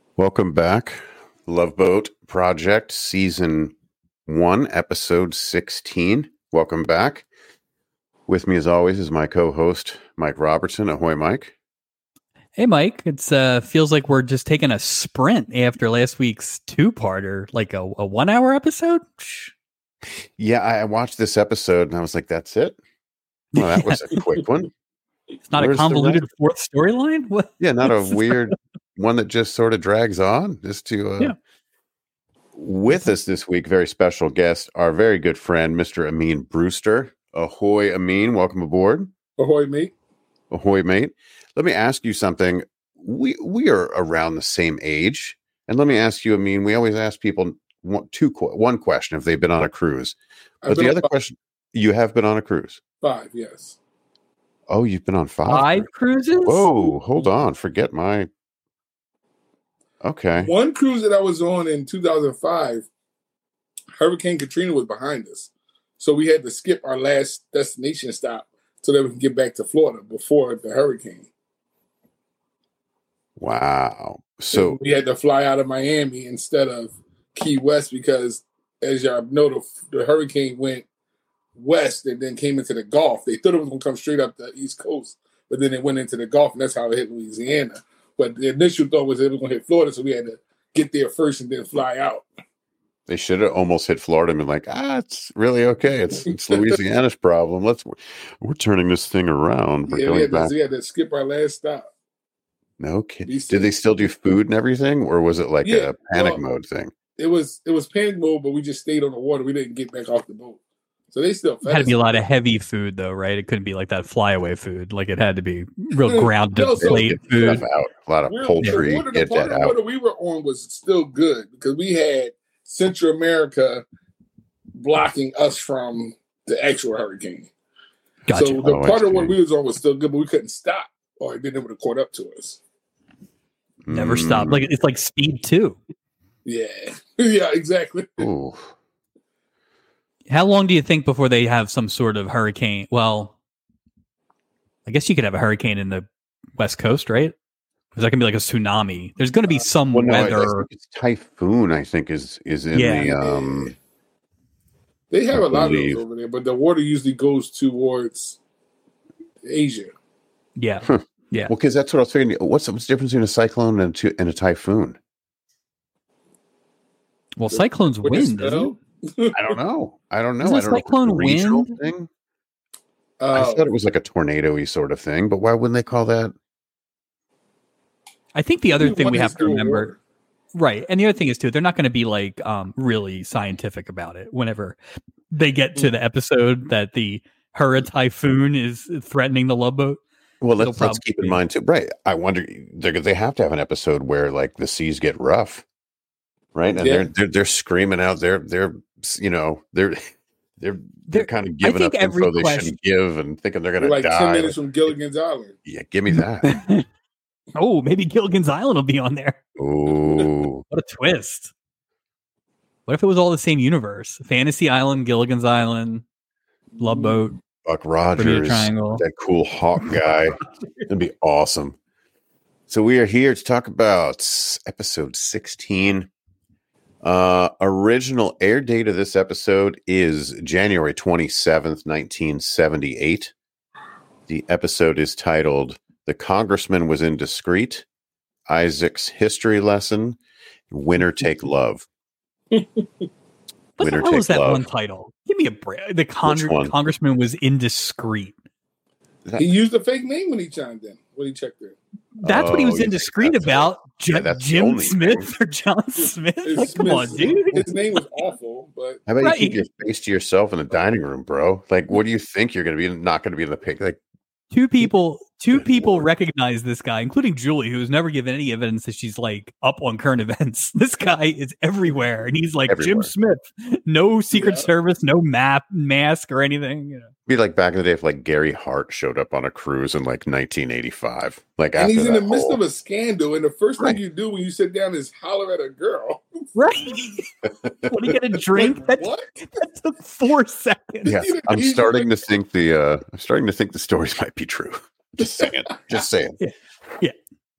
Welcome back. Love Boat Project, Season 1, Episode 16. Welcome back. With me, as always, is my co-host, Mike Robertson. Ahoy, Mike. Hey, Mike. It's feels like we're just taking a sprint after last week's two-parter, like a 1 hour episode. Yeah, I watched this episode and I was like, that's it? Well, that was a quick one. It's not a convoluted fourth storyline? What? Yeah, not a weird one that just sort of drags on. Just to With us this week, very special guest, our very good friend, Mr. Amin Brewster. Ahoy, Amin. Welcome aboard. Ahoy, mate. Ahoy, mate. Let me ask you something. We are around the same age. And let me ask you, Amin, we always ask people one question if they've been on a cruise. But the other question, you have been on a cruise? 5, yes. Oh, you've been on 5? 5 cruises? Whoa, hold on. Forget my... Okay. One cruise that I was on in 2005, Hurricane Katrina was behind us. So we had to skip our last destination stop so that we can get back to Florida before the hurricane. Wow. So we had to fly out of Miami instead of Key West because, as y'all know, the hurricane went west and then came into the Gulf. They thought it was going to come straight up the East Coast, but then it went into the Gulf, and that's how it hit Louisiana. But the initial thought was it was going to hit Florida, so we had to get there first and then fly out. They should have almost hit Florida and been like, it's really okay. It's Louisiana's problem. We're turning this thing around. We had to skip our last stop. No kidding. Did they still do food and everything, or was it like a panic mode thing? It was panic mode, but we just stayed on the water. We didn't get back off the boat. So they still had to be a lot of heavy food, though, right? It couldn't be like that flyaway food. Like it had to be real ground plate food. A lot of poultry. The part of the water we were on was still good because we had Central America blocking us from the actual hurricane. Gotcha. So the part of what we was on was still good, but we couldn't stop, or then it would have caught up to us. Never stop. Like it's like Speed 2. Yeah. Yeah, exactly. Ooh. How long do you think before they have some sort of hurricane? Well, I guess you could have a hurricane in the West Coast, right? Is that going to be like a tsunami? There's going to be some weather. It's typhoon, I think, is in the... They have a lot of those over there, but the water usually goes towards Asia. Yeah. Yeah. Well, because that's what I was thinking. What's the difference between a cyclone and a typhoon? Well, cyclone's wind, isn't it? I don't know. Isn't a cyclone wind thing? I thought it was like a tornado-y sort of thing, but why wouldn't they call that? I think the other thing we have to remember, right? And the other thing is too, they're not going to be like really scientific about it. Whenever they get to the episode that the typhoon is threatening the Love Boat. Well, let's keep in mind too, right? I wonder they have to have an episode where like the seas get rough, right? And they're screaming out. They're kind of giving up info they shouldn't give and thinking they're going to die. 10 minutes from Gilligan's Island. Yeah, give me that. Oh, maybe Gilligan's Island will be on there. Oh, what a twist! What if it was all the same universe? Fantasy Island, Gilligan's Island, Love Boat, Buck Rogers, that cool hawk guy. It'd be awesome. So we are here to talk about episode 16. Original air date of this episode is January 27th, 1978. The episode is titled "The Congressman Was Indiscreet," Isaac's History Lesson, Winner Take Love. What the hell was that one title? Give me a break. The Congressman was indiscreet. He used a fake name when he chimed in. When he checked in. That's what he was indiscreet about. Jim Smith or John Smith? Like, come on, dude. His name was awful, but how about you keep your face to yourself in the dining room, bro? Like, what do you think you're going to be not going to be in the pic? Like, Two people recognize this guy, including Julie, who's never given any evidence that she's like up on current events. This guy is everywhere, and he's like Jim Smith. No Secret Service, no mask or anything. You know. Be like back in the day if like Gary Hart showed up on a cruise in like 1985. Like, and he's in the midst of a scandal, and the first thing you do when you sit down is holler at a girl. Right? When you get a drink, that took 4 seconds. Yeah, I'm starting to think the stories might be true. Just saying. Yeah.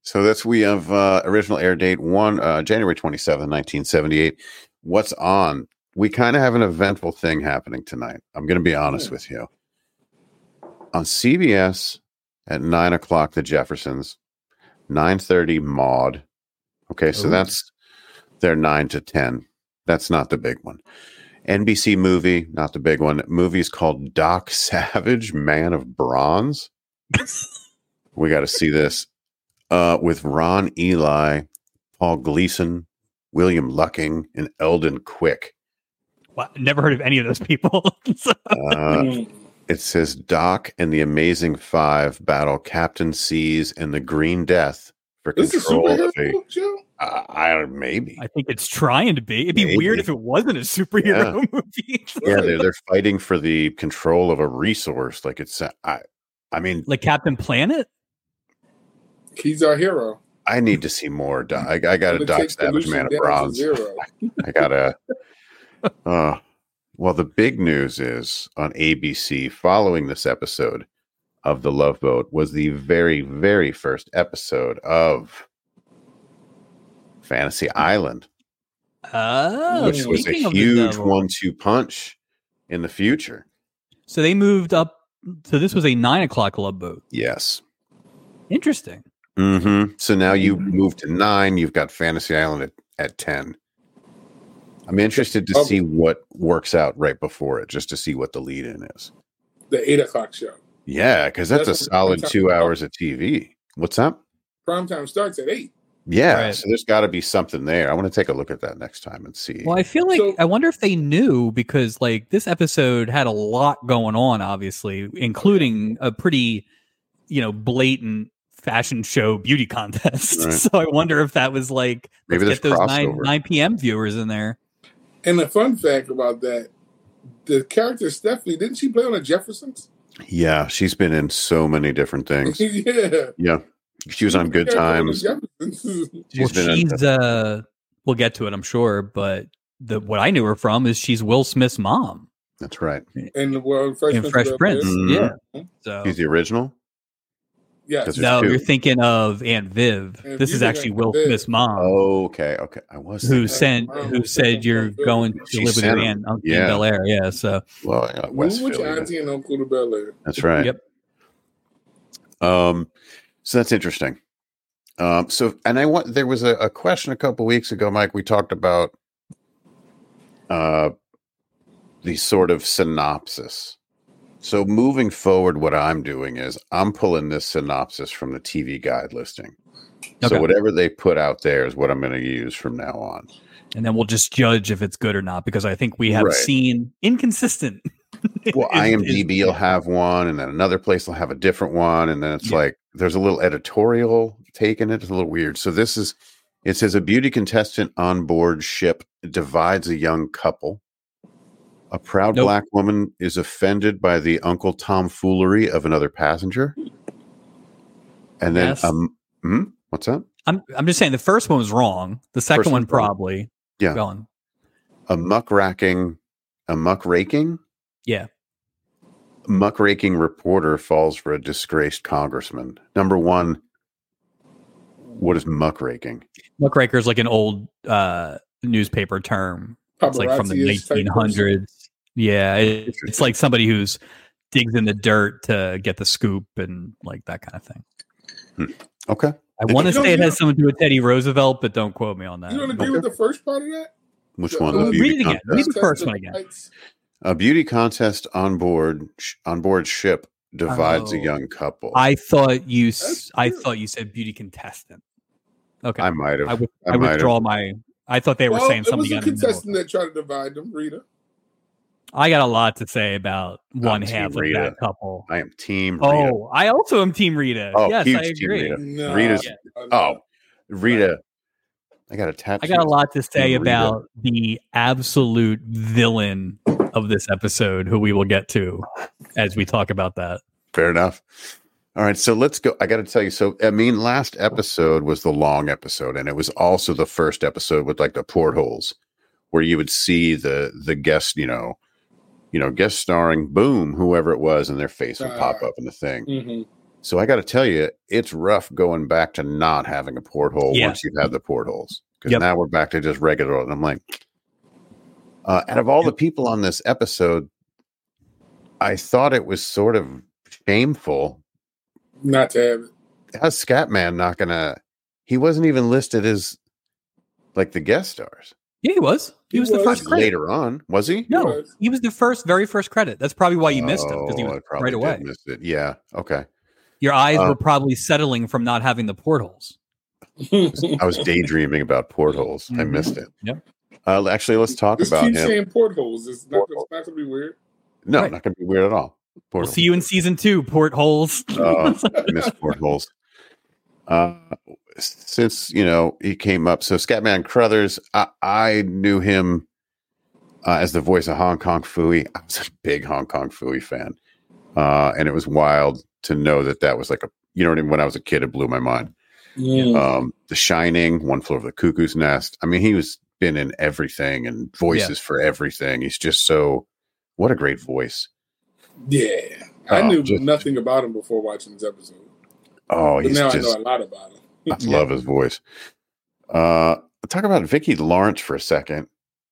So we have original air date January 27th, 1978. What's on? We kind of have an eventful thing happening tonight. I'm going to be honest with you. On CBS at 9 o'clock, The Jeffersons, 9:30 Maude. Okay, so that's their 9 to 10. That's not the big one. NBC movie, not the big one. Movie's called Doc Savage, Man of Bronze. We got to see this with Ron Ely, Paul Gleason, William Lucking, and Eldon Quick. Wow, never heard of any of those people. It says Doc and the Amazing Five battle Captain Seize and the Green Death for control of a... maybe. I think it's trying to be. It'd be weird if it wasn't a superhero movie. Yeah, they're fighting for the control of a resource. Like it's, I mean, like Captain Planet. He's our hero. I need to see more. I got a Doc Savage, Man of Bronze. I gotta. Well, the big news is on ABC following this episode of The Love Boat was the very, very first episode of Fantasy Island. Which was a huge 1-2 punch in the future. So they moved up. So this was a 9 o'clock Love Boat. Yes. Interesting. Mm-hmm. So now you move to 9. You've got Fantasy Island at 10. I'm interested to see what works out right before it, just to see what the lead-in is. The 8 o'clock show. Yeah, because that's a solid 2 hours of TV. What's up? Primetime starts at 8. Yeah, right. So there's got to be something there. I want to take a look at that next time and see. Well, I feel like I wonder if they knew, because like this episode had a lot going on, obviously, including a pretty, blatant fashion show beauty contest. Right. So I wonder if that was like, maybe let's get those crossover. 9 p.m. viewers in there. And the fun fact about that, the character Stephanie, didn't she play on the Jeffersons? Yeah, she's been in so many different things. Yeah. She was on Good Times. We'll get to it, I'm sure, but what I knew her from is she's Will Smith's mom. That's right. In the Fresh Prince. Mm-hmm. Yeah. So she's the original? Yes. No, you're thinking of Aunt Viv. This is actually Will Smith's mom. Oh, okay. I was who said you're going to live with your aunt, Uncle in Bel Air. Yeah. So West Philly. Auntie and Uncle to Bel Air. That's right. Yep. So that's interesting. There was a question a couple weeks ago, Mike. We talked about the sort of synopsis. So moving forward, what I'm doing is I'm pulling this synopsis from the TV Guide listing. Okay. So whatever they put out there is what I'm going to use from now on. And then we'll just judge if it's good or not, because I think we have seen inconsistent. Well, IMDb will have one, and then another place will have a different one. And then it's like there's a little editorial take in it. It's a little weird. So it says a beauty contestant on board ship divides a young couple. A proud Black woman is offended by the Uncle tomfoolery of another passenger. And then, what's that? I'm just saying the first one was wrong. The second one probably. Yeah. Going. A muckraking. Yeah. Muckraking reporter falls for a disgraced congressman. Number one, what is muckraking? Muckraker is like an old newspaper term. It's like from the 1900s. Yeah, it's like somebody who's digs in the dirt to get the scoop and like that kind of thing. Okay. I want to say it has something to do with Teddy Roosevelt, but don't quote me on that. You don't agree with the first part of that? Which one? Read it again. Read the first one again. A beauty contest on board ship divides a young couple. I thought you said beauty contestant. Okay. I might have. I withdraw my. I thought they were saying something. It was a contestant that tried to divide them, Rita. I got a lot to say about one half of that couple. I am team Rita. Oh, I also am team Rita. Oh, yes, huge I agree. Team Rita. No. Rita's. Yeah. Rita. I got a tattoo. I got a lot to say about the absolute villain of this episode, who we will get to as we talk about that. Fair enough. All right, so let's go. I got to tell you. So, last episode was the long episode, and it was also the first episode with like the portholes, where you would see the guest, guest starring, boom, whoever it was, and their face would pop up in the thing. Mm-hmm. So I got to tell you, it's rough going back to not having a porthole once you've had the portholes. Because now we're back to just regular. And I'm like, out of all the people on this episode, I thought it was sort of shameful not to have it. How's Scatman not gonna? He wasn't even listed as like the guest stars. Yeah, he was. He was the first credit. Later on, was he? No, he was the very first credit. That's probably why you missed him, because he was right away. Missed it. Yeah. Okay. Your eyes were probably settling from not having the portholes. I was daydreaming about portholes. I missed it. Yep. Actually, let's talk about him. Saying portholes. It's not going to be weird. No, not going to be weird at all. We'll see you in season 2, portholes. I miss portholes. Since he came up, so Scatman Crothers, I knew him as the voice of Hong Kong Phooey. I was a big Hong Kong Phooey fan, and it was wild to know that was like when I was a kid, it blew my mind. The Shining, One Flew Over the Cuckoo's Nest. I mean, he was been in everything and voices for everything. He's just what a great voice. Yeah, I knew nothing about him before watching this episode. Oh, but now I know a lot about him. I love his voice. Talk about Vicki Lawrence for a second.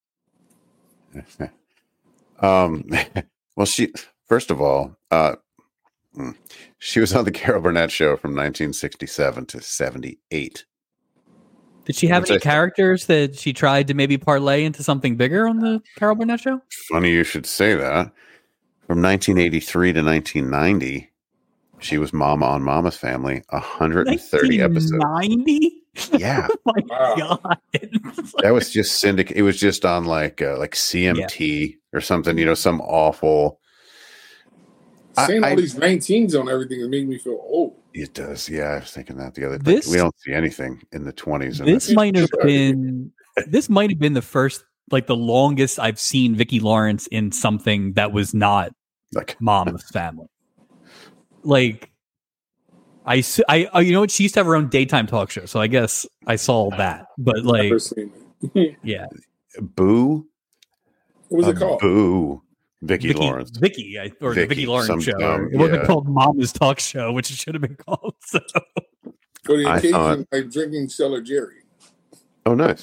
Well, she first of all, she was on the Carol Burnett show from 1967 to 78. Did she have any characters that she tried to maybe parlay into something bigger on the Carol Burnett show? Funny you should say that. From 1983 to 1990, she was Mama on Mama's Family, 130 episodes. 90? Yeah. Oh my God. That was just syndicate. It was just on like CMT or something, some awful. Saying all these 19s on everything is making me feel old. It does. Yeah, I was thinking that the other day. We don't see anything in the 20s. This might have been the first, like the longest I've seen Vicki Lawrence in something that was not like Mama's Family. Like, I you know what? She used to have her own daytime talk show, so I guess I saw that. But like, yeah, Boo. What was it called? Boo. Vicki Lawrence. The Vicki Lawrence show. It wasn't called Mama's Talk Show, which it should have been called. So. For the occasion, like drinking Cellar Jerry. Oh, nice.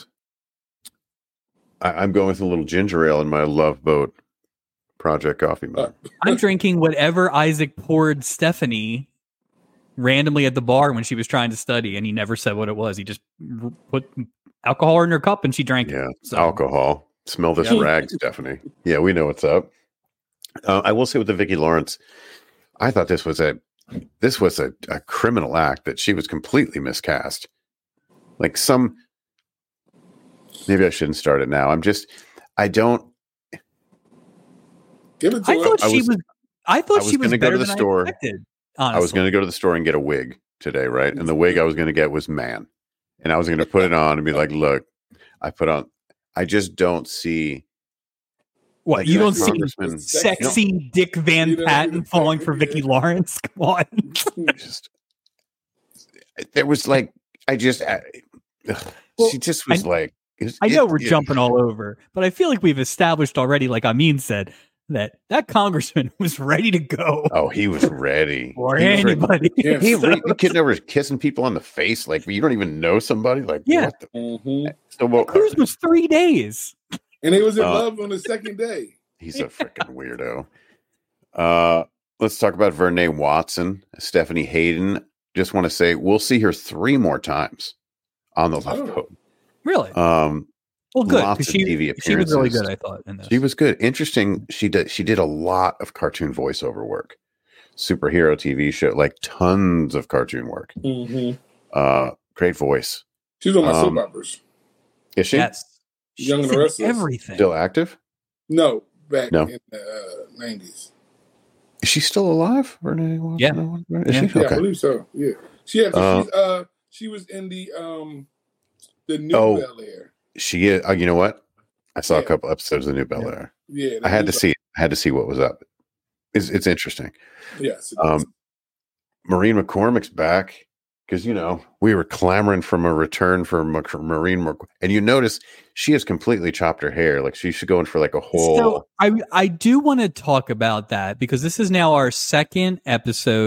I'm going with a little ginger ale in my Love Boat Project coffee mug. I'm drinking whatever Isaac poured Stephanie randomly at the bar when she was trying to study, and he never said what it was. He just put alcohol in her cup, and she drank it. So. Alcohol. Smell this rag, Stephanie. Yeah, we know what's up. I will say with the Vicki Lawrence, I thought this was a criminal act that she was completely miscast. Like maybe I shouldn't start it now. I don't. Give it to her. I thought she was better than I expected. Honestly. I was going to go to the store and get a wig today, right? And the wig I was going to get was Man, and I was going to put it on and be like, "Look, I put on." I just don't see. What, you don't see sexy Dick Van Patten falling for Vicki Lawrence? Come on. There was like, she just was like. I know we're jumping all over, but I feel like we've established already, like Amin said, that congressman was ready to go. Oh, he was ready. Or anybody. The kid never kissing people on the face. Like, you don't even know somebody. Like, yeah. So cruise was 3 days. And he was in love on the second day. He's a freaking weirdo. Let's talk about Vernee Watson, Stephanie Hayden. Just want to say we'll see her 3 more times on the Love Boat. Really? Well, good. Lots of TV appearances. She was really good, I thought. In this. She was good. Interesting. She did a lot of cartoon voiceover work, superhero TV show, like tons of cartoon work. Mm-hmm. Great voice. She's on my soap operas. Is she? Yes. Young and the Restless. Everything. Still active? No, back in the 90s. Is she still alive? Vernee? Yeah. Is she? Okay. Yeah, I believe so. Yeah. She was in the new Bel Air. She is. You know what? I saw a couple episodes of the new Bel Air. Yeah. I had to see it. I had to see what was up. It's interesting. Yes. Maureen McCormick's back because we were clamoring from a return for Maureen McCormick, and you notice she has completely chopped her hair. Like she's going for like a whole. So I do want to talk about that because this is now our second episode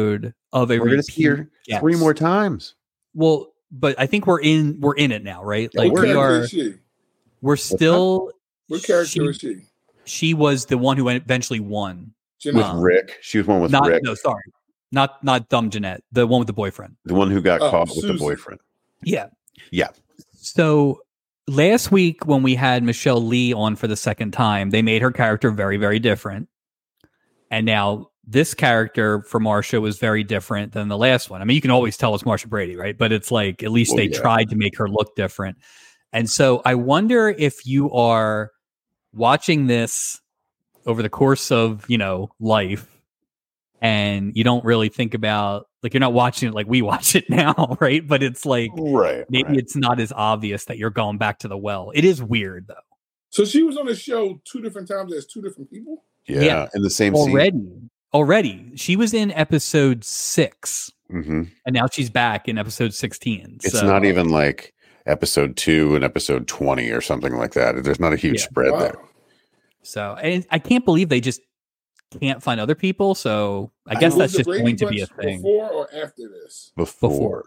of a We're going to see her 3 more times. Well, but I think we're in it now, right? Like what character is she? We're still. What character is she? She was the one who eventually won with Rick. She was one with Rick. No, sorry, not dumb Jeanette. The one with the boyfriend. The one who got caught with the boyfriend. Yeah. Yeah. So last week when we had Michelle Lee on for the second time, they made her character very, very different. And now this character for Marsha was very different than the last one. I mean, you can always tell it's Marsha Brady, right? But it's like, at least they tried to make her look different. And so I wonder if you are watching this over the course of, life, and you don't really think about, like, you're not watching it like we watch it now, right? But it's like, maybe it's not as obvious that you're going back to the well. It is weird, though. So she was on the show 2 different times as 2 different people? Yeah, in the same season. Already. She was in episode 6, and now she's back in episode 16. It's not even like episode 2 and episode 20 or something like that. There's not a huge spread there. So, and I can't believe they just can't find other people. So I guess that's just going to be a thing. Before or after this? Before.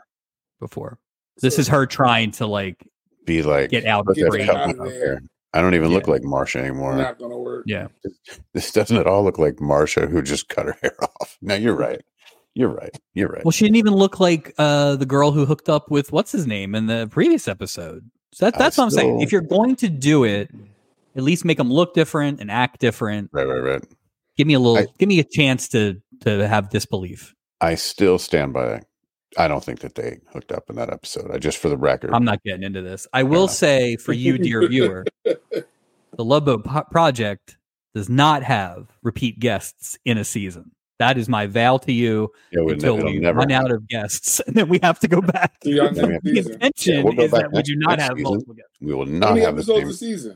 This is her trying to be like, get out of there. I don't even look like Marsha anymore. Not gonna work. Yeah. This doesn't at all look like Marsha, who just cut her hair off. No, you're right. You're right. Well, she didn't even look like the girl who hooked up with what's his name in the previous episode. So that's what I'm saying. If you're going to do it, at least make them look different and act different. Right. Give me a chance to have disbelief. I still stand by that. I don't think that they hooked up in that episode. Just for the record, I'm not getting into this. I will say for you, dear viewer, the Love Boat Project does not have repeat guests in a season. That is my vow to you until we run out of guests, and then we have to go back. The intention is that we do not have multiple guests. We will not have episodes a season.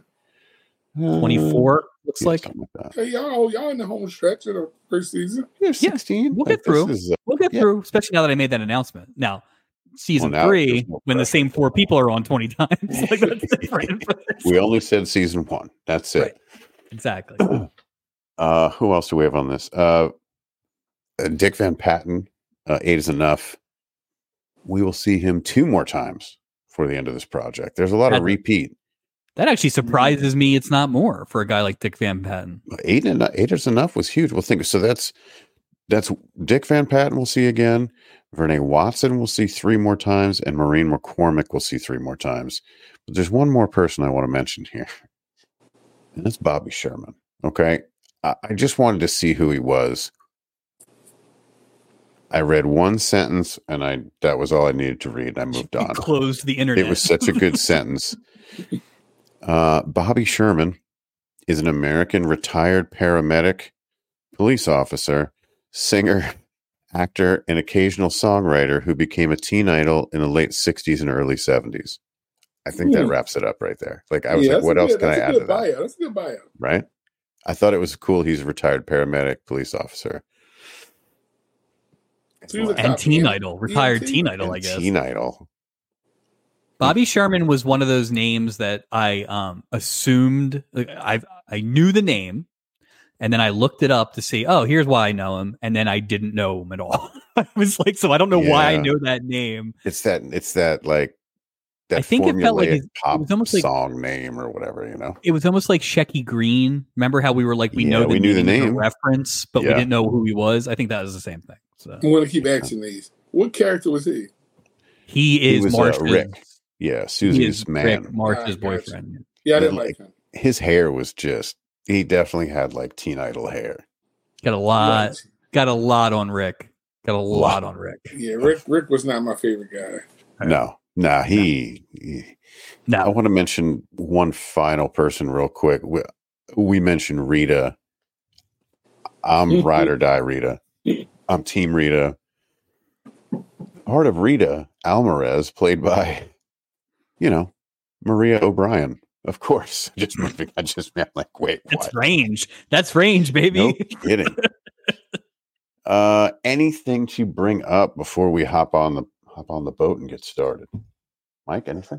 24 looks like. Hey, y'all in the home stretch of the first season. Yeah, 16. We'll get through. We'll get through, especially now that I made that announcement. Now, season 3, when the same 4 people are on 20 times, that's different. We only said season 1. That's it. Right. Exactly. Who else do we have on this? Dick Van Patten, 8 is enough. We will see him 2 more times for the end of this project. There's a lot of repeat. That actually surprises me. It's not more for a guy like Dick Van Patten. 8 is enough was huge. Well, think so. That's Dick Van Patten. We'll see again. Vernee Watson we'll see 3 more times, and Maureen McCormick we'll see 3 more times. But there's one more person I want to mention here, and that's Bobby Sherman. Okay, I just wanted to see who he was. I read one sentence, and that was all I needed to read. And I moved on. Closed the internet. It was such a good sentence. Bobby Sherman is an American retired paramedic, police officer, singer, actor, and occasional songwriter who became a teen idol in the late 60s and early 70s. I think that wraps it up right there. Like, I was like, what else can I add to that? That's a good bio. Right? I thought it was cool. He's a retired paramedic, police officer. And teen idol, retired teen idol, I guess. Teen idol. Bobby Sherman was one of those names that I assumed. Like, I knew the name, and then I looked it up to see. Oh, here's why I know him, and then I didn't know him at all. I was like, so I don't know why I know that name. It's that like that. I think it felt like it was almost like song name or whatever. It was almost like Shecky Green. Remember how we were like, we knew the name reference, but we didn't know who he was. I think that was the same thing. So I'm going to keep asking these. What character was he? He was Rick. Yeah, Susie's man. Rick, Marsha's boyfriend. Yeah, I didn't like him. His hair was he definitely had like teen idol hair. Got a lot on Rick. Got a lot on Rick. Yeah, Rick was not my favorite guy. No, I want to mention one final person real quick. We mentioned Rita. I'm ride or die Rita. I'm team Rita. Heart of Rita Alvarez, played by, Maria O'Brien, of course. I just meant like, wait, that's range. That's range, baby. No kidding. Anything to bring up before we hop on the boat and get started? Mike, anything?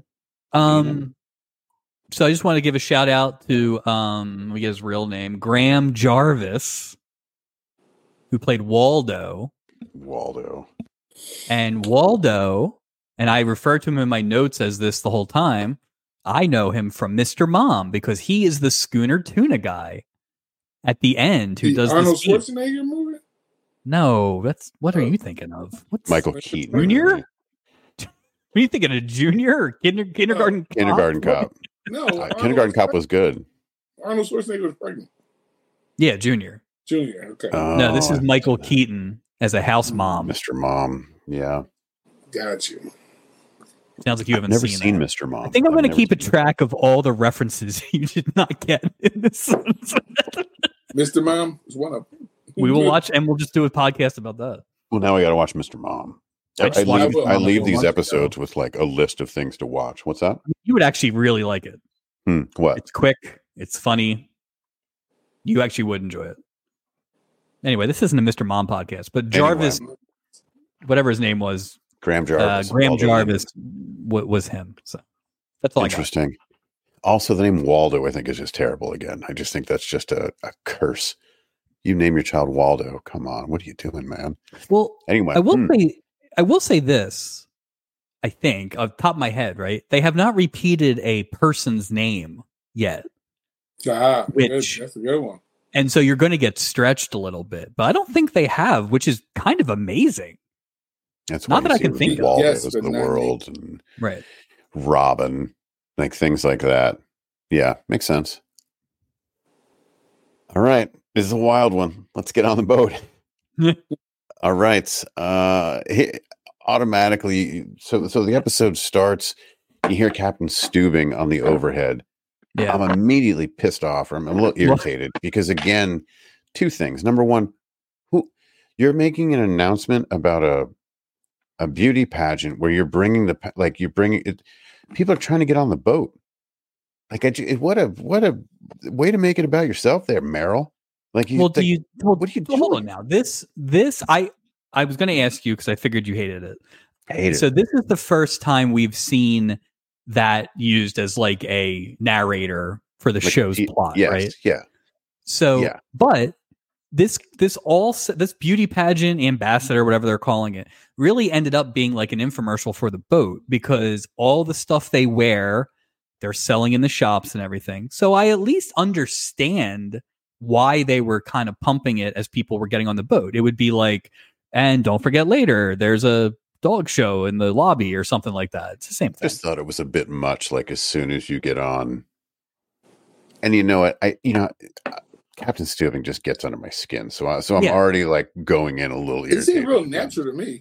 So I just want to give a shout out to let me get his real name, Graham Jarvis, who played Waldo Waldo. And Waldo, and I refer to him in my notes as this the whole time, I know him from Mr. Mom because he is the Schooner Tuna guy at the end who does Arnold this. Schwarzenegger movie? No, what are you thinking of? What's Michael Keaton. Junior? What are you thinking of, Junior or Kindergarten Cop? Kindergarten Cop. No, Kindergarten Cop was good. Arnold Schwarzenegger was pregnant. Yeah, Junior. Junior, okay. No, this is Michael Keaton as a house mom. Mr. Mom. Yeah. Got you. Sounds like you haven't Never seen seen that. Mr. Mom. I think I'm going to keep a seen track of all the references you did not get in this. Mr. Mom is one of them. We will watch, and we'll just do a podcast about that. Well, now we got to watch Mr. Mom. I leave these episodes with like a list of things to watch. What's that? You would actually really like it. What? It's quick. It's funny. You actually would enjoy it. Anyway, this isn't a Mr. Mom podcast, but Jarvis, whatever his name was, Graham Jarvis. Graham Jarvis was him. So that's all. Interesting. Also, the name Waldo, I think, is just terrible again. I just think that's just a curse. You name your child Waldo. Come on. What are you doing, man? Well, anyway, I will say this. I think, off the top of my head, right? They have not repeated a person's name yet. Which that's a good one. And so you're going to get stretched a little bit, but I don't think they have, which is kind of amazing. That's not that I can think of. Waldo's of the world and right. Robin, like things like that. Yeah, makes sense. All right, this is a wild one. Let's get on the boat. All right. Automatically, so the episode starts. You hear Captain Steubing on the overhead. Yeah. I'm immediately pissed off, or I'm a little irritated because, again, two things. Number one, you're making an announcement about a beauty pageant where you're bringing people are trying to get on the boat. Like, what a way to make it about yourself there, Meryl. Like, what are you doing? Hold on now. This I was going to ask you because I figured you hated it. So this is the first time we've seen that used as like a narrator for the show's plot, yes, right? Yeah. So, yeah. But this beauty pageant ambassador, whatever they're calling it, really ended up being like an infomercial for the boat because all the stuff they wear, they're selling in the shops and everything. So I at least understand why they were kind of pumping it as people were getting on the boat. It would be like, and don't forget later, there's a dog show in the lobby or something like that. It's the same thing. I just thought it was a bit much. Like as soon as you get on, and you know what, Captain Steubing just gets under my skin. So I'm already like going in a little irritated. It seemed real natural to me.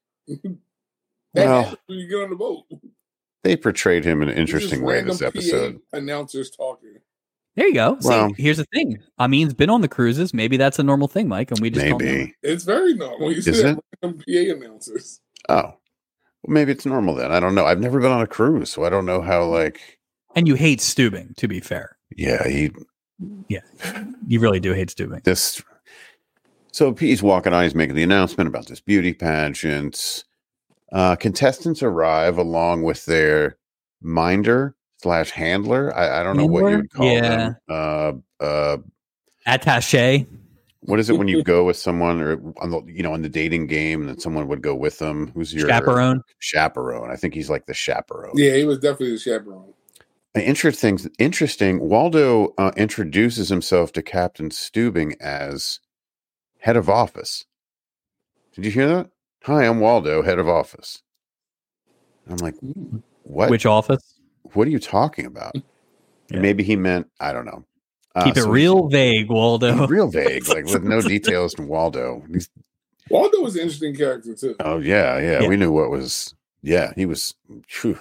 When you get on the boat, they portrayed him in an interesting way in this episode. PA announcers talking. There you go. Well, see, here's the thing. Amin's been on the cruises. Maybe that's a normal thing, Mike, and we just don't know. It's very normal. You see PA announcers. Oh, well, maybe it's normal then. I don't know. I've never been on a cruise, so I don't know how. And you hate Steubing, to be fair. Yeah, you really do hate Steubing. So he's walking on. He's making the announcement about this beauty pageant. Contestants arrive along with their minder/handler. I don't know what you would call them. Attaché. What is it when you go with someone or on the dating game and then someone would go with them? Who's your chaperone? Chaperone. I think he's like the chaperone. Yeah, he was definitely the chaperone. Interesting. Waldo introduces himself to Captain Steubing as head of office. Did you hear that? Hi, I'm Waldo, head of office. I'm like, what? Which office? What are you talking about? Yeah. Maybe he meant, I don't know. Keep it real vague, Waldo. Real vague, like with no details from Waldo. Waldo was an interesting character too. Oh yeah. We knew what was. Yeah, he was. Whew.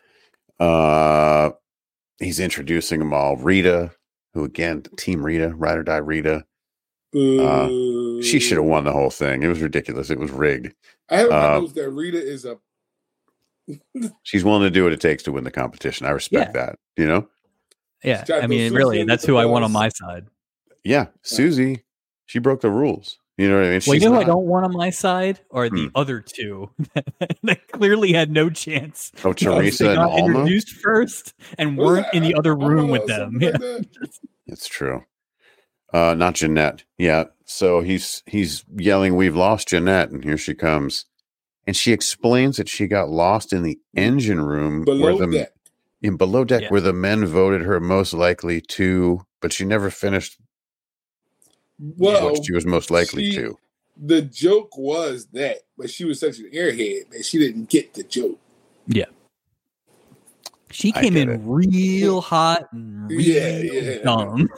He's introducing them all. Rita, who again, Team Rita, Ride or Die Rita. She should have won the whole thing. It was ridiculous. It was rigged. I have noticed that Rita is a. She's willing to do what it takes to win the competition. I respect that. You know. Yeah, I mean, really, that's who I want on my side. Yeah, Susie, she broke the rules. You know what I mean? Well, you know who I don't want on my side are the other two that clearly had no chance. Oh, Teresa and Alma? Introduced first and weren't in the other room with them. It's true. Not Jeanette. Yeah. So he's yelling, "We've lost Jeanette," and here she comes. And she explains that she got lost in the engine room below deck where the men voted her most likely to, but she never finished what she was most likely to. The joke was that, but she was such an airhead that she didn't get the joke. Yeah. She came in real hot and real dumb.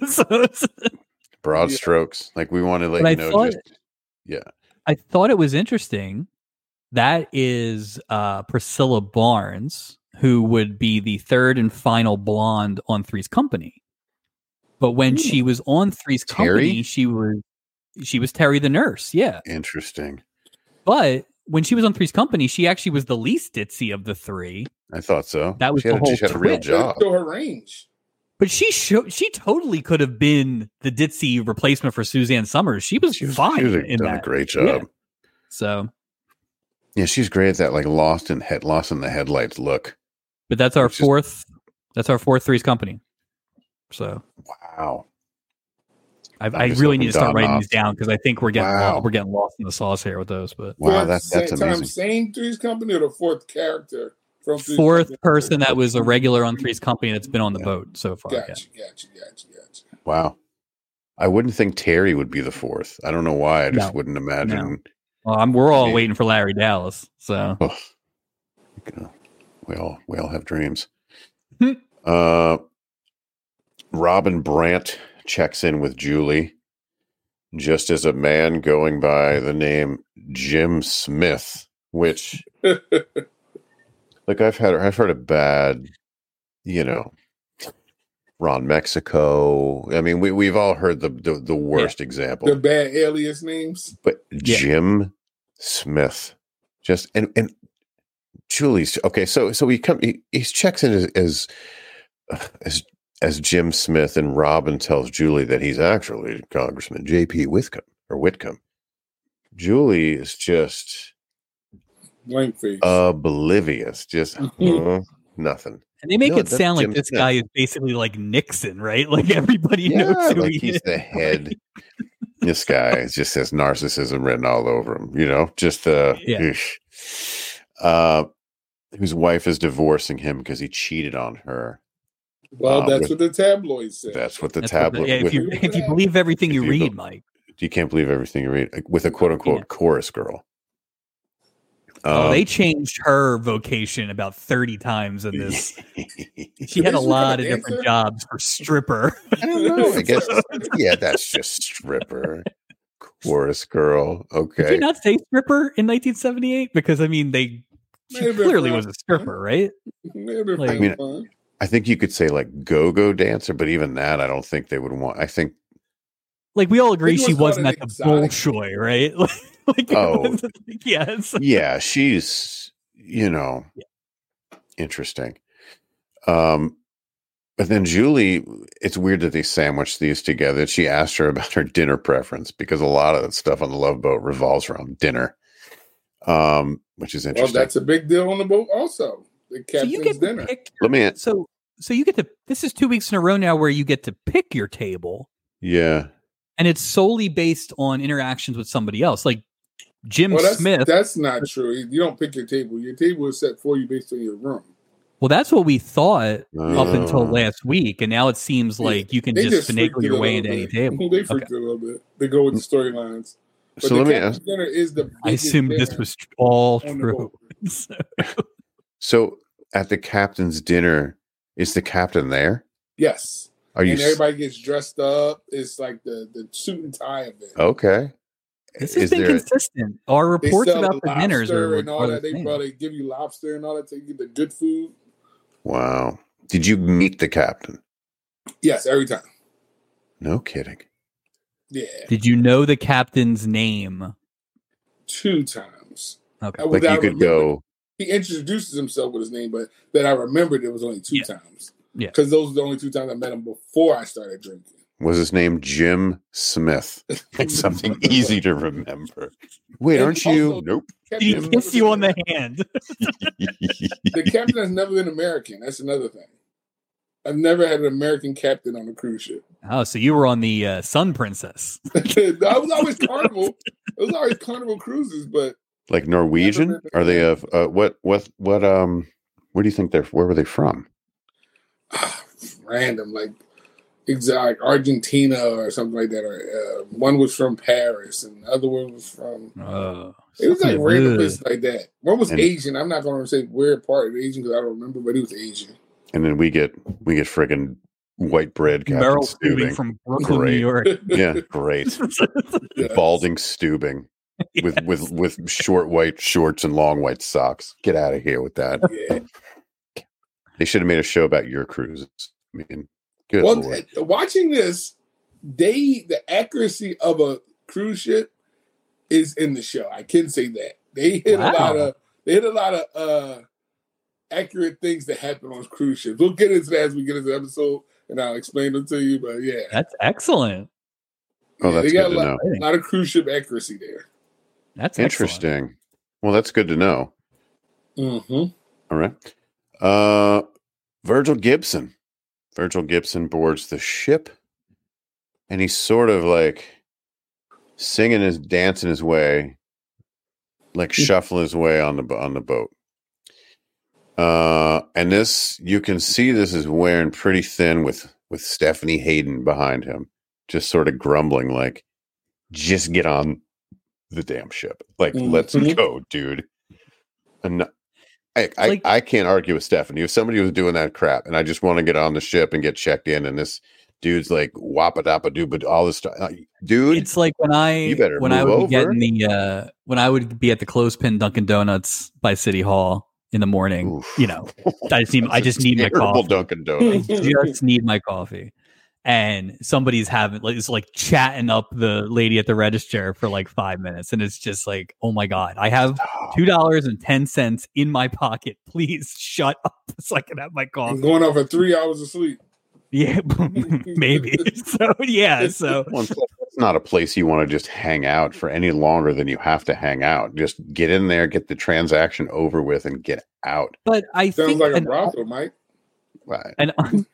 Broad strokes. Like we want to let you know. I thought it was interesting. That is Priscilla Barnes, who would be the third and final blonde on Three's Company. But when she was on Three's Company, she was Terry the nurse. Yeah. Interesting. But when she was on Three's Company, she actually was the least ditzy of the three. I thought so. That was she had a real job. Show her range. But she totally could have been the ditzy replacement for Suzanne Summers. She was fine. She was done a great job. Yeah. So. Yeah, she's great at that, like lost in the headlights look. But that's our fourth. That's our fourth Three's Company. So wow, I really need to start writing these down because I think we're getting lost in the sauce here with those. But wow, that's amazing. Same Three's Company or the fourth character from fourth person that was a regular on Three's Company that's been on the boat so far. Gotcha. Wow, I wouldn't think Terry would be the fourth. I don't know why. I just wouldn't imagine. No. Well, we're all waiting for Larry Dallas. So we all have dreams. Robin Brandt checks in with Julie just as a man going by the name Jim Smith, which like I've heard a bad, Ron Mexico. I mean, we've all heard the worst example. The bad alias names. But Jim Smith. Just and Julie's okay, so he checks in as Jim Smith, and Robin tells Julie that he's actually Congressman J.P. Whitcomb. Julie is just blank face, oblivious, just nothing. And they make it sound like this guy is basically like Nixon, right? Like everybody knows who he is. He's the head. This guy just has narcissism written all over him, just whose wife is divorcing him because he cheated on her. Well, that's what the tabloids say. That's what the tabloids. If you believe everything you read, Mike. You can't believe everything you read with a quote unquote chorus girl. They changed her vocation about 30 times in this. She had a lot of different jobs for stripper. I don't know. I guess, that's just stripper. Chorus girl. Okay. Did you not say stripper in 1978? Because, I mean, she clearly was a stripper, right? I think you could say like go-go dancer, but even that, I don't think they would want. I think. Like, we all agree she wasn't at the Bolshoi, right? Yes. Yeah, she's, interesting. But then Julie, it's weird that they sandwiched these together. She asked her about her dinner preference because a lot of the stuff on the Love Boat revolves around dinner, which is interesting. Well, that's a big deal on the boat also. The captain's dinner. So you get to, this is 2 weeks in a row now where you get to pick your table. Yeah. And it's solely based on interactions with somebody else. Like, Jim Smith. That's not true. You don't pick your table. Your table is set for you based on your room. Well, that's what we thought up until last week, and now it seems like you can just finagle your way into any table. They freaked it a little bit. They go with the storylines. So let me ask. I assume this was all true. So at the captain's dinner, is the captain there? Yes. Everybody gets dressed up. It's like the suit and tie event. Okay. This has been consistent. Our reports about the dinners and all that. They give you lobster and all that to get the good food. Wow. Did you meet the captain? Yes, every time. No kidding. Yeah. Did you know the captain's name? 2 times. Okay. Like you could go. He introduces himself with his name, but that I remembered it was only 2 times. Yeah. Because those were the only 2 times I met him before I started drinking. Was his name Jim Smith? It's something easy to remember. Wait, aren't you? Nope. He kissed you on the hand. The captain has never been American. That's another thing. I've never had an American captain on a cruise ship. Oh, so you were on the Sun Princess. I was always Carnival. It was always Carnival cruises, but like Norwegian. Are they what where do you think where were they from? Random, like exotic Argentina or something like that. Or one was from Paris, and the other one was from. It was like random places like that. One was Asian. I'm not going to say where part of Asian because I don't remember, but he was Asian. And then we get friggin' white bread Captain Stubing from Brooklyn, New York. Yeah, great. Yes. Balding Stubing with short white shorts and long white socks. Get out of here with that. Yeah. They should have made a show about your cruises. I mean, good Lord. Watching this, the accuracy of a cruise ship is in the show. I can say that. They hit a lot of accurate things that happen on cruise ships. We'll get into that as we get into the episode, and I'll explain them to you. But yeah, that's excellent. Oh, that's good to know. A lot of cruise ship accuracy there. That's interesting. Excellent. Well, that's good to know. Mm-hmm. All right. Virgil Gibson. Virgil Gibson boards the ship, and he's sort of like singing dancing his way, like shuffling his way on the boat. And this, you can see this is wearing pretty thin with Stephanie Hayden behind him, just sort of grumbling like, just get on the damn ship. Like, let's go, dude. And I can't argue with Stephanie. If somebody was doing that crap and I just want to get on the ship and get checked in and this dude's like wappa dappa doo, but all this stuff, dude. It's like when I would be at the clothespin Dunkin' Donuts by City Hall in the morning. Oof. You know, I just need my coffee. Dunkin' Donuts. I just need my coffee. And somebody's chatting up the lady at the register for like 5 minutes. And it's just like, oh my God, I have $2.10 in my pocket. Please shut up so I can have my coffee. I'm going off for 3 hours of sleep. Yeah, maybe. So, yeah. So it's not a place you want to just hang out for any longer than you have to hang out. Just get in there, get the transaction over with, and get out. But I think like a brothel, Mike. Right. An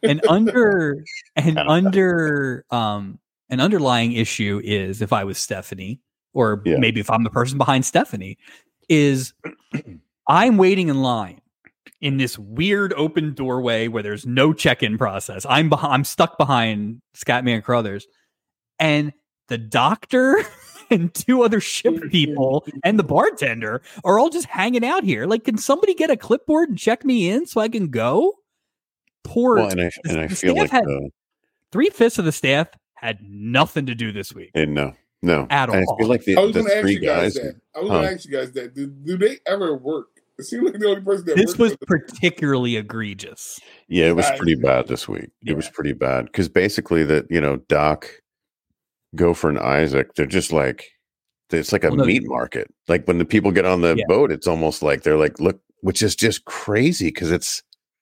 underlying issue is, if I was Stephanie, or maybe if I'm the person behind Stephanie, is I'm waiting in line in this weird open doorway where there's no check-in process. I'm stuck behind Scatman Crothers, and the doctor and 2 other ship people and the bartender are all just hanging out here. Like, can somebody get a clipboard and check me in so I can go? Poor. Well, and I feel like 3/5 of the staff had nothing to do this week. And no, at all. I feel like the 3 guys. I was going to ask you guys that. Do they ever work? It seems like the only person that this was particularly egregious. Yeah, it was pretty bad this week. It was pretty bad because basically Doc, Gopher, and Isaac, they're just like, it's like a meat market. Like when the people get on the boat, it's almost like they're like, look, which is just crazy because it's,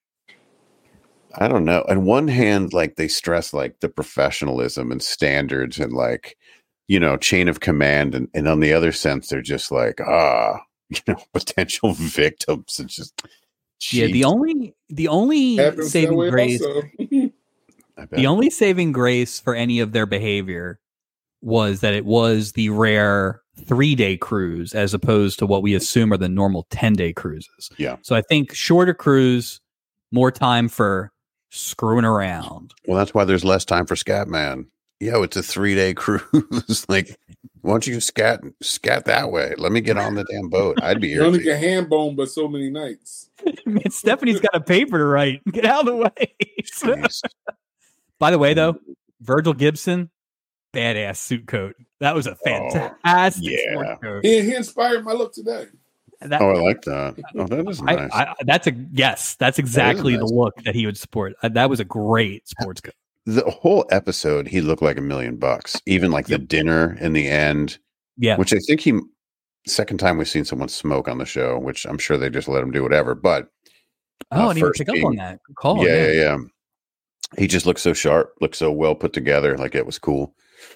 I don't know. On one hand, like they stress like the professionalism and standards and like, chain of command. And on the other sense, they're just like, potential victims. It's just, geez. The only saving grace, the only saving grace for any of their behavior was that it was the rare 3-day cruise as opposed to what we assume are the normal 10-day cruises. Yeah. So I think shorter cruise, more time for screwing around. Well, that's why there's less time for Scatman. Yo, it's a 3-day cruise. Like, why don't you scat that way? Let me get on the damn boat. I'd be here. You only get hand bone, but so many nights. Man, Stephanie's got a paper to write. Get out of the way. By the way, though, Virgil Gibson, badass suit coat. That was a fantastic sport coat. He inspired my look today. I like that. Oh, that is nice. That's exactly the look that he would support. That was a great sports coat. The whole episode, he looked like $1 million. Even like the dinner in the end. Yeah. Which I think second time we've seen someone smoke on the show, which I'm sure they just let him do whatever. But I didn't even pick up on that. Good call. Yeah. He just looked so sharp, looked so well put together. Like it was cool.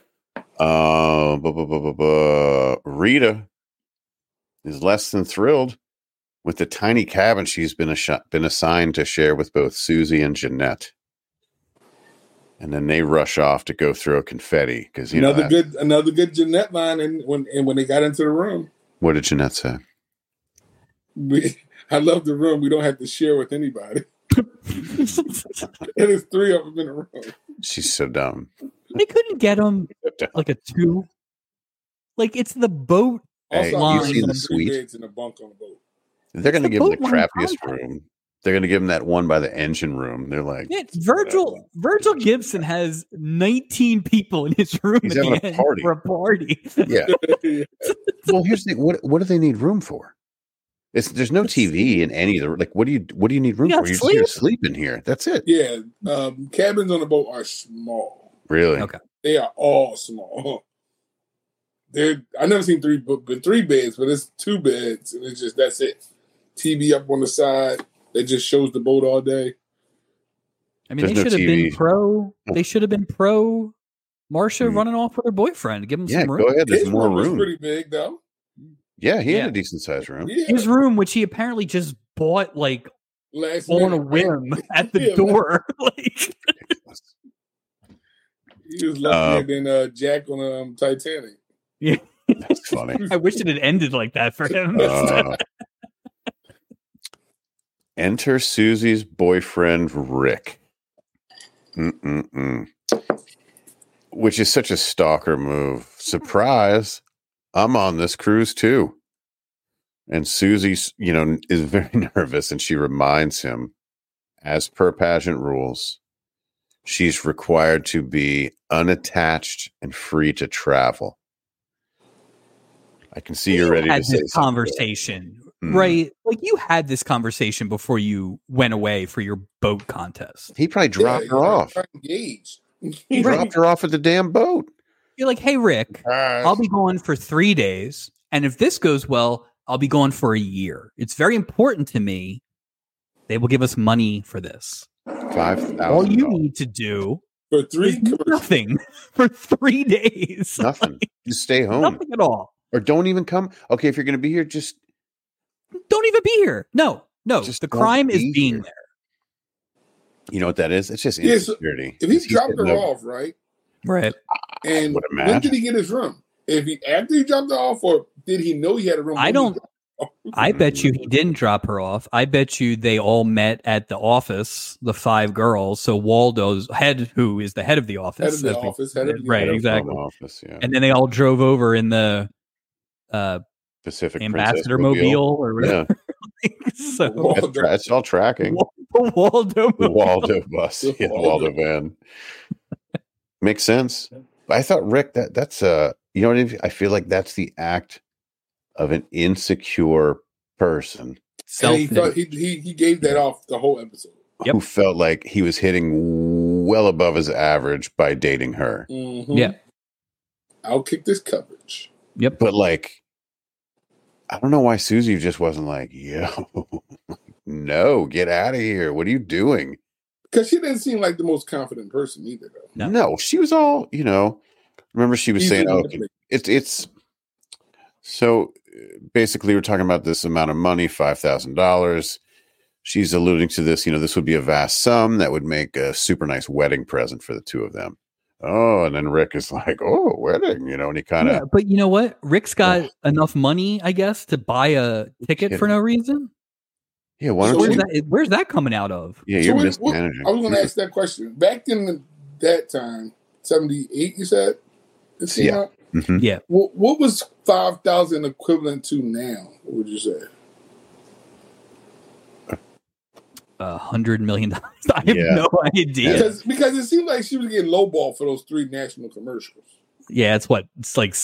Rita is less than thrilled with the tiny cabin she's been assigned to share with both Susie and Jeanette. And then they rush off to go throw confetti because another good Jeanette line. And when they got into the room, what did Jeanette say? I love the room. We don't have to share with anybody. And there's 3 of them in a room. She's so dumb. They couldn't get him like a 2. Like it's the boat. Hey, also, you see the suite? Beds in a bunk on the boat. They're going to give him the boat crappiest room. They're going to give him that one by the engine room. They're like, yeah, Virgil Gibson has 19 people in his room. He's having a party. For a party. Yeah. Well, here's the thing. What do they need room for? There's no TV in any of the, like, what do you need room for? You're just going to sleep in here. That's it. Yeah. Cabins on the boat are small. Really? Okay. They are all small. I've never seen 3 beds, but it's 2 beds, and it's just, that's it. TV up on the side that just shows the boat all day. I mean, they should have been pro. They should have been pro Marcia running off with her boyfriend. Give him some room. Go ahead. There's more room. Was pretty big though. Yeah, he had a decent sized room. Yeah. His room, which he apparently just bought like on a whim at the door. Like he was luckier than Jack on Titanic. Yeah, that's funny. I wish it had ended like that for him. Enter Susie's boyfriend, Rick. Which is such a stalker move. Surprise. I'm on this cruise too. And Susie, is very nervous, and she reminds him, as per pageant rules, she's required to be unattached and free to travel. I can see you're ready to say this conversation. Right, like you had this conversation before you went away for your boat contest. He probably dropped her off. Engaged. He dropped her off at the damn boat. You're like, hey, Rick, I'll be going for 3 days, and if this goes well, I'll be going for a year. It's very important to me. They will give us money for this. $5,000. All you need to do for 3 nothing for 3 days. Nothing. Just stay home. Nothing at all. Or don't even come. Okay, if you're going to be here, just don't even be here. No. Just the crime is being there. You know what that is? It's just insecurity. So if he dropped her off, right? Right. And when did he get his room? After he dropped her off, or did he know he had a room? I bet you he didn't drop her off. I bet you they all met at the office, the 5 girls. So Waldo's head, who is the head of the office. Right, exactly. Office, yeah. And then they all drove over in the Pacific Ambassador Mobile or whatever. Yeah. So it's all tracking. Waldo bus. Yeah, Waldo van. Makes sense. I thought, Rick, that's you know what I mean? I feel like that's the act of an insecure person. He gave that off the whole episode. Who felt like he was hitting well above his average by dating her. Mm-hmm. Yeah. I'll kick this coverage. Yep. But like, I don't know why Susie just wasn't like, yo, no, get out of here. What are you doing? Because she didn't seem like the most confident person either, though. No, she was all, remember she was saying, it's so basically we're talking about this amount of money, $5,000. She's alluding to this, this would be a vast sum that would make a super nice wedding present for the two of them. Oh, and then Rick is like, oh, wedding, and he kind of. Yeah, but you know what? Rick's got enough money, I guess, to buy a ticket for no reason. Yeah, why don't where's that coming out of? Yeah, you're mismanaging. I was going to ask that question. Back in that time, 78, you said? Yeah. Mm-hmm. Yeah. What was 5,000 equivalent to now? What would you say? $100 million. I have no idea. Because it seemed like she was getting lowball for those 3 national commercials. Yeah, it's like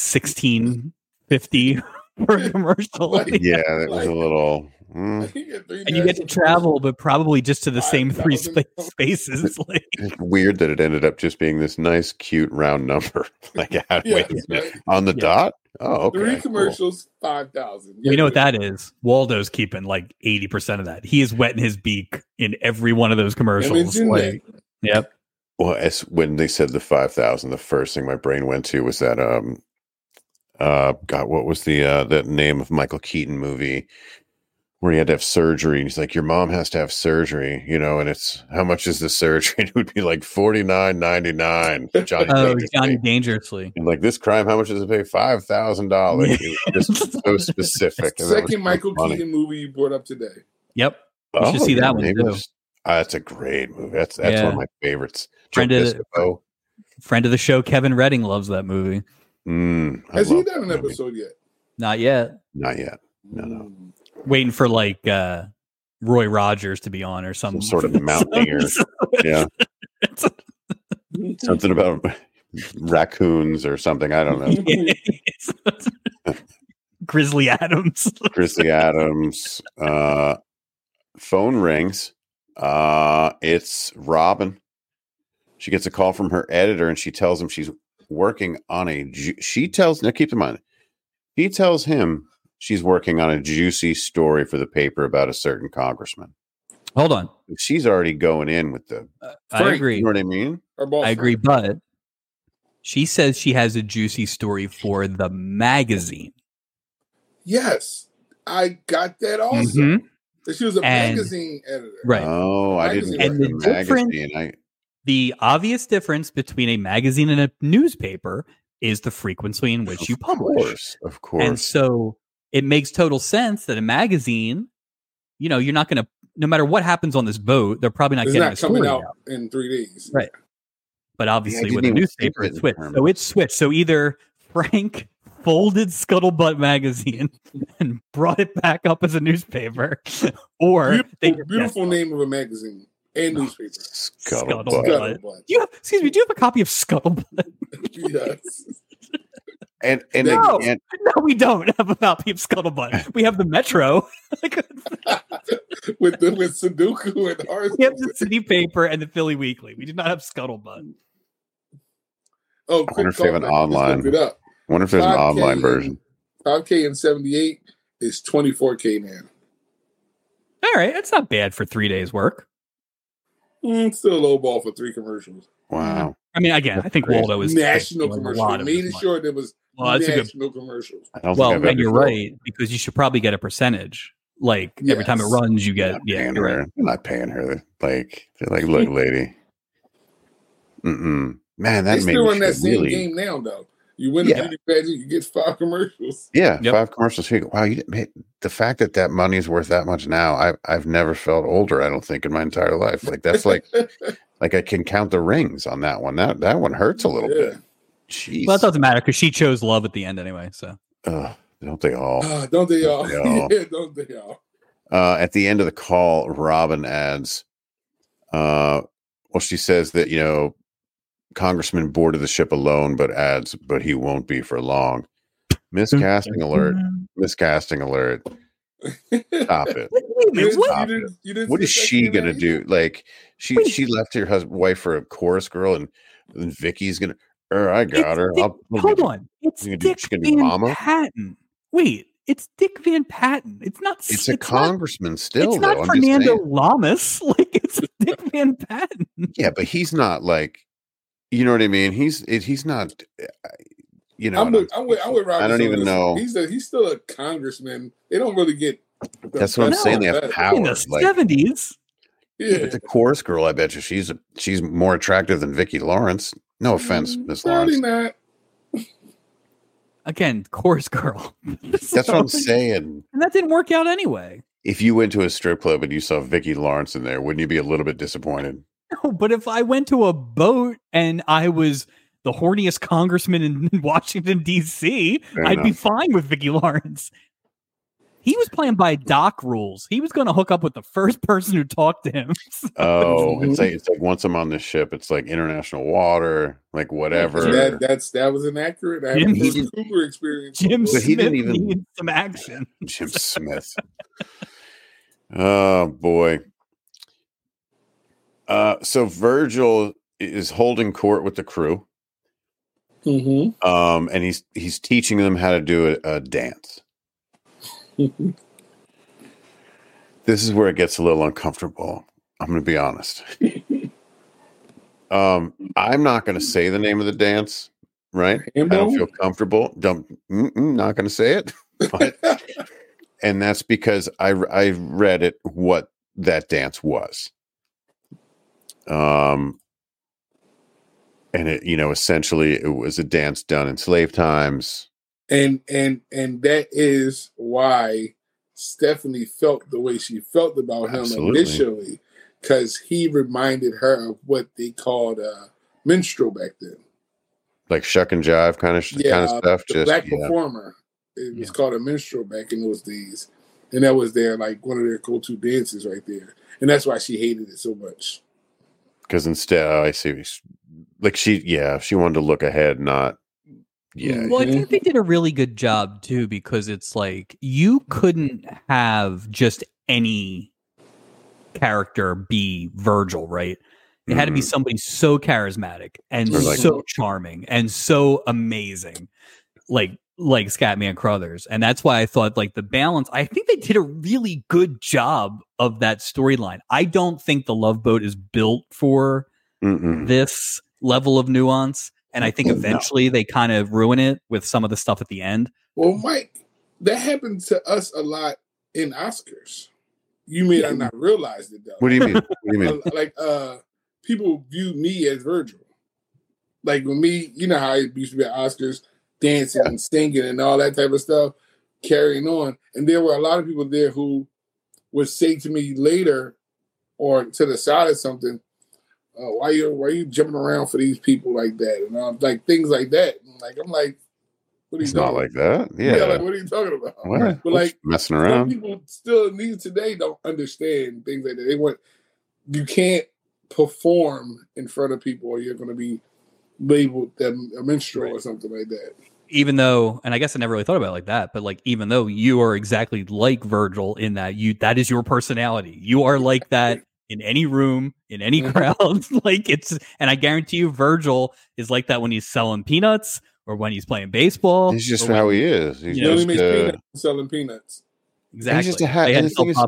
$1,650 for a commercial. Yeah, it was a little. And you get to travel, but probably just to the same 3 spaces. Like, it's weird that it ended up just being this nice, cute, round number. Like, on the dot. Oh, okay. 3 commercials, 5,000. You know what that is? Waldo's keeping like 80% of that. He is wetting his beak in every one of those commercials. Yep. Well, when they said the 5,000, the first thing my brain went to was that God, what was the name of Michael Keaton movie where he had to have surgery. And he's like, your mom has to have surgery, and it's, how much is the surgery? And it would be like $49.99. Johnny Dangerously. And like, this crime, how much does it pay? $5,000. Just so specific. Second Michael Keaton movie you brought up today. Yep. You should see that one too. That's a great movie. That's one of my favorites. Friend of the show, Kevin Redding, loves that movie. Has he done an episode yet? Not yet. Not yet. No. Waiting for like Roy Rogers to be on or some sort of mountaineer. Yeah. Something about raccoons or something. I don't know. Grizzly Adams. Phone rings. It's Robin. She gets a call from her editor and she tells him she's working on now keep in mind, he tells him she's working on a juicy story for the paper about a certain congressman. Hold on. She's already going in with the I agree. You know what I mean? I agree, but she says she has a juicy story for the magazine. Yes, I got that also. Mm-hmm. She was a magazine editor. Right. Oh, I didn't get the magazine. The obvious difference between a magazine and a newspaper is the frequency in which you publish. Of course. And so it makes total sense that a magazine, you're not going to, no matter what happens on this boat, they're probably not getting a story coming out in 3 days. Right. But obviously with a newspaper, it's switched. So it's switched. So either Frank folded Scuttlebutt magazine and brought it back up as a newspaper, or beautiful name of a magazine and newspaper. Scuttlebutt. Do you have a copy of Scuttlebutt? Yes. And no, we don't have a copy of Scuttlebutt. We have the Metro with Sudoku and ours. We have the City Paper and the Philly Weekly. We do not have Scuttlebutt. Oh, I wonder if they have an online. I wonder if there's an online version. 5K and 78 is 24K now. All right, that's not bad for 3 days' work. Still a low ball for 3 commercials. Wow. I mean, again, I think Waldo is national commercials. Made sure there was national commercials. Well, and you're right, because you should probably get a percentage. Like every time it runs, you get. I'm not paying her. Like, they're like, look, lady. Man, that they still run that same really... game now, though. You win a beauty pageant, you get 5 commercials. Yeah, 5 commercials. Wow, the fact that money is worth that much now, I've never felt older. I don't think in my entire life. Like that's like I can count the rings on that one. That one hurts a little bit. Jeez. Well, it doesn't matter because she chose love at the end anyway. So don't they all? Don't they all? Yeah, don't they all? At the end of the call, Robin adds, she says that Congressman boarded the ship alone, but adds, but he won't be for long. Miscasting alert. Miscasting alert. Stop it. Stop it. What is she going to do? Like, she left her wife for a chorus girl, and Vicky's going to, I got her. Hold on. It's Dick Van Patten. Wait, it's Dick Van Patten. It's a congressman still, it's not though. Fernando Lamas. Like, it's Dick Van Patten. Yeah, but he's not like, you know what I mean? He's not. I'm with Robert. I don't even know. He's still a congressman. They don't really get. That's what I'm saying. They have power. In the 70s. Yeah, but the chorus girl, I bet you she's more attractive than Vicki Lawrence. No offense, Miss Lawrence. Not. Again, chorus girl. That's what I'm saying. And that didn't work out anyway. If you went to a strip club and you saw Vicki Lawrence in there, wouldn't you be a little bit disappointed? No, but if I went to a boat and I was the horniest congressman in Washington, D.C., I'd be fine with Vicki Lawrence. He was playing by dock rules. He was going to hook up with the first person who talked to him. It's like once I'm on this ship, it's like international water, like whatever. That was inaccurate. I had a Cooper experience. Jim Smith needs some action. Jim Smith. Oh boy. So Virgil is holding court with the crew. Mm-hmm. And he's teaching them how to do a dance. This is where it gets a little uncomfortable. I'm going to be honest. I'm not going to say the name of the dance, right? I don't feel comfortable. Not going to say it. But and that's because I read it what that dance was. And it, essentially it was a dance done in slave times. And that is why Stephanie felt the way she felt about him initially, because he reminded her of what they called minstrel back then, like shuck and jive kind of stuff. The black performer. It was called a minstrel back in those days, and that was their one of their go-to dances right there, and that's why she hated it so much. Because instead, I see, like she wanted to look ahead, not. Yeah. Well, I think they did a really good job too, because it's like you couldn't have just any character be Virgil, right? It had to be somebody so charismatic and so charming and so amazing, like Scatman Crothers. And that's why I thought the balance, I think they did a really good job of that storyline. I don't think The Love Boat is built for this level of nuance. And I think eventually they kind of ruin it with some of the stuff at the end. Well, Mike, that happened to us a lot in Oscars. You may not realize it, though. What do you mean? People view me as Virgil. Like with me, you know how I used to be at Oscars, dancing and singing and all that type of stuff, carrying on. And there were a lot of people there who would say to me later or to the side of something, why you jumping around for these people like that? And things like that. I'm like, what are you doing? Not like that. Yeah. What are you talking about? What? But messing around. Some people still today don't understand things like that. You can't perform in front of people or you're going to be labeled a minstrel or something like that. Even though, and I guess I never really thought about it like that, but even though you are exactly like Virgil in that that is your personality. You are like that in any room, in any crowd. And I guarantee you Virgil is like that when he's selling peanuts or when he's playing baseball. He's just how he is. He's just peanuts, selling peanuts. Exactly. He's just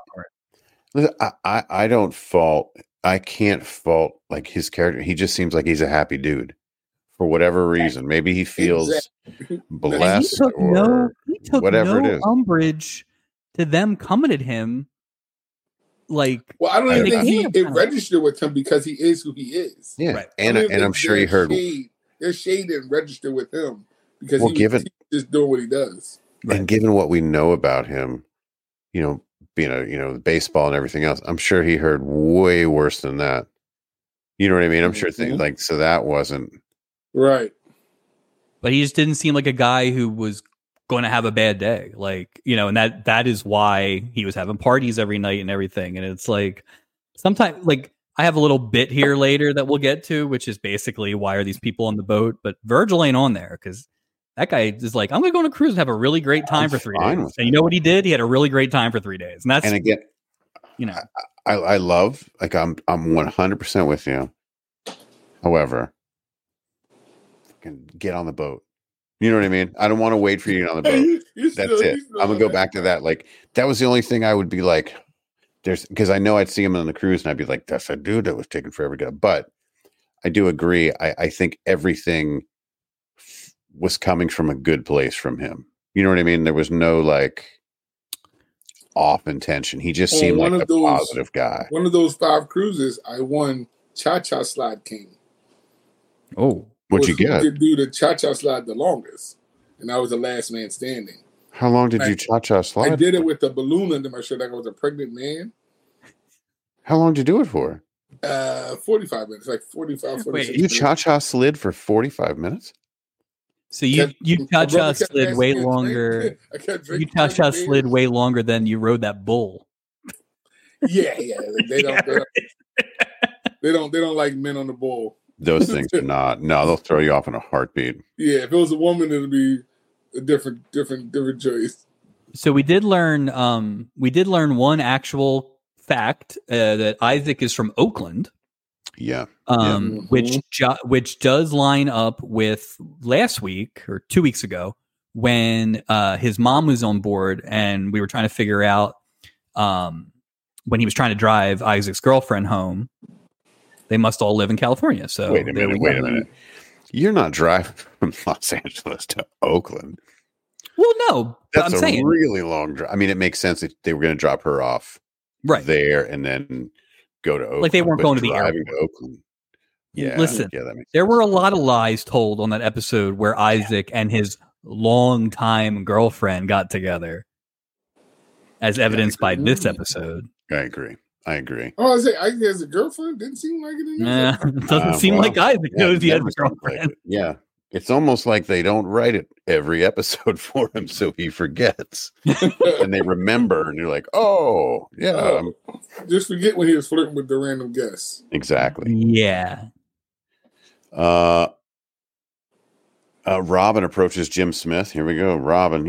I can't fault his character. He just seems like he's a happy dude for whatever reason. Maybe he feels blessed he took whatever it is. Umbrage to them coming at him. I don't even think it registered with him because he is who he is. Yeah, right. and I'm sure he heard their shade didn't register with him because he's just doing what he does. And given what we know about him, being baseball and everything else, I'm sure he heard way worse than that. You know what I mean? I'm sure things so that wasn't right. But he just didn't seem like a guy who was going to have a bad day, and that is why he was having parties every night and everything. And it's sometimes I have a little bit here later that we'll get to, which is basically why are these people on the boat? But Virgil ain't on there because that guy is I'm going to go on a cruise and have a really great time for 3 days. And you know what he did? He had a really great time for 3 days. And again, I love I'm 100% with you. However, get on the boat. You know what I mean? I don't want to wait for you to get on the boat. That's it. I'm gonna go back to that. That was the only thing I would be because I know I'd see him on the cruise and I'd be like, that's a dude that was taking forever to go. But I do agree. I think everything was coming from a good place from him. You know what I mean? There was no off intention. He just seemed like a positive guy. One of those 5 cruises, I won Cha-Cha Slide King. Oh. What'd you get? Who could do the Cha-Cha Slide the longest, and I was the last man standing. How long did you Cha-Cha slide? I did it with a balloon under my shirt, I was a pregnant man. How long did you do it for? 45 minutes, 45. Wait, you Cha-Cha slid for 45 minutes? So you Cha-Cha slid way longer. You Cha-Cha slid way longer than you rode that bull. Yeah. They don't like men on the bull. Those things are not. No, they'll throw you off in a heartbeat. Yeah, if it was a woman, it'd be a different choice. So we did learn one actual fact that Isaac is from Oakland. Yeah. Which does line up with last week or 2 weeks ago when his mom was on board and we were trying to figure out when he was trying to drive Isaac's girlfriend home. They must all live in California. So wait a minute. You're not driving from Los Angeles to Oakland. Well, no, That's I'm saying really long drive. I mean, it makes sense that they were going to drop her off there and then go to Oakland. Like they weren't going to the driving airport. to Oakland. Yeah. Listen, that makes there sense. were a lot of lies told on that episode where Isaac and his longtime girlfriend got together, as evidenced by this episode. I agree. Oh, I say Isaac has a girlfriend. Didn't seem like it. It doesn't seem like Isaac knows he has a girlfriend. Yeah. It's almost like they don't write it every episode for him, so he forgets. And they remember, and you're like, oh, yeah. Just forget when he was flirting with the random guests. Exactly. Yeah. Robin approaches Jim Smith. Here we go. Robin,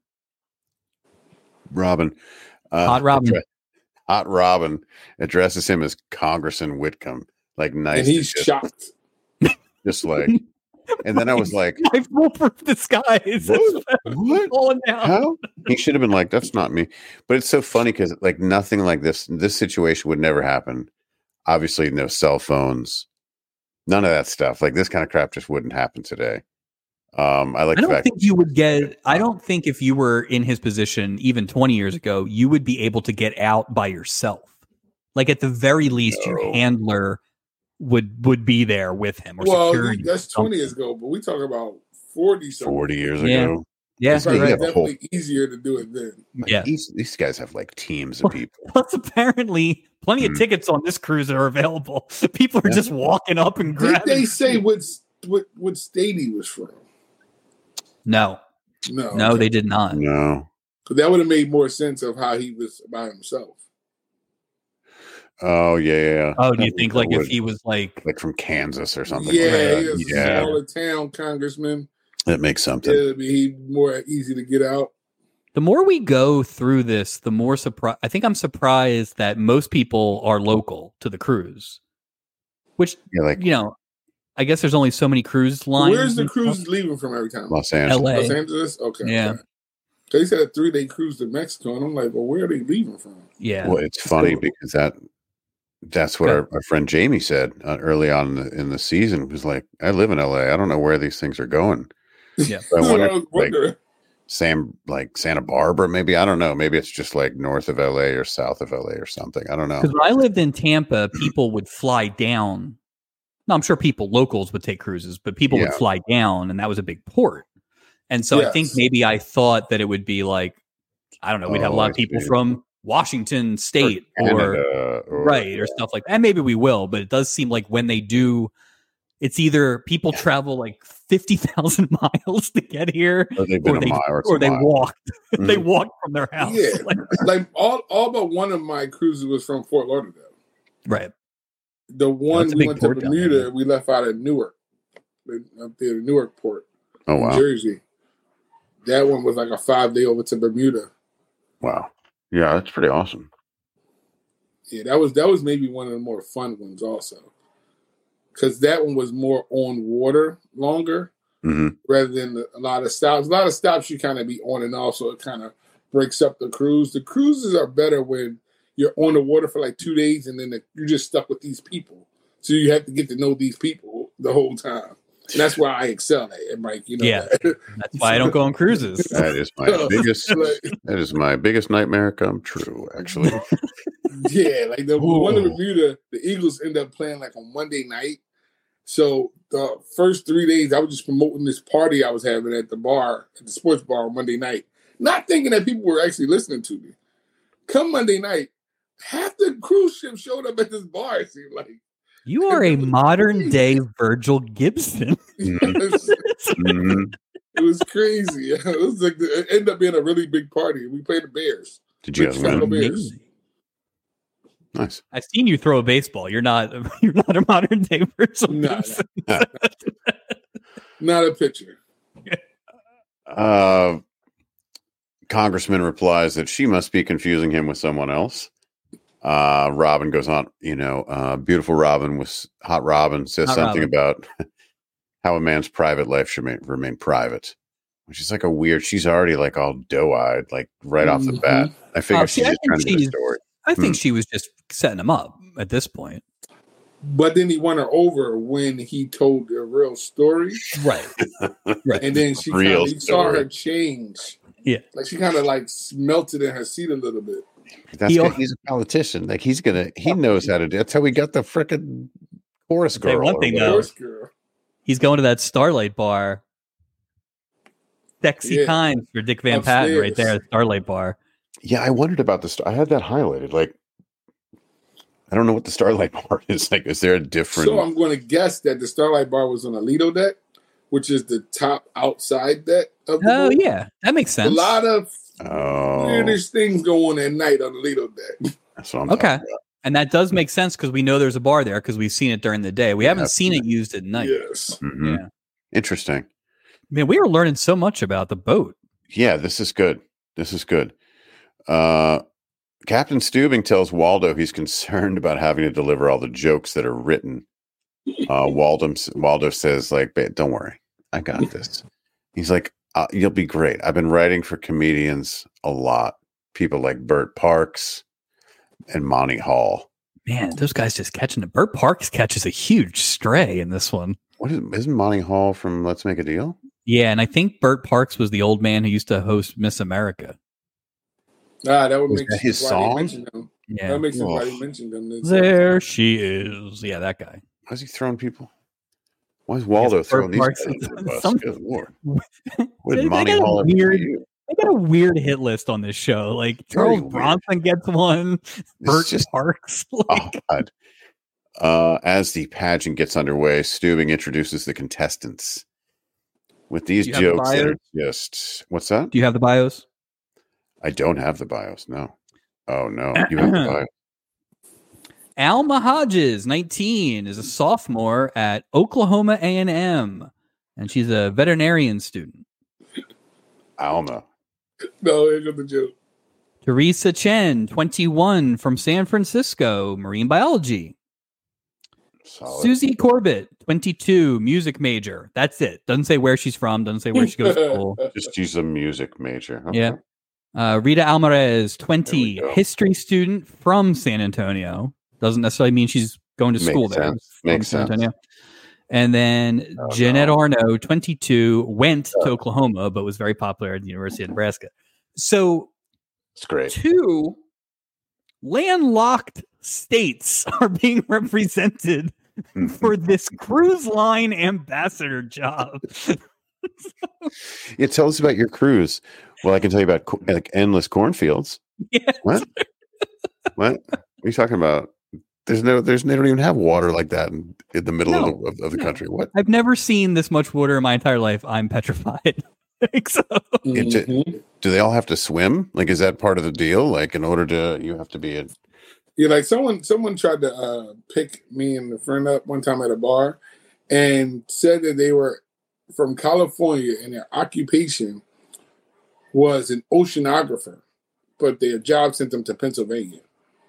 Hot Robin. Hot Robin addresses him as Congressman Whitcomb. Like, nice. And he's shocked. Just like... And then I was like, I foolproof disguise. What? Falling down. How? He should have been like, that's not me. But it's so funny because like nothing like this situation would never happen. Obviously, no cell phones, none of that stuff. Like this kind of crap just wouldn't happen today. I don't think you would get. I don't think if you were in his position even 20 years ago, you would be able to get out by yourself. Like at the very least, your handler would be there with him. Or security. That's 20 years ago, but we talk about 40 years ago. Yeah, it's definitely easier to do it then. Like, these guys have like teams of people. Plus, apparently, plenty of tickets on this cruise are available. People are just walking up and grabbing. Did they say what state he was from? No, they did not. No, because that would have made more sense of how he was by himself. Oh yeah. Oh, do you think like if he was like from Kansas or something? Yeah, he was a smaller town congressman. That makes something. It'd be more easy to get out. The more we go through this, the more surprised. I think I'm surprised that most people are local to the cruise. Which I guess there's only so many cruise lines. Where's the cruise leaving from every time? Los Angeles. LA. Los Angeles? Okay. Yeah. Okay. They said a 3-day cruise to Mexico, and I'm like, well, where are they leaving from? Yeah. Well, it's funny because that's what our friend Jamie said early on in the season. It was like, I live in LA. I don't know where these things are going. Yeah. So I wonder, Santa Barbara, maybe. I don't know. Maybe it's just like north of LA or south of LA or something. I don't know. Because when I lived in Tampa, people would fly down. No, I'm sure locals would take cruises, but people would fly down, and that was a big port. And so I think maybe I thought that it would be like, I don't know, we'd have a lot of people from Washington State or stuff like that. And maybe we will, but it does seem like when they do, it's either people travel like 50,000 miles to get here, or they walk. Mm-hmm. They walk from their house. Yeah, like all but one of my cruises was from Fort Lauderdale. Right. The one we went to Bermuda, we left out at Newark, up there, the Newark port, in Jersey. That one was like a 5-day over to Bermuda. Wow. Yeah, that's pretty awesome. Yeah, that was maybe one of the more fun ones also. Because that one was more on water longer rather than a lot of stops. A lot of stops you kind of be on and off, so it kind of breaks up the cruise. The cruises are better when you're on the water for like 2 days and then you're just stuck with these people. So you have to get to know these people the whole time. And that's why I excel at it, Mike. That's why I don't go on cruises. That is my biggest nightmare come true, actually. Yeah, like the one in Bermuda, the Eagles end up playing like on Monday night. So the first 3 days, I was just promoting this party I was having at the sports bar on Monday night, not thinking that people were actually listening to me. Come Monday night, half the cruise ship showed up at this bar. It seemed like. You are a modern day Virgil Gibson. Mm-hmm. It was crazy. It was like it ended up being a really big party. We played the Bears. Did you guys win? Bears. Nice. I've seen you throw a baseball. You're not a modern day Virgil Gibson. Not a pitcher. Congressman replies that she must be confusing him with someone else. Robin goes on, beautiful Robin was hot. Robin says something about how a man's private life should remain private, which is like she's already like all doe-eyed, like right off the bat. I figure she's just trying to get a story. I think she was just setting him up at this point. But then he won her over when he told the real story. Right. And then she saw her change. Yeah. Like she kind of like melted in her seat a little bit. He's a politician. Like he knows how to do. That's how we got the frickin' chorus girl. One thing though, he's going to that Starlight Bar. Sexy Times for Dick Van Patten right there at Starlight Bar. Yeah, I wondered about this. I had that highlighted. Like, I don't know what the Starlight Bar is. Like, is there a different? So I'm going to guess that the Starlight Bar was on a Lido deck, which is the top outside deck of the boat. Yeah, that makes sense. A lot of weirdish things go on at night on the Lido deck. That's what I'm talking about. And that does make sense because we know there's a bar there because we've seen it during the day. We haven't seen it used at night. Yes. Mm-hmm. Yeah. Interesting. Man, we are learning so much about the boat. Yeah, this is good. Captain Stubing tells Waldo he's concerned about having to deliver all the jokes that are written. Waldo says, like, don't worry, I got this. He's like, you'll be great. I've been writing for comedians a lot. People like Bert Parks and Monty Hall. Man, those guys just catching it. Bert Parks catches a huge stray in this one. Isn't Monty Hall from Let's Make a Deal? Yeah, and I think Bert Parks was the old man who used to host Miss America. That would make his song. Yeah, that makes somebody mention them. There she is. Yeah, that guy. Why is he throwing people? Why is Waldo throwing these guys under the bus? Good Lord. What did Monty Hall They got a weird hit list on this show. Like Charles Bronson gets one. Bert Parks. Like. Oh, God. As the pageant gets underway, Stubing introduces the contestants with these jokes that are just. What's that? Do you have the bios? I don't have the bios. No. Oh no, you have the bios. Alma Hodges, 19, is a sophomore at Oklahoma A&M, and she's a veterinarian student. Alma. No, here's the joke. Teresa Chen, 21, from San Francisco, marine biology. Solid. Susie Corbett, 22, music major. That's it. Doesn't say where she's from. Doesn't say where she goes to school. Just she's a music major. Okay. Yeah. Rita Alvarez, 20, history student from San Antonio. Doesn't necessarily mean she's going to school there. Makes sense. Antonio. And then Jeanette Arno, 22, went to Oklahoma, but was very popular at the University of Nebraska. So it's great. 2 landlocked states are being represented for this cruise line ambassador job. Yeah, tell us about your cruise. Well, I can tell you about like endless cornfields. Yes. What? What are you talking about? They don't even have water like that in the middle of the country. What? I've never seen this much water in my entire life. I'm petrified. So. Do they all have to swim? Like, is that part of the deal? Like, in order to, you have to be a. Yeah, like someone tried to pick me and a friend up one time at a bar, and said that they were from California and their occupation was an oceanographer, but their job sent them to Pennsylvania.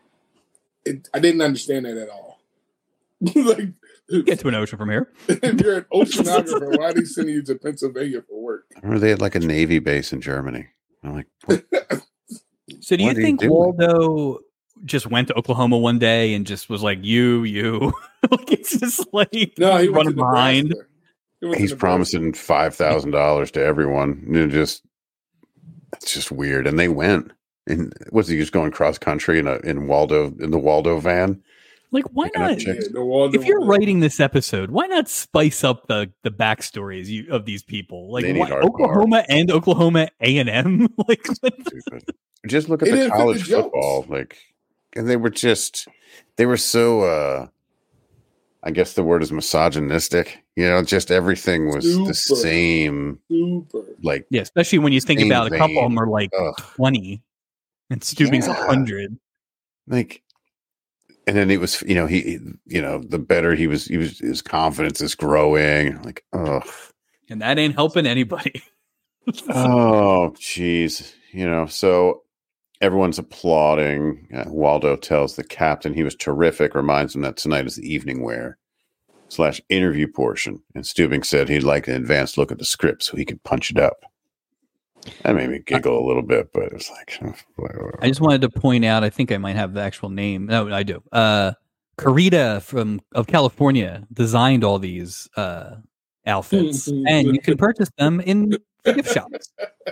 I didn't understand that at all. Like, get to an ocean from here. If you're an oceanographer, why are they sending you to Pennsylvania for work? I remember they had like a Navy base in Germany. I'm like, so do you think Waldo just went to Oklahoma one day and just was like, you, like it's just like he running behind. He's promising $5,000 to everyone. It's just weird. And they went. And was he just going cross country in the Waldo van? Like, why not? If you're writing this episode, why not spice up the backstories of these people? Like Oklahoma and Oklahoma A&M. Like, just look at the college football. Like, and they were so. I guess the word is misogynistic. Just everything was the same. Like, yeah, especially when you think about a couple of them are like 20. And Stubing's 100. Like, and then it was, the better he was, his confidence is growing. Like, and that ain't helping anybody. Oh, geez. So everyone's applauding. Waldo tells the captain he was terrific, reminds him that tonight is the evening wear / interview portion. And Stubing said he'd like an advanced look at the script so he could punch it up. That made me giggle a little bit, but it was like. I just wanted to point out, I think I might have the actual name. No, I do. Carita of California designed all these outfits, and you can purchase them in the gift shops.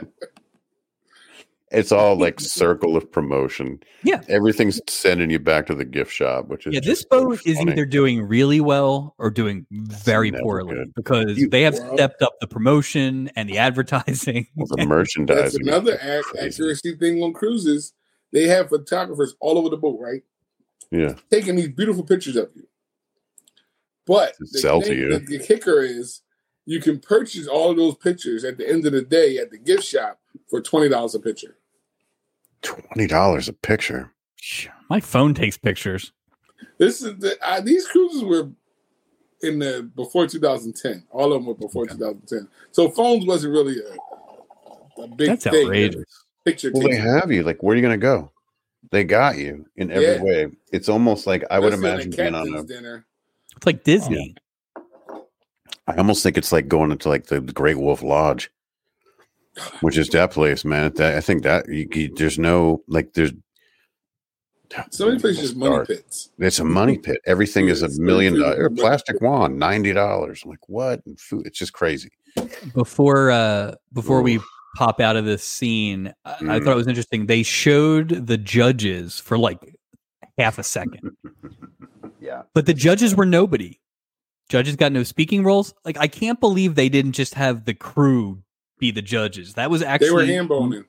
It's all like circle of promotion. Yeah. Everything's sending you back to the gift shop, which is this boat is either doing really well or doing very poorly because they have stepped up the promotion and the advertising. Well, the merchandising. That's another accuracy thing on cruises. They have photographers all over the boat, right? Yeah. Taking these beautiful pictures of you. But the kicker is you can purchase all of those pictures at the end of the day at the gift shop for $20 a picture. $20 a picture. My phone takes pictures. This is these cruises were in the before 2010. All of them were before 2010. So phones wasn't really a big That's thing. Outrageous. Picture. Well, they have you. Like, where are you going to go? They got you in every way. It's almost like I would imagine being on a dinner. It's like Disney. I almost think it's like going into like the Great Wolf Lodge, which is that place, man. I think that there's no like there's so many places money pits. It's a money pit. Everything is $1 million. A plastic wand, $90. I'm like, what? And food. It's just crazy. Before we pop out of this scene, I thought it was interesting. They showed the judges for like half a second. Yeah. But the judges were nobody. Judges got no speaking roles. Like, I can't believe they didn't just have the crew be the judges. That was actually... They were hand-boning.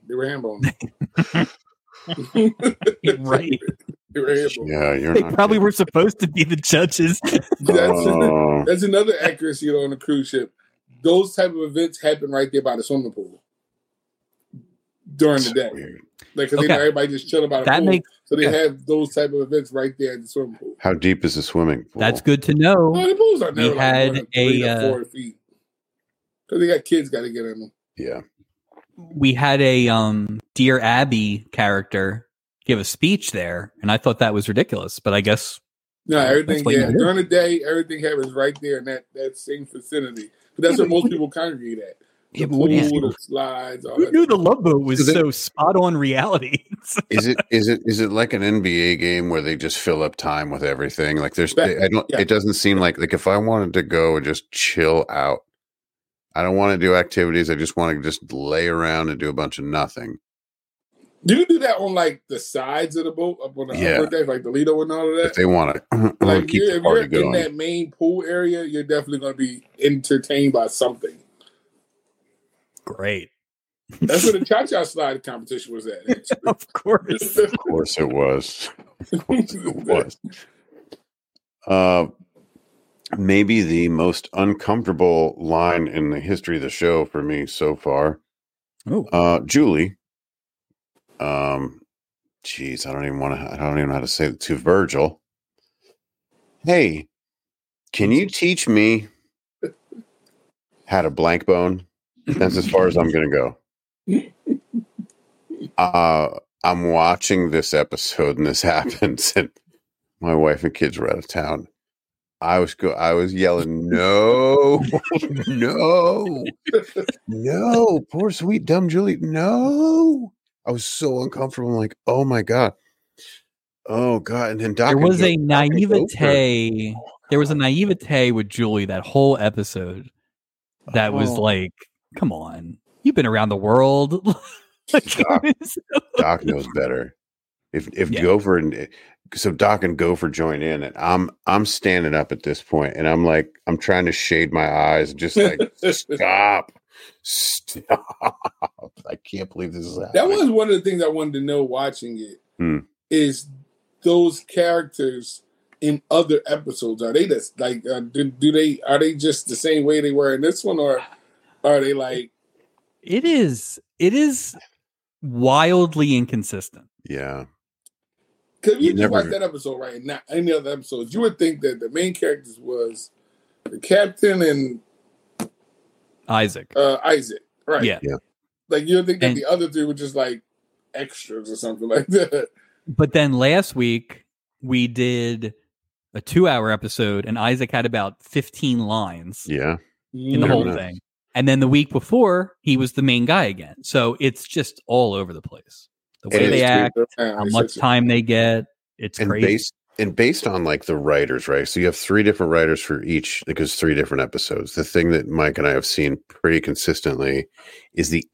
Right. They were hand-boning. Yeah, they probably were supposed to be the judges. That's another accuracy on a cruise ship. Those type of events happen right there by the swimming pool during the day. Weird. Like, because everybody just chilling by the pool. So they have those type of events right there at the swimming pool. How deep is the swimming pool? That's good to know. The pools are never we had 3 to 4 feet. Because they got kids got to get in them. Yeah. We had a Dear Abby character give a speech there, and I thought that was ridiculous. But I guess everything. During the day, everything happens right there in that same vicinity. But that's where most people congregate at. The pool, the slides. Who knew the Love Boat was so spot on reality? Is it like an NBA game where they just fill up time with everything? Like it doesn't seem like if I wanted to go and just chill out, I don't want to do activities. I just want to just lay around and do a bunch of nothing. You can do that on like the sides of the boat, up on the upper deck, like the Lido and all of that. If they want to, like keep if the party you're going. In that main pool area, you're definitely going to be entertained by something. Great. That's where the cha-cha slide competition was at. Of course. Of course it was. Of course it was. Maybe the most uncomfortable line in the history of the show for me so far. Julie. Geez, I don't even know how to say it to Virgil. Hey, can you teach me how to blank bone? That's as far as I'm going to go. I'm watching this episode and this happens, and my wife and kids were out of town. I was yelling, no, no, poor sweet dumb Julie, no. I was so uncomfortable. I'm like, oh my God. Oh God. And then there was a naivete. There was a naivete with Julie that whole episode that was like, come on, you've been around the world. Doc knows better. If Gopher so Doc and Gopher join in, and I'm standing up at this point, and I'm like, I'm trying to shade my eyes, just like stop. I can't believe this is happening. That was one of the things I wanted to know watching it. Is those characters in other episodes, are they just like are they just the same way they were in this one, or are they like it is wildly inconsistent. Yeah. Because you just watched that episode, right? Not any other episodes. You would think that the main characters was the captain and Isaac. Isaac, right? Yeah. Like you would think that the other three were just like extras or something like that. But then last week we did a 2-hour episode, and Isaac had about 15 lines. Yeah. In the whole thing. And then the week before, he was the main guy again. So it's just all over the place. The way they act, how much time they get, it's crazy. And based on like the writers, right? So you have 3 different writers for each, because 3 different episodes. The thing that Mike and I have seen pretty consistently is the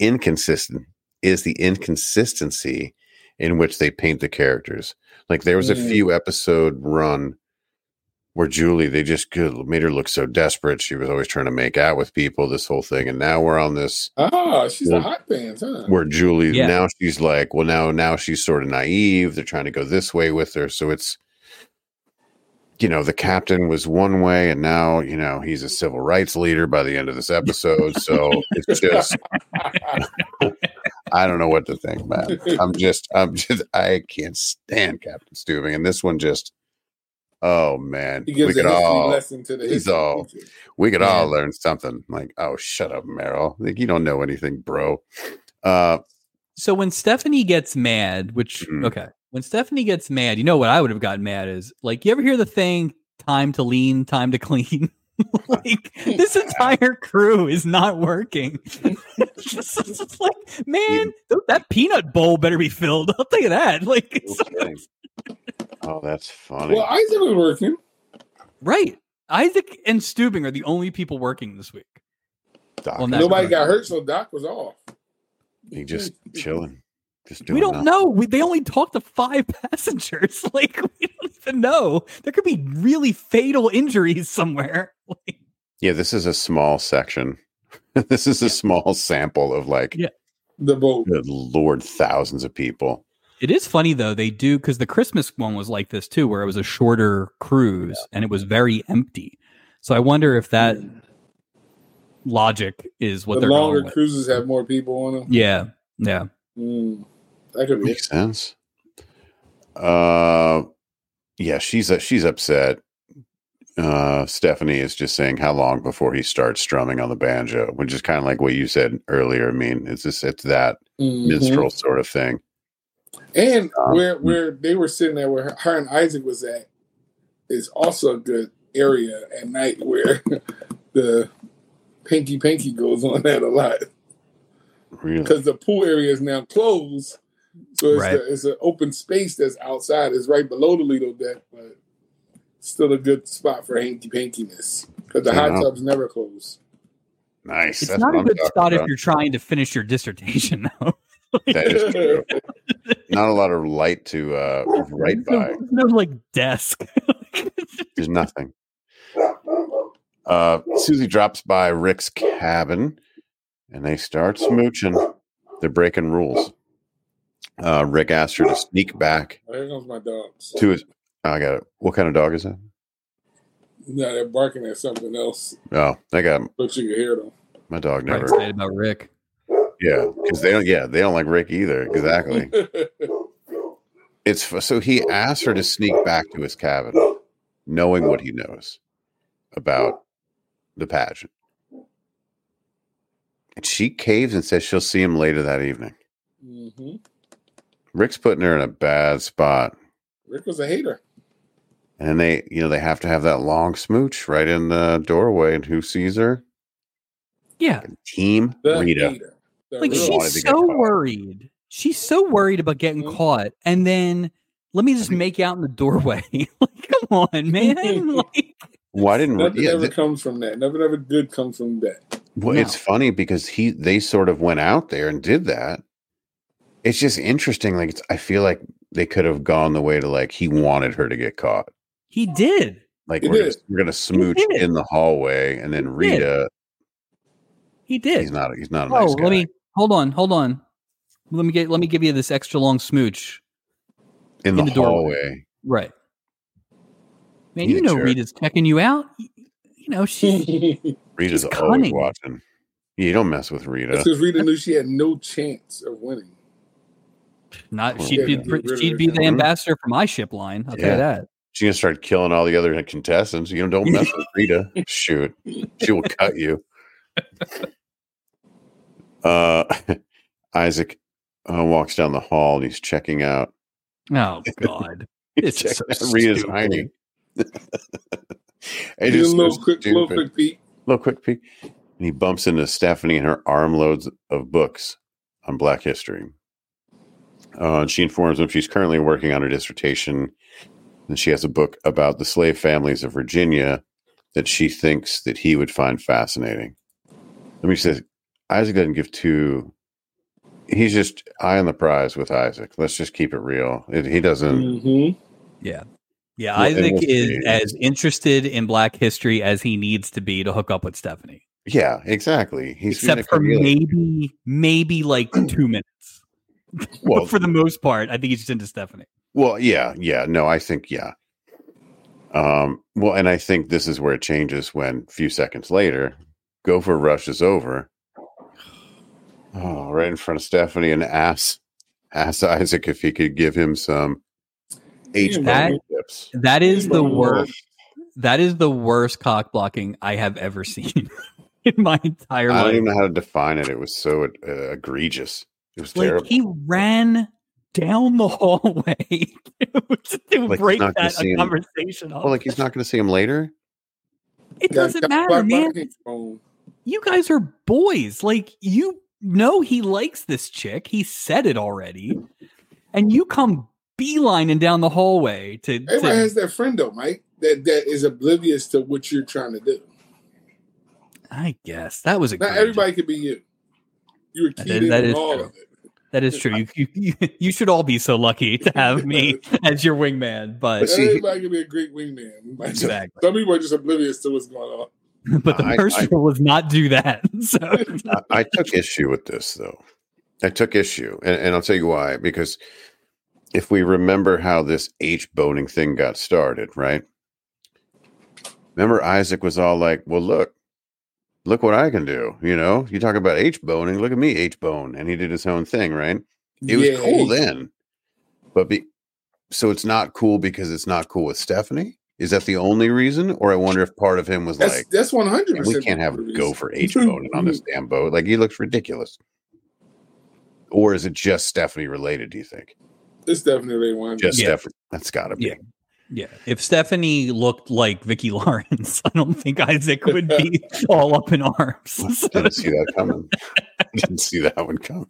inconsistency in which they paint the characters. Like there was a few episode run where Julie, they just made her look so desperate. She was always trying to make out with people, this whole thing. And now we're on this. Oh, she's a hot pants, huh? Where Julie, now she's like, well, now she's sort of naive. They're trying to go this way with her. So it's, the captain was one way, and now, he's a civil rights leader by the end of this episode. So it's just, I don't know what to think, man. I can't stand Captain Stubing. And this one just, oh man, we could all lesson to the we could all learn something. Like, oh, shut up, Meryl. Like, you don't know anything, bro. So when Stephanie gets mad, when Stephanie gets mad, what I would have gotten mad is, like, you ever hear the thing, time to lean, time to clean? Like, this entire crew is not working. It's like, man, that peanut bowl better be filled. I'll tell you that. Like, oh, that's funny. Well, Isaac was working. Right. Isaac and Stubing are the only people working this week. Nobody got hurt, so Doc was off. He just chilling. We don't know. They only talked to 5 passengers. Like, we don't even know. There could be really fatal injuries somewhere. Yeah, this is a small section. This is a small sample of the boat. Good Lord, thousands of people. It is funny though. They do, because the Christmas one was like this too, where it was a shorter cruise and it was very empty. So I wonder if that logic is what the they're longer going with. Cruises have more people on them. Yeah. That could make sense. Yeah, she's upset. Stephanie is just saying how long before he starts strumming on the banjo, which is kind of like what you said earlier. I mean, it's that minstrel sort of thing. And where they were sitting there, where her and Isaac was at, is also a good area at night where the pinky goes on that a lot. Really? Because the pool area is now closed. So it's an open space that's outside. It's right below the Lido deck, but still a good spot for hanky-pankiness. Because the hot tubs never close. Nice. It's not a good spot if you're trying to finish your dissertation, though. That is true. Not a lot of light to write by. No desk. There's nothing. Susie drops by Rick's cabin, and they start smooching. They're breaking rules. Rick asked her to sneak back. There goes my dogs. I got it. What kind of dog is that? No, they're barking at something else. Oh, I got them. But you can hear them. My dog never. Excited about Rick. Yeah, because they don't like Rick either. Exactly. So he asked her to sneak back to his cabin, knowing what he knows about the pageant. And she caves and says she'll see him later that evening. Mm-hmm. Rick's putting her in a bad spot. Rick was a hater. And they have to have that long smooch right in the doorway. And who sees her? Yeah. Team Rita. Hater. She's so worried. She's so worried about getting caught. And then let me just make out in the doorway. Come on, man. Why didn't nothing ever comes from that? Nothing ever good comes from that. Well, it's funny because they sort of went out there and did that. It's just interesting. I feel like they could have gone the way to he wanted her to get caught. He did. We're gonna smooch in the hallway, and then Rita. He did. He's not a nice guy. Let me hold on. Let me give you this extra long smooch in the hallway. Right. Man, Rita's checking you out. Rita's always watching. You don't mess with Rita. Because Rita knew she had no chance of winning. She'd be the ambassador for my ship line. I'll tell you that. She's gonna start killing all the other contestants. Don't mess with Rita. Shoot, she will cut you. Isaac walks down the hall and he's checking out. Oh God, this is so Rita's hiding. A little quick peek. And he bumps into Stephanie and her armloads of books on Black history. She informs him she's currently working on her dissertation And she has a book about the slave families of Virginia that she thinks that he would find fascinating. Let me say, Isaac doesn't give two. He's just eye on the prize with Isaac. Let's just keep it real. He doesn't. Mm-hmm. Yeah. Yeah. Well, Isaac is as interested in Black history as he needs to be to hook up with Stephanie. Yeah, exactly. Except for maybe like 2 minutes. Well, for the most part, I think he's just into Stephanie. Well, yeah. No, I think, yeah. Well, and I think this is where it changes when a few seconds later, Gopher rushes over. Oh, right in front of Stephanie and asks Isaac if he could give him some H-boning tips. That is the worst. That is the worst cock blocking I have ever seen in my entire life. I don't even know how to define it. It was so egregious. It was terrible. He ran down the hallway to break that conversation off. Well, he's not going to see him later? It doesn't matter, man. You guys are boys. You know he likes this chick. He said it already. And you come beelining down the hallway to... Everybody has that friend, though, Mike, that is oblivious to what you're trying to do. I guess. That was Not everybody could be you. You were keyed in all of it. That is true. You should all be so lucky to have me as your wingman. But everybody can be a great wingman. Exactly. Some people are just oblivious to what's going on. But the first rule was not do that. So I took issue with this, though. I took issue, and I'll tell you why. Because if we remember how this H-boning thing got started, right? Remember, Isaac was all like, "Well, look what I can do." You talk about H-boning. Look at me, H-bone, and he did his own thing, right? It was cool then, but so it's not cool because it's not cool with Stephanie. Is that the only reason? Or I wonder if part of him was that's 100%. We can't have Gopher H-boning on this damn boat. He looks ridiculous. Or is it just Stephanie related, do you think? It's definitely one. Just Stephanie. That's got to be. Yeah. If Stephanie looked like Vicki Lawrence, I don't think Isaac would be all up in arms. I didn't see that coming. I didn't see that one coming.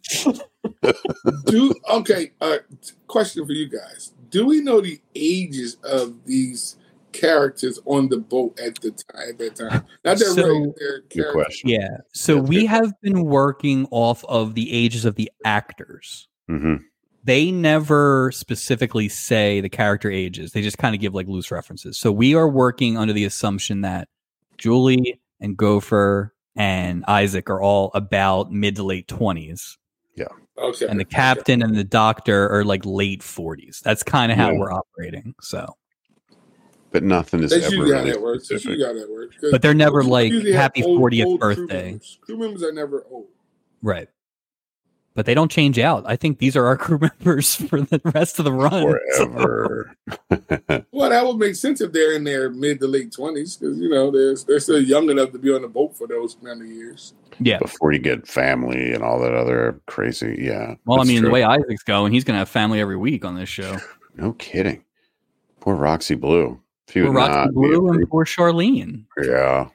Question for you guys. Do we know the ages of these characters on the boat at that time? Not their good question. Yeah. So we have been working off of the ages of the actors. Mm-hmm. They never specifically say the character ages. They just kind of give loose references. So we are working under the assumption that Julie and Gopher and Isaac are all about mid to late 20s. Yeah. Okay. And the captain and the doctor are late 40s. That's kind of how we're operating. So. But nothing is ever really specific. But they're never happy 40th birthday. Crew members are never old. Right. But they don't change out. I think these are our crew members for the rest of the run. Forever. So. Well, that would make sense if they're in their mid to late 20s because, they're still young enough to be on the boat for those kind of years. Yeah. Before you get family and all that other crazy. Yeah. Well, the way Isaac's going, he's going to have family every week on this show. No kidding. Poor Roxy Blue. Poor Roxy Blue and poor Charlene. Yeah.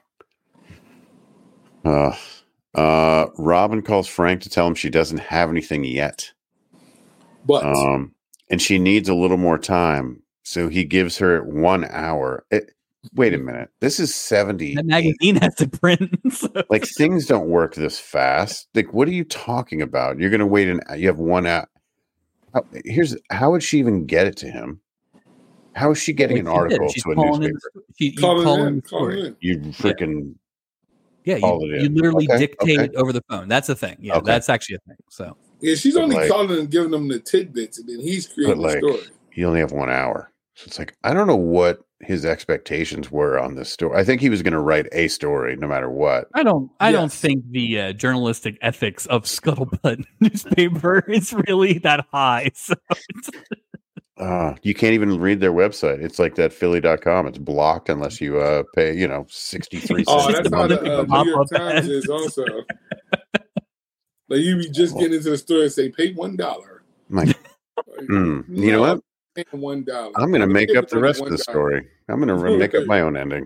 Robin calls Frank to tell him she doesn't have anything yet. But and she needs a little more time. So he gives her 1 hour. Wait a minute. This is 70. That magazine has to print. Things don't work this fast. What are you talking about? You're going to wait you have 1 hour. How would she even get it to him? How is she getting an article to a newspaper? Calling in. You freaking... Yeah, you literally dictate over the phone. That's a thing. Yeah, that's actually a thing. So she's only calling and giving them the tidbits, and then he's creating the story. You only have 1 hour. So it's I don't know what his expectations were on this story. I think he was going to write a story no matter what. I don't think the journalistic ethics of Scuttlebutt newspaper is really that high. So you can't even read their website. It's like that Philly.com. It's blocked unless you pay, 63 cents. Oh, that's how the New York Times is also. You be just getting into the store and say, pay $1. You know what? $1. I'm going to make up the rest of the story. I'm going to make up my own ending.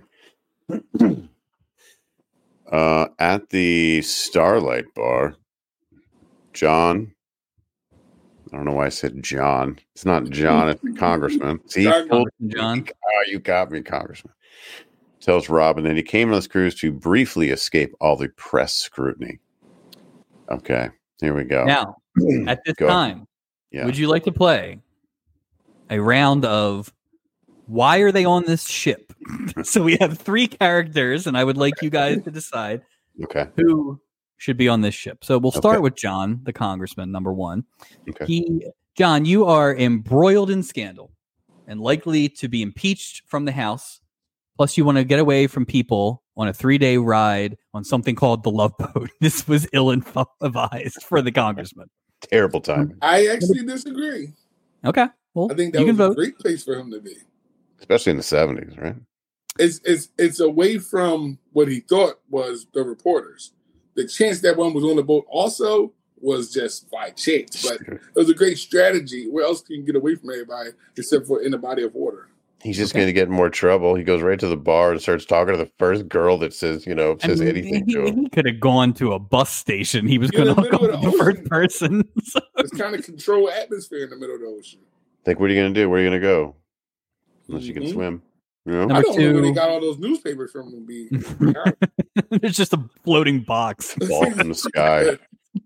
At the Starlight Bar, John I don't know why I said John. It's not John, it's the congressman. See, John. Oh, you got me, congressman. Tells Robin that he came on this cruise to briefly escape all the press scrutiny. Okay, here we go. Now, at this time, would you like to play a round of why are they on this ship? So we have 3 characters, and I would like you guys to decide who should be on this ship. So we'll start with John, the congressman, number 1. Okay. John, you are embroiled in scandal and likely to be impeached from the House. Plus, you want to get away from people on a 3-day ride on something called the Love Boat. This was ill-advised for the congressman. Terrible time. I actually disagree. Okay. Well, I think that was a great place for him to be. Especially in the 70s, right? It's away from what he thought was the reporters. The chance that one was on the boat also was just by chance. But it was a great strategy. Where else can you get away from everybody except for in the body of water? He's just going to get in more trouble. He goes right to the bar and starts talking to the first girl that says, anything to him. He could have gone to a bus station. He was going to hook up with the first person. So. It's kind of control atmosphere in the middle of the ocean. Like, what are you going to do? Where are you going to go? Unless you can swim. You know? I don't know where they got all those newspapers from to be. It's just a floating box. Ball in the sky.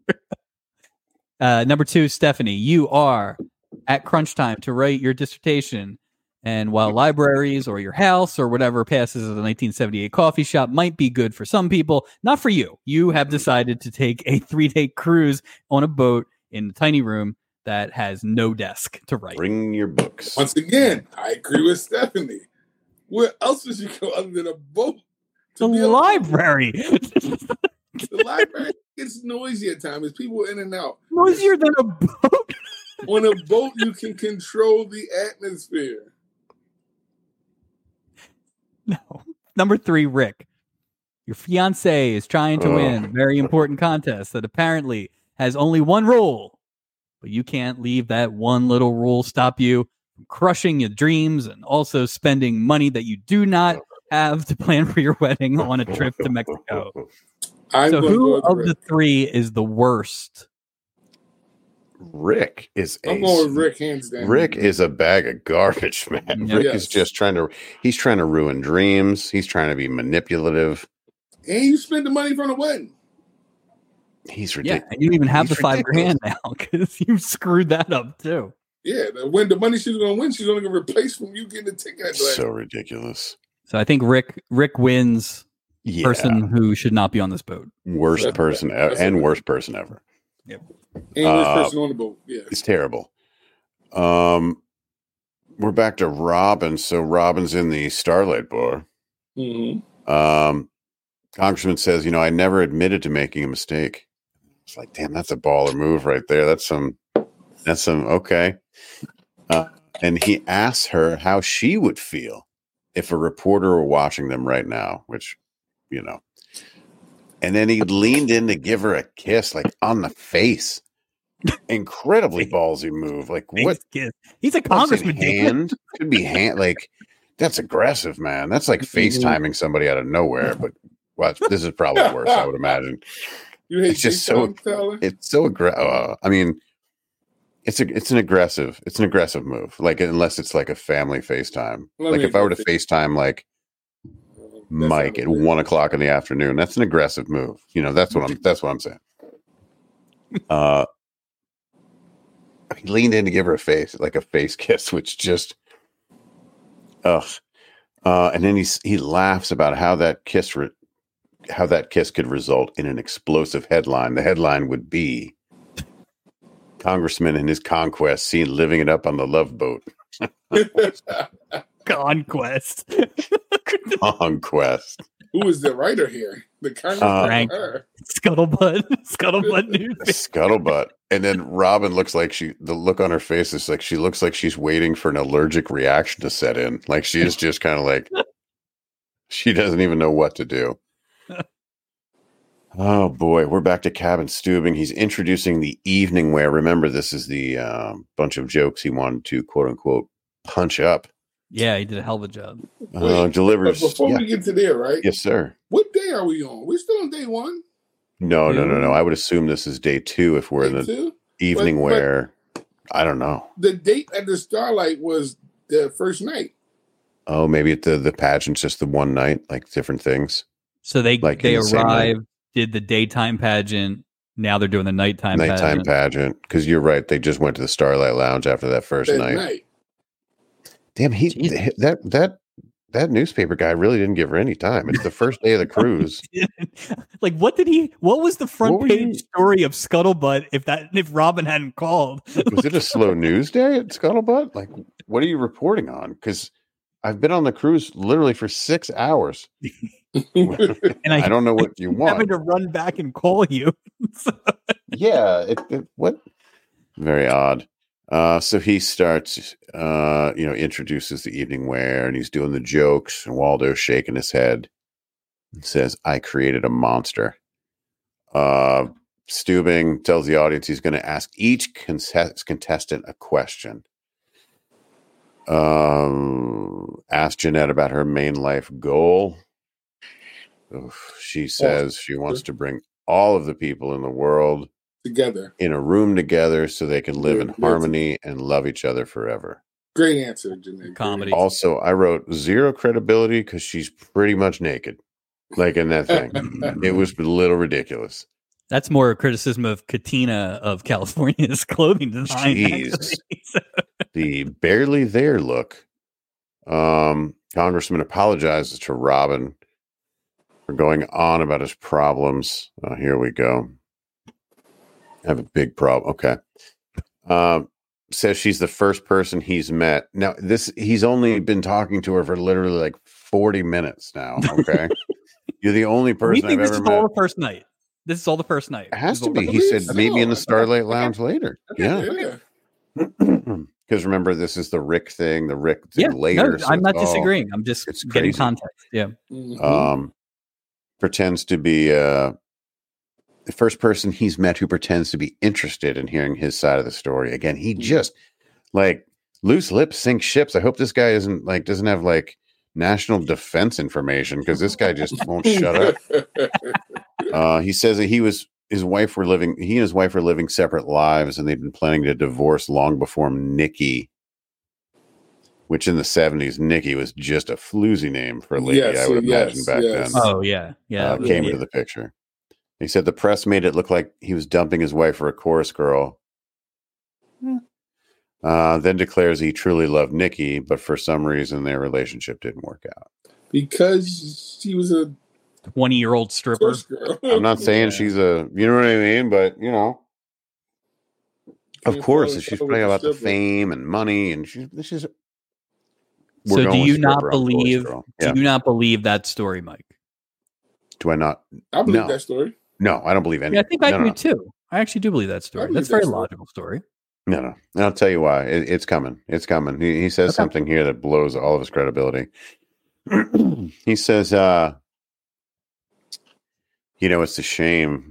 Number 2, Stephanie, you are at crunch time to write your dissertation. And while libraries or your house or whatever passes as a 1978 coffee shop might be good for some people, not for you. You have decided to take a 3-day cruise on a boat in a tiny room that has no desk to write. Bring your books. Once again, I agree with Stephanie. Where else would you go other than a boat? The library. The library gets noisy at times. People in and out. Noisier than a boat? On a boat, you can control the atmosphere. No. Number 3, Rick. Your fiance is trying to win a very important contest that apparently has only one rule, but you can't leave that one little rule stop you from crushing your dreams and also spending money that you do not have to plan for your wedding on a trip to Mexico. So who of the 3 is the worst? Rick is I'm going with Rick hands down. Rick is a bag of garbage, man. Rick is just trying to ruin dreams. He's trying to be manipulative. And you spend the money from the wedding. He's ridiculous. Yeah, and you don't even have the $5,000 now because you screwed that up too. Yeah, when the money she's going to win, she's only going to replace from you getting the ticket. So ridiculous. So I think Rick wins. Person who should not be on this boat. Worst person ever. Yep. And worst person on the boat. Yeah, it's terrible. We're back to Robin. So Robin's in the Starlight Bar. Mm-hmm. Congressman says, I never admitted to making a mistake. It's like, damn, that's a baller move right there. That's some okay. And he asks her how she would feel if a reporter were watching them right now, which, and then he leaned in to give her a kiss, like on the face. Incredibly ballsy move. Like what? He's a congressman. Hand could be hand. Like that's aggressive, man. That's like FaceTiming somebody out of nowhere. But watch, this is probably worse. I would imagine. It's just so. It's so aggressive. I mean, it's an aggressive move. Like unless it's like a family FaceTime. Like if I were to FaceTime like Mike at 1 o'clock in the afternoon, that's an aggressive move. That's what I'm saying. He leaned in to give her a face kiss, which just, and then he laughs about how that kiss could result in an explosive headline. The headline would be Congressman and his conquest seen living it up on the Love Boat. Conquest. Conquest. Who is the writer here? The Frank. Scuttlebutt. Scuttlebutt news. Scuttlebutt. And then Robin looks like the look on her face is like she looks like she's waiting for an allergic reaction to set in. Like she is just kind of like she doesn't even know what to do. Oh boy, we're back to Cabin Stubing. He's introducing the evening wear. Remember, this is the bunch of jokes he wanted to quote unquote punch up. Yeah, he did a hell of a job. Delivers. Before we get to there, right? Yes, sir. What day are we on? We're still on day 1. No. I would assume this is day 2 if we're in the evening wear. I don't know. The date at the Starlight was the first night. Oh, maybe the pageant's just the one night, like different things. So they arrived, did the daytime pageant. Now they're doing the nighttime pageant. Because you're right, they just went to the Starlight Lounge after that first night. Damn, that newspaper guy really didn't give her any time. It's the first day of the cruise. Like, what was the front page story of Scuttlebutt if Robin hadn't called? Was it a slow news day at Scuttlebutt? Like, what are you reporting on? Because I've been on the cruise literally for 6 hours. And I don't know what you want. Having to run back and call you. Yeah. What? Very odd. So he starts, introduces the evening wear, and he's doing the jokes, and Waldo's shaking his head and says, "I created a monster." Steubing tells the audience he's going to ask each contestant a question. Ask Jeanette about her main life goal. She says she wants to bring all of the people in the world together in a room together so they can live in harmony and love each other forever. Great answer, Jeanette. Comedy. Also, I wrote zero credibility because she's pretty much naked, like in that thing. It was a little ridiculous. That's more a criticism of Katina of California's clothing design. Jeez. The barely there look. Congressman apologizes to Robin for going on about his problems. Here we go. I have a big problem. Okay. Says she's the first person he's met. Now, he's only been talking to her for literally like 40 minutes now. Okay. You're the only person I've ever met. This is all the first night. This is all the first night. It has to be. He said meet me in the Starlight Lounge later. Yeah. Because remember, this is the Rick thing. The Rick later. No, I'm not disagreeing. I'm just getting context. Yeah. Pretends to be the first person he's met who pretends to be interested in hearing his side of the story. Again, he just like loose lips sink ships. I hope this guy doesn't have like national defense information, because this guy just won't shut up. He says that he and his wife were living separate lives, and they'd been planning to divorce long before Nikki, which in the 70s, Nikki was just a floozy name for a lady, I would imagine back then. Oh, yeah. Yeah. Came into the picture. He said the press made it look like he was dumping his wife for a chorus girl. Then declares he truly loved Nikki, but for some reason their relationship didn't work out. Because she was a 20-year-old stripper. I'm not saying she's you know what I mean, but of course, she's playing about the fame and money, and she's. So do you not believe? Do you not believe that story, Mike? Do I not? I believe that story. No, I don't believe anything. Yeah, I think I do too. I actually do believe that story. That's a very logical story. No. And I'll tell you why. It's coming. It's coming. He says something here that blows all of his credibility. He says, it's a shame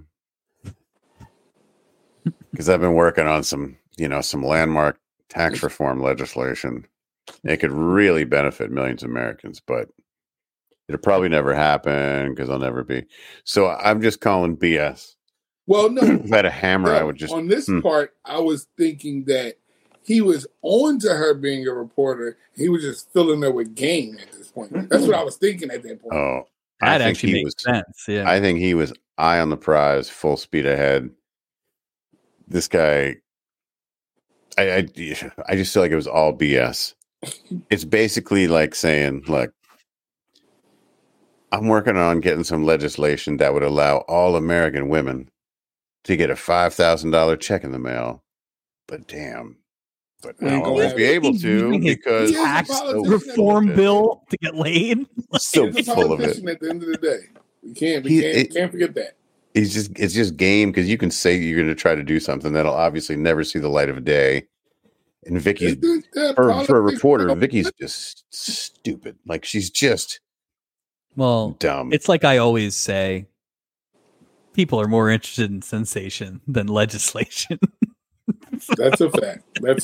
because I've been working on some landmark tax reform legislation. It could really benefit millions of Americans, but it'll probably never happen because I'll never be. So I'm just calling BS. Well, no. If I had a hammer, I would just... On this part, I was thinking that he was on to her being a reporter. He was just filling her with game at this point. That's what I was thinking at that point. Oh, that actually makes sense. Yeah, I think he was eye on the prize, full speed ahead. This guy... I just feel like it was all BS. It's basically like saying, look, I'm working on getting some legislation that would allow all American women to get a $5,000 check in the mail. But damn, but now I won't be able to because tax reform bill to get laid. So full of it. At the end of the day, we can't forget that. It's just game, because you can say you're going to try to do something that'll obviously never see the light of day. And Vicky's for a reporter, Vicky's just stupid. Like, she's just dumb. It's like I always say, people are more interested in sensation than legislation. That's a fact.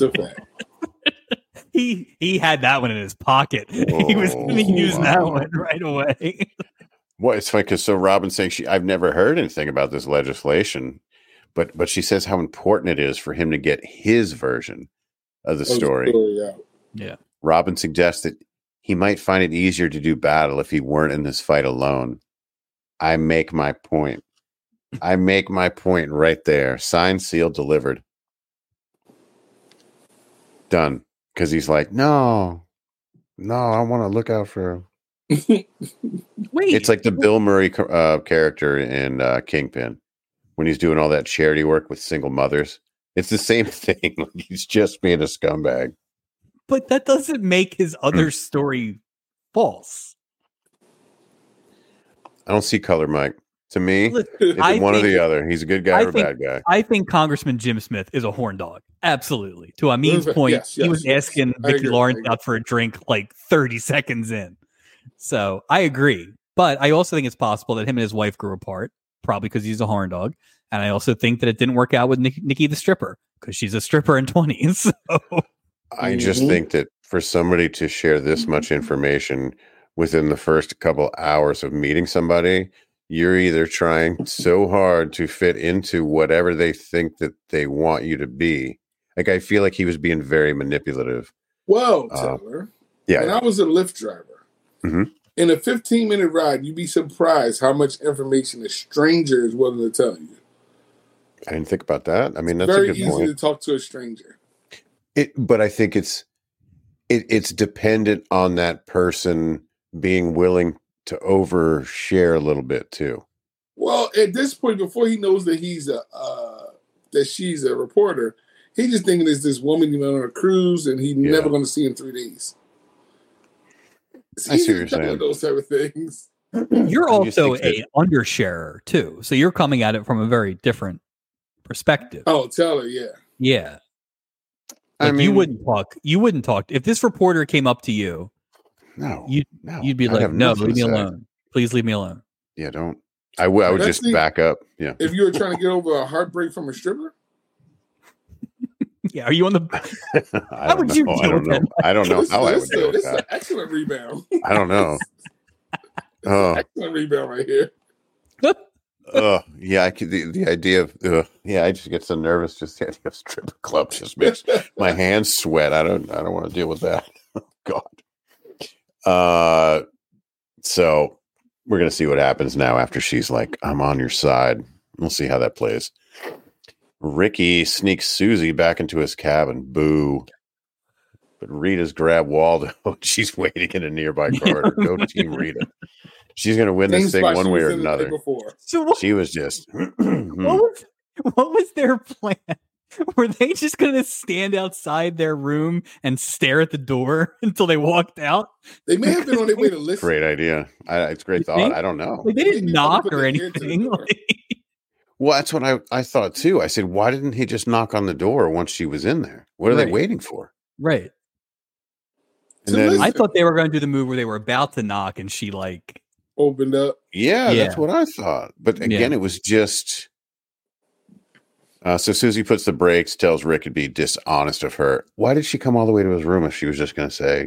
He had that one in his pocket. He was going to use that one right away. Well, it's funny because Robin's saying I've never heard anything about this legislation, But she says how important it is for him to get his version of the story. Yeah. Robin suggests that he might find it easier to do battle if he weren't in this fight alone. I make my point. I make my point right there. Signed, sealed, delivered. Done. Because he's like, no, I want to look out for. Wait, it's like the Bill Murray character in Kingpin when he's doing all that charity work with single mothers. It's the same thing. He's just being a scumbag. But that doesn't make his other story false. I don't see color, Mike. To me, it's one or the other. He's a good guy or a bad guy. I think Congressman Jim Smith is a horn dog. Absolutely. To Amin's point, he was asking Vicki Lawrence out for a drink like 30 seconds in. So I agree. But I also think it's possible that him and his wife grew apart, probably because he's a horn dog. And I also think that it didn't work out with Nikki the stripper, because she's a stripper in 20s. So. I just think that for somebody to share this much information within the first couple hours of meeting somebody, you're either trying so hard to fit into whatever they think that they want you to be. Like, I feel like he was being very manipulative. Well, Taylor, when I was a Lyft driver, in a 15-minute ride, you'd be surprised how much information a stranger is willing to tell you. I didn't think about that. I mean, that's very a good easy point. to talk to a stranger. But I think it's dependent on that person being willing to overshare a little bit too. Well, at this point, before he knows that that she's a reporter, he's just thinking it's this woman on a cruise and he's never going to see in 3 days. I see what you're saying. Those type of things. You're also a undersharer too, so you're coming at it from a very different perspective. Oh, Taylor, yeah. Like, I mean, you wouldn't talk if this reporter came up to you. No, you'd be like, no, leave me alone. Please leave me alone. Yeah, don't. I would just back up. Yeah. If you were trying to get over a heartbreak from a stripper. Yeah, are you on the? How would you deal with that? I don't know how I would deal with that. It's an excellent rebound. I don't know. Excellent rebound right here. Yeah, the idea of I just get so nervous. Just the idea of strip club just makes my hands sweat. I don't want to deal with that. God. So we're gonna see what happens now after she's like, "I'm on your side." We'll see how that plays. Ricky sneaks Susie back into his cabin. Boo. But Rita's grabbed Waldo. She's waiting in a nearby corridor. Go Team Rita. She's going to win this thing one way or another. So she was just... what was their plan? Were they just going to stand outside their room and stare at the door until they walked out? They may have been on their way to listen. Great idea. It's a great thought. I don't know. Like, they didn't knock or anything. Well, that's what I thought too. I said, why didn't he just knock on the door once she was in there? What are they waiting for? Right. And then I thought they were going to do the move where they were about to knock and she like opened up. Yeah, that's what I thought. But again, it was just... so Susie puts the brakes, tells Rick it'd be dishonest of her. Why did she come all the way to his room if she was just going to say,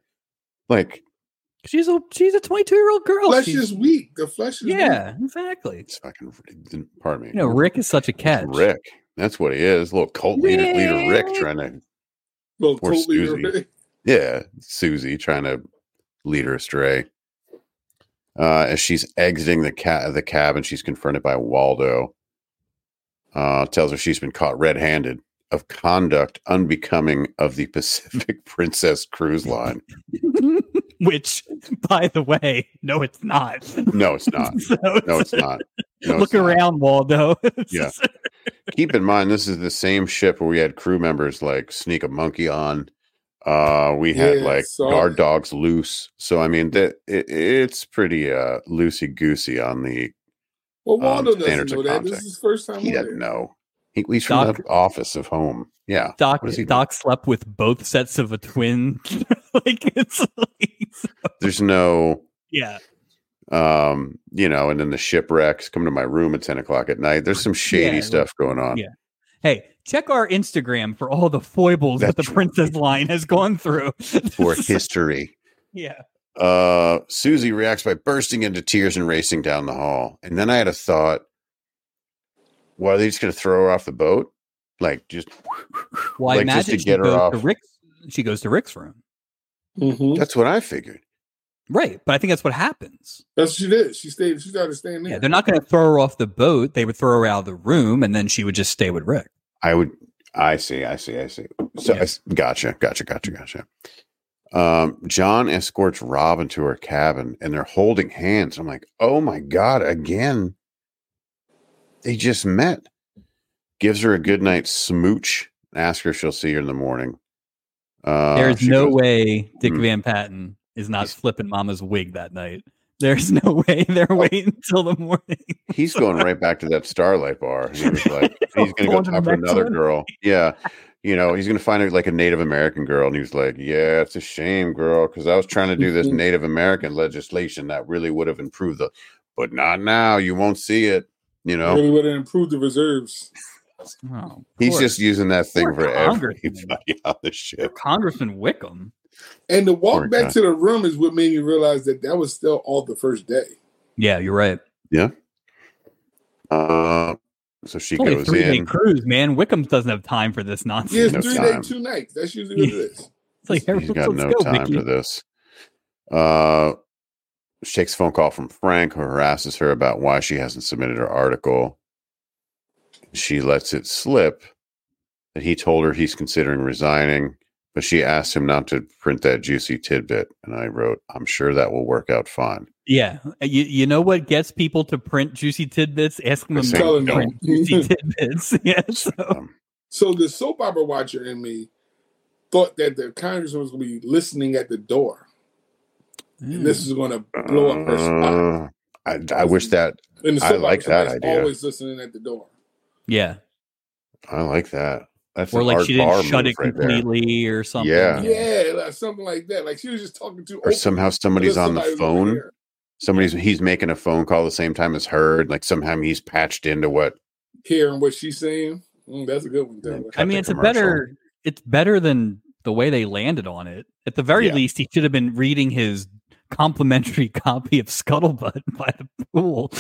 she's a 22-year-old girl. Flesh is weak. The flesh is weak. Exactly. It's fucking, pardon me. You know, Rick is such a catch. Rick. That's what he is. Little cult leader Rick trying to... Little cult leader Rick. Yeah, Susie trying to lead her astray. As she's exiting the cabin, she's confronted by Waldo. Tells her she's been caught red-handed of conduct unbecoming of the Pacific Princess Cruise Line. Which, by the way, no, it's not. No, it's not. No, it's not. No, look around, Waldo. Yeah. Keep in mind, this is the same ship where we had crew members like sneak a monkey on. We had guard dogs loose. So, I mean, it's pretty loosey-goosey on the Waldo doesn't know that. This is his first time. He doesn't know. He's from the office of home. Yeah. Doc slept with both sets of a twin. There's no... Yeah. And then the shipwrecks come to my room at 10 o'clock at night. There's some shady stuff going on. Yeah. Hey, check our Instagram for all the foibles that the Princess line has gone through. For history. Yeah. Susie reacts by bursting into tears and racing down the hall. And then I had a thought. Well, are they just going to throw her off the boat? Like, just... Well, I imagine just to get her off. She goes to Rick's room. Mm-hmm. That's what I figured. Right, but I think that's what happens. That's what she did. She started staying there. Yeah, they're not going to throw her off the boat. They would throw her out of the room, and then she would just stay with Rick. I see. So, Yeah. Gotcha. John escorts Robin to her cabin, and they're holding hands. I'm like, oh my God, again. They just met. Gives her a good night smooch. Ask her if she'll see her in the morning. There's no way Dick Van Patten is not flipping Mama's wig that night. There's no way they're waiting until the morning. He's going right back to that Starlight bar. He was like, he's going to go talk to another girl. Yeah. He's going to find a Native American girl. And he was like, yeah, it's a shame, girl, because I was trying to do this Native American legislation that really would have improved but not now. You won't see it, Really would have improved the reserves. Oh, he's just using that thing Poor for everybody on the ship. Congressman Wickham. And the walk back to the room is what made me realize that was still all the first day. Yeah, you're right. Yeah. So she It's only goes a 3-day in. cruise, man. Wickham doesn't have time for this nonsense. Yeah, it's No 3 time. days, 2 nights. That's usually what it is. It's like, He's got no time for this. She takes a phone call from Frank, who harasses her about why she hasn't submitted her article. She lets it slip that he told her he's considering resigning, but she asked him not to print that juicy tidbit. And I wrote, I'm sure that will work out fine. Yeah. You know what gets people to print juicy tidbits? Asking them to print juicy tidbits. Yeah. So the soap opera watcher in me thought that the congressman was going to be listening at the door. And this is going to blow up her spot. I wish that. I like that idea. Always listening at the door. Yeah. I like that. That's or like she didn't shut it completely or something. Yeah, like something like that. Like she was just talking to. Or somehow somebody's on the phone. He's making a phone call the same time as her. Like somehow he's patched into what. Hearing what she's saying. That's a good one. Though. I mean, it's better than the way they landed on it. At the very least, he should have been reading his complimentary copy of Scuttlebutt by the pool.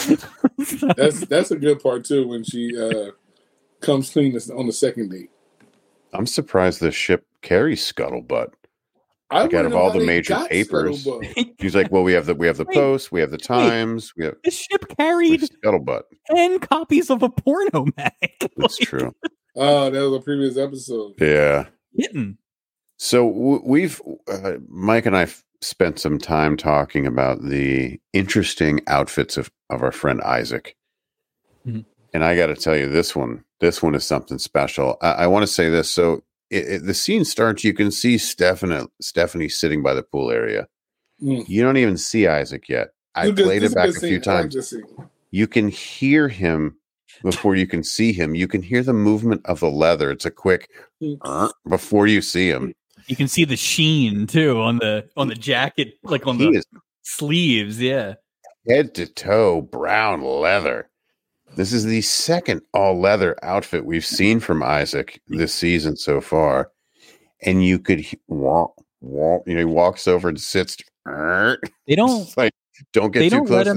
That's a good part too when she comes clean on the second date. I'm surprised the ship carries Scuttlebutt. Like out of all the major papers, he's like, "Well, we have the Post, we have the Times, we have." This ship carried Scuttlebutt 10 copies of a porno mag. That's true. Oh, that was a previous episode. Yeah. Hitting. So we've Mike and I spent some time talking about the interesting outfits of our friend Isaac. Mm-hmm. And I got to tell you, this one is something special. I want to say this. So the scene starts, you can see Stephanie sitting by the pool area. Mm. You don't even see Isaac yet. I played it back a few times. You can hear him before you can see him. You can hear the movement of the leather. It's a quick before you see him. You can see the sheen too on the jacket, like on the sleeves. Yeah, head to toe brown leather. This is the second all leather outfit we've seen from Isaac this season so far, and you could walk. He walks over and sits. They don't don't get too close.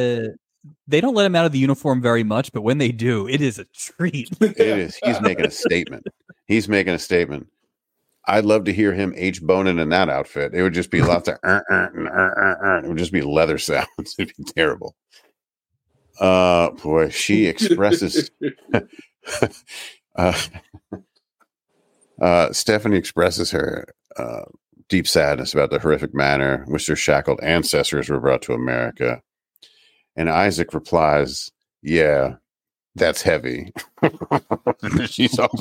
They don't let him out of the uniform very much, but when they do, it is a treat. It is. He's making a statement. I'd love to hear him H-boning in that outfit. It would just be lots of it would just be leather sounds. It'd be terrible. Boy, she expresses Stephanie expresses her deep sadness about the horrific manner in which their shackled ancestors were brought to America. And Isaac replies, "Yeah, that's heavy." She's all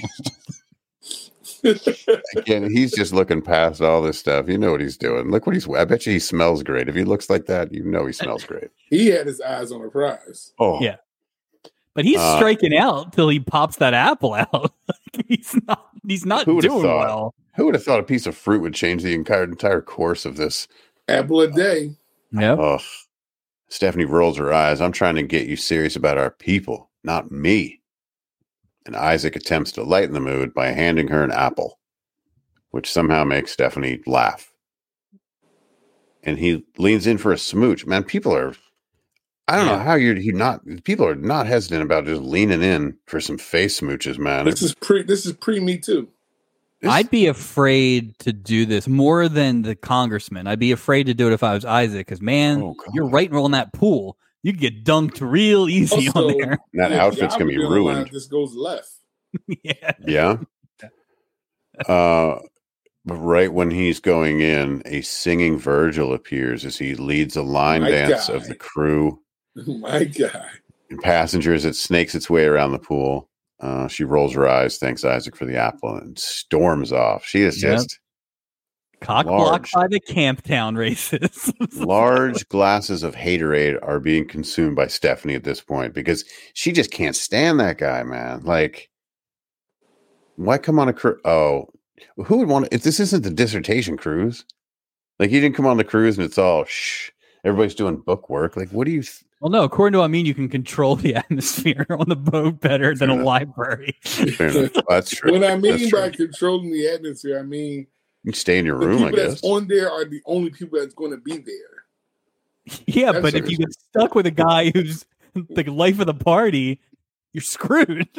again, he's just looking past all this stuff. You know what he's doing. Look what I bet you he smells great. If he looks like that, you know he smells great. He had his eyes on the prize. Oh, yeah. But he's striking out till he pops that apple out. He's not doing well. Who would have thought a piece of fruit would change the entire course of this? Apple a day. Yeah. Oh, Stephanie rolls her eyes. I'm trying to get you serious about our people, not me. And Isaac attempts to lighten the mood by handing her an apple, which somehow makes Stephanie laugh. And he leans in for a smooch. Man, people are... I don't know how you're not. People are not hesitant about just leaning in for some face smooches, man. This is pre Me Too. I'd be afraid to do this more than the congressman. I'd be afraid to do it if I was Isaac, because man, you're right and roll in that pool. You could get dunked real easy Also, on there. That outfit's gonna be ruined. This goes left. Yeah. But right when he's going in, a singing Virgil appears as he leads a line dance of the crew. My guy. And passengers, it snakes its way around the pool. She rolls her eyes, thanks Isaac for the apple, and storms off. She is just cock blocked by the Camptown races. Large glasses of haterade are being consumed by Stephanie at this point because she just can't stand that guy, man. Like, why come on a cruise? Oh, who would want to, if this isn't the dissertation cruise? Like, you didn't come on the cruise and it's all everybody's doing book work. Like, what do you? Well, no, according to you can control the atmosphere on the boat better than a library. That's true. What I mean by controlling the atmosphere, I mean you stay in your room. I guess that's on there are the only people that's going to be there. Yeah, but if you get stuck with a guy who's the life of the party, you're screwed.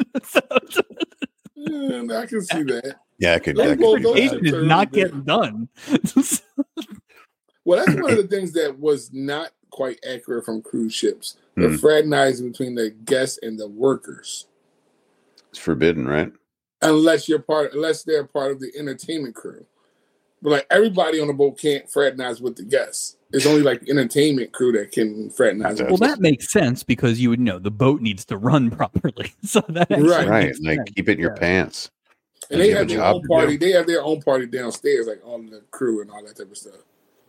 I can see that. Yeah, I could. Transportation is not getting done. Well, that's one of the things that was not quite accurate from cruise ships. The fraternizing between the guests and the workers. It's forbidden, right? Unless they're part of the entertainment crew. But like everybody on the boat can't fraternize with the guests. It's only like the entertainment crew that can fraternize. Well, that makes sense because you would know the boat needs to run properly. So that right, like keep it in your pants. And they have their own party. They have their own party downstairs, like on the crew and all that type of stuff.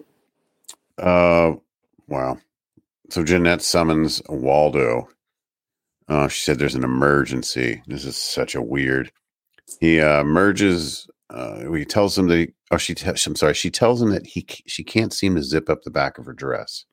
Wow. So Jeanette summons Waldo. She said there's an emergency. This is such a weird. He merges. He tells him that. She tells him that she can't seem to zip up the back of her dress.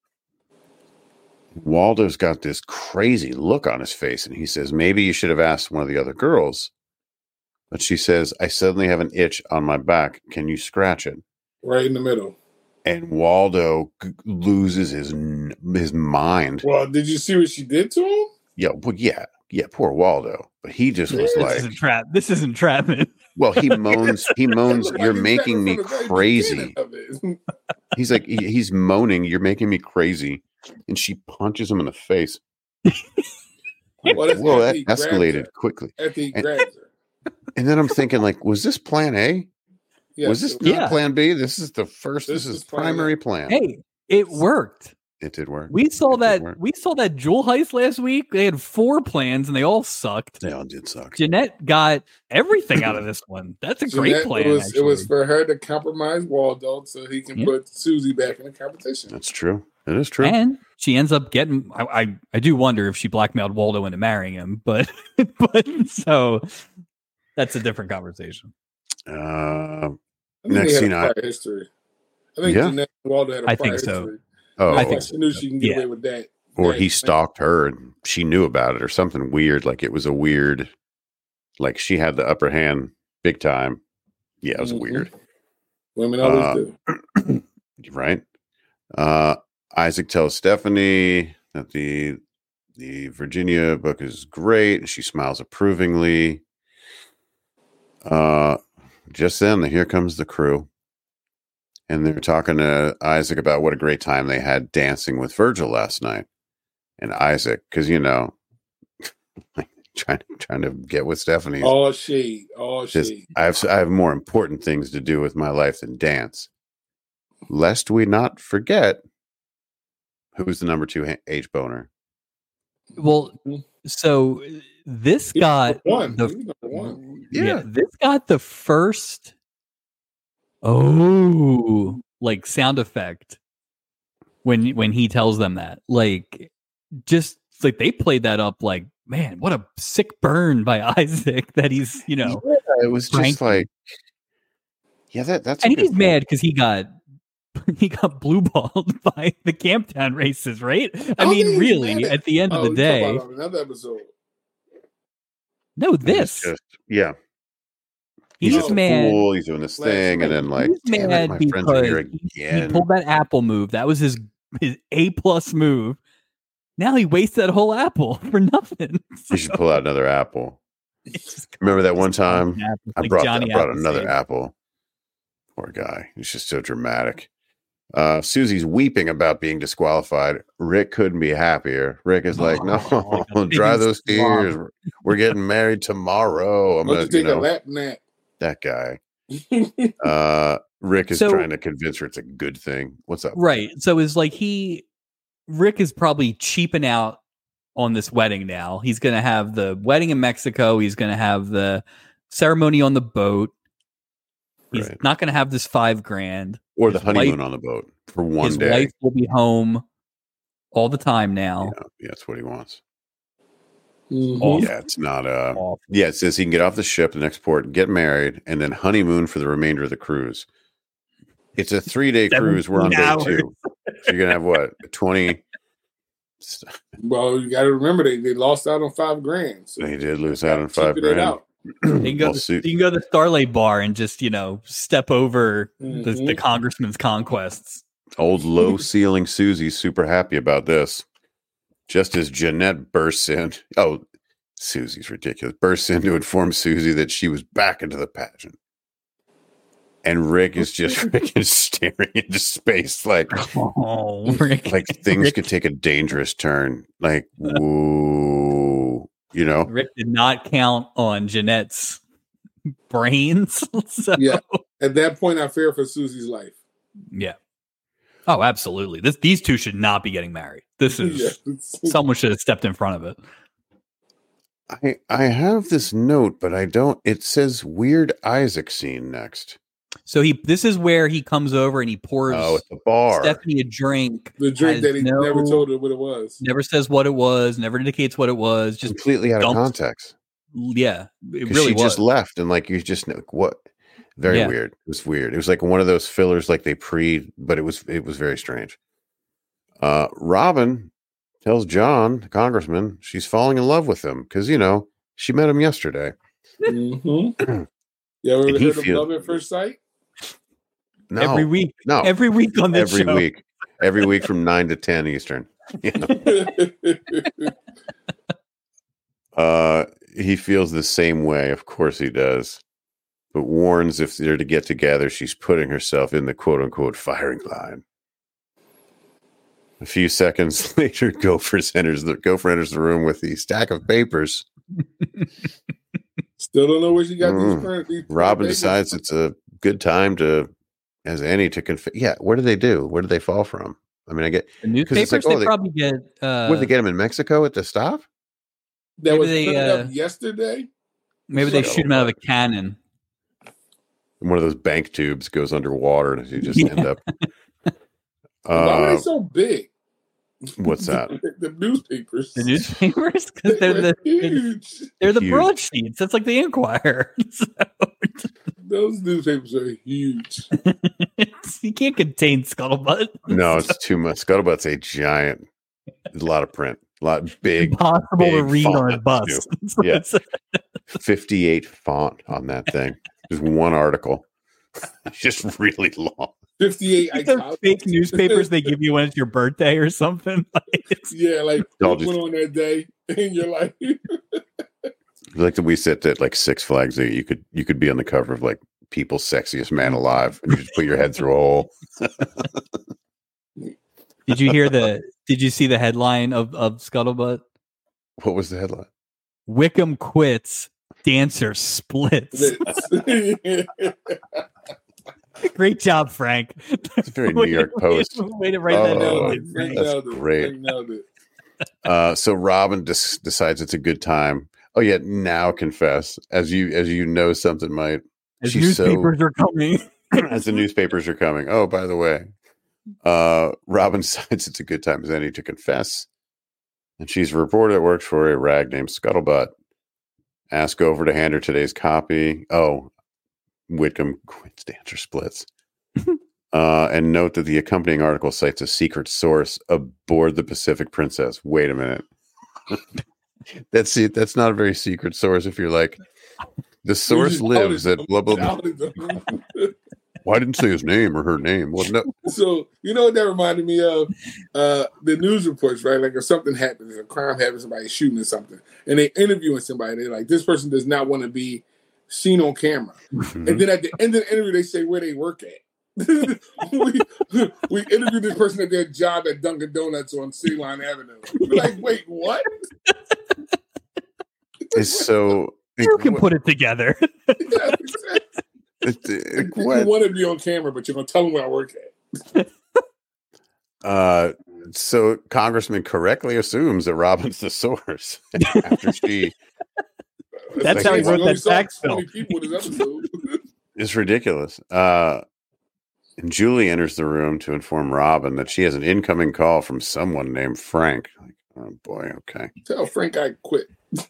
Waldo's got this crazy look on his face, and he says, maybe you should have asked one of the other girls. But she says, I suddenly have an itch on my back. Can you scratch it? Right in the middle. And Waldo loses his mind. Well, did you see what she did to him? Yeah, poor Waldo. But he just was this is entrapment. Well, he moans, you're making me crazy. He's like, he's moaning, you're making me crazy. And she punches him in the face. Well, that escalated quickly. And then I'm thinking, like, was this plan A? Yes, was this not plan B? This is the first. This is primary plan. Hey, it worked. It did work. We saw that jewel heist last week. They had 4 plans and they all sucked. They all did suck. Jeanette got everything out of this one. That's a great plan. It was for her to compromise Waldo so he can put Susie back in the competition. That's true. It is true. And she ends up getting. I do wonder if she blackmailed Waldo into marrying him, but so that's a different conversation. Next scene, history. I think Jeanette and Waldo had a prior history. Oh, I think she knew she can get away with that. Or he stalked her and she knew about it or something weird. Like it was a weird, like she had the upper hand big time. Yeah, it was weird. Women always do. Right. Isaac tells Stephanie that the Virginia book is great. And she smiles approvingly. Just then, here comes the crew. And they're talking to Isaac about what a great time they had dancing with Virgil last night. And Isaac, because, trying to get with Stephanie. All shade. I have more important things to do with my life than dance. Lest we not forget, who's the number 2 H boner? Well, so this got one. This got the first like sound effect when he tells them that, like, just like they played that up like, man, what a sick burn by Isaac that he's it was just like that's and he's mad because he got blue balled by the Camptown races, right? I mean, really, at the end of the day, another episode. No, this. He's just mad. Fool. He's doing this thing, and then like, he's mad my friends are here again. He pulled that apple move. That was his A+ move. Now he wasted that whole apple for nothing. You should pull out another apple. Remember that one time I brought another apple. Poor guy. He's just so dramatic. Susie's weeping about being disqualified. Rick couldn't be happier. Rick is like, no, dry those tears. We're getting married tomorrow. I'm going to take a lap nap. That guy. Rick is trying to convince her it's a good thing. What's up? Right. So it's like Rick is probably cheaping out on this wedding now. He's going to have the wedding in Mexico. He's going to have the ceremony on the boat. He's not going to have this $5,000 or the honeymoon on the boat for one day. His wife will be home all the time now. Yeah, that's what he wants. Mm-hmm. Yeah, it's not. Yeah, it says he can get off the ship, the next port, get married, and then honeymoon for the remainder of the cruise. It's a 3-day cruise. We're on day 2. So you're gonna have what 20. Well, you got to remember they lost out on $5,000. So they did lose out on $5,000. You can go to the Starlight Bar and just step over the congressman's conquests. Old low ceiling Susie's super happy about this. Just as Jeanette bursts in, Susie's ridiculous. Bursts in to inform Susie that she was back into the pageant. And Rick is just freaking staring into space like, Rick. Like things could take a dangerous turn. Like, whoa, Rick did not count on Jeanette's brains. So. Yeah. At that point, I fear for Susie's life. Yeah. Oh, absolutely. These two should not be getting married. This is someone should have stepped in front of it. I have this note, but I don't. It says Weird Isaac scene next. So this is where he comes over and he pours at the bar Stephanie a drink. The drink that he never told her what it was. Never says what it was. Never indicates what it was. Just completely out of context. Yeah, it really was. Just left and you just know what. Very weird. It was weird. It was like one of those fillers, like but it was very strange. Robin tells John, the congressman, she's falling in love with him because she met him yesterday. Mm-hmm. You ever heard of Love at First Sight? No, every week. No, every week on this show. Every week from 9 to 10 Eastern. He feels the same way. Of course he does. But warns if they're to get together, she's putting herself in the quote unquote firing line. A few seconds later, Gopher enters the room with the stack of papers. Still don't know where she got these. Robin decides it's a good time as Annie to confess. Yeah, where did they do? Where did they fall from? I mean, I get the newspapers. They probably get. Where did they get them in Mexico at the stop? That was put up yesterday. Maybe they shoot them out of a cannon. One of those bank tubes goes underwater, and you just end up. Why are they so big? What's that? The newspapers. The newspapers, because they're huge. They're the broadsheets. That's like the Inquirer. So. Those newspapers are huge. You can't contain Scuttlebutt. No, it's too much. Scuttlebutt's a giant. There's a lot of print. A lot big. Impossible to read on a bus. Yeah. 58 font on that thing. Just one article. It's just really long. 58 fake newspapers they give you when it's your birthday or something. Yeah, like went on that day, and you're like, like that we sit at like Six Flags. You could be on the cover of like People's Sexiest Man Alive, and you just put your head through a hole. Did you see the headline of Scuttlebutt? What was the headline? Wickham quits, dancer splits. Great job, Frank. It's a very New York Post. Way to write that down. That's great. So Robin decides it's a good time. Oh yeah, now confess as you know something might. As newspapers are coming. As the newspapers are coming. Oh, by the way, Robin decides it's a good time as any to confess, and she's a reporter that works for a rag named Scuttlebutt. Ask Gopher to hand her today's copy. Oh. Whitcomb quits, dancer splits. And note that the accompanying article cites a secret source aboard the Pacific Princess. Wait a minute. That's not a very secret source if you're like, the source lives at blah, blah, blah. Why didn't say his name or her name? Well, no. So you know what that reminded me of? The news reports, right? Like if something happens, a crime happens, somebody shooting or something, and they interviewing somebody, they're like, this person does not want to be seen on camera. Mm-hmm. And then at the end of the interview, they say where they work at. we interviewed this person at their job at Dunkin' Donuts on Ceylon Avenue. We're like, wait, what? It's so you can put it together. Yeah, exactly. You want to be on camera, but you're gonna tell them where I work at. So Congressman correctly assumes that Robin's the source after she. That's how he wrote that tax bill. It's ridiculous. And Julie enters the room to inform Robin that she has an incoming call from someone named Frank. Like, oh boy, okay. Tell Frank I quit.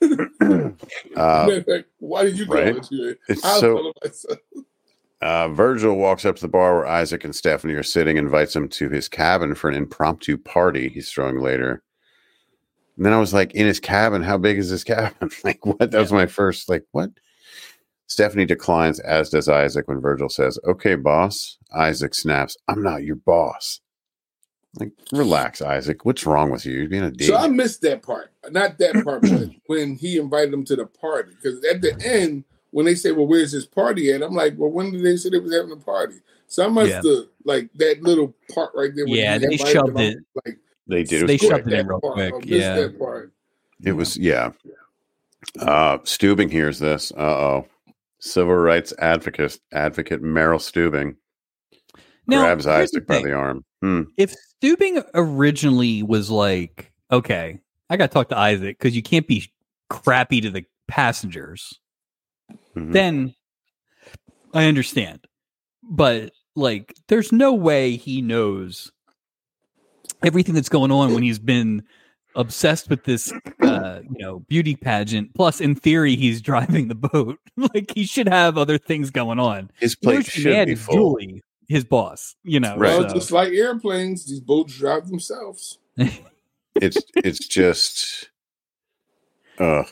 Why did you call it? It's so. Virgil walks up to the bar where Isaac and Stephanie are sitting, invites him to his cabin for an impromptu party he's throwing later. And then I was like, in his cabin? How big is his cabin? Like, what? That was my first, like, what? Stephanie declines, as does Isaac, when Virgil says, okay, boss. Isaac snaps, I'm not your boss. Like, relax, Isaac. What's wrong with you? You're being a dick. So I missed that part. Not that part, but when he invited him to the party. Because at the end, when they say, well, where's this party at? I'm like, well, when did they say they was having a party? So I must have, like, that little part right there. Yeah, they shoved it. Like, they did. They shoved it in real quick. Yeah. That part. It was, yeah. Steubing hears this. Uh-oh. Civil rights advocate Meryl Steubing grabs Isaac by the arm. If Steubing originally was like, okay, I got to talk to Isaac because you can't be crappy to the passengers, then I understand. But, like, there's no way he knows everything that's going on when he's been obsessed with this, beauty pageant. Plus, in theory, he's driving the boat. Like, he should have other things going on. His plate should be full. Julie, his boss, Right. Well, just like airplanes, these boats drive themselves. It's just, and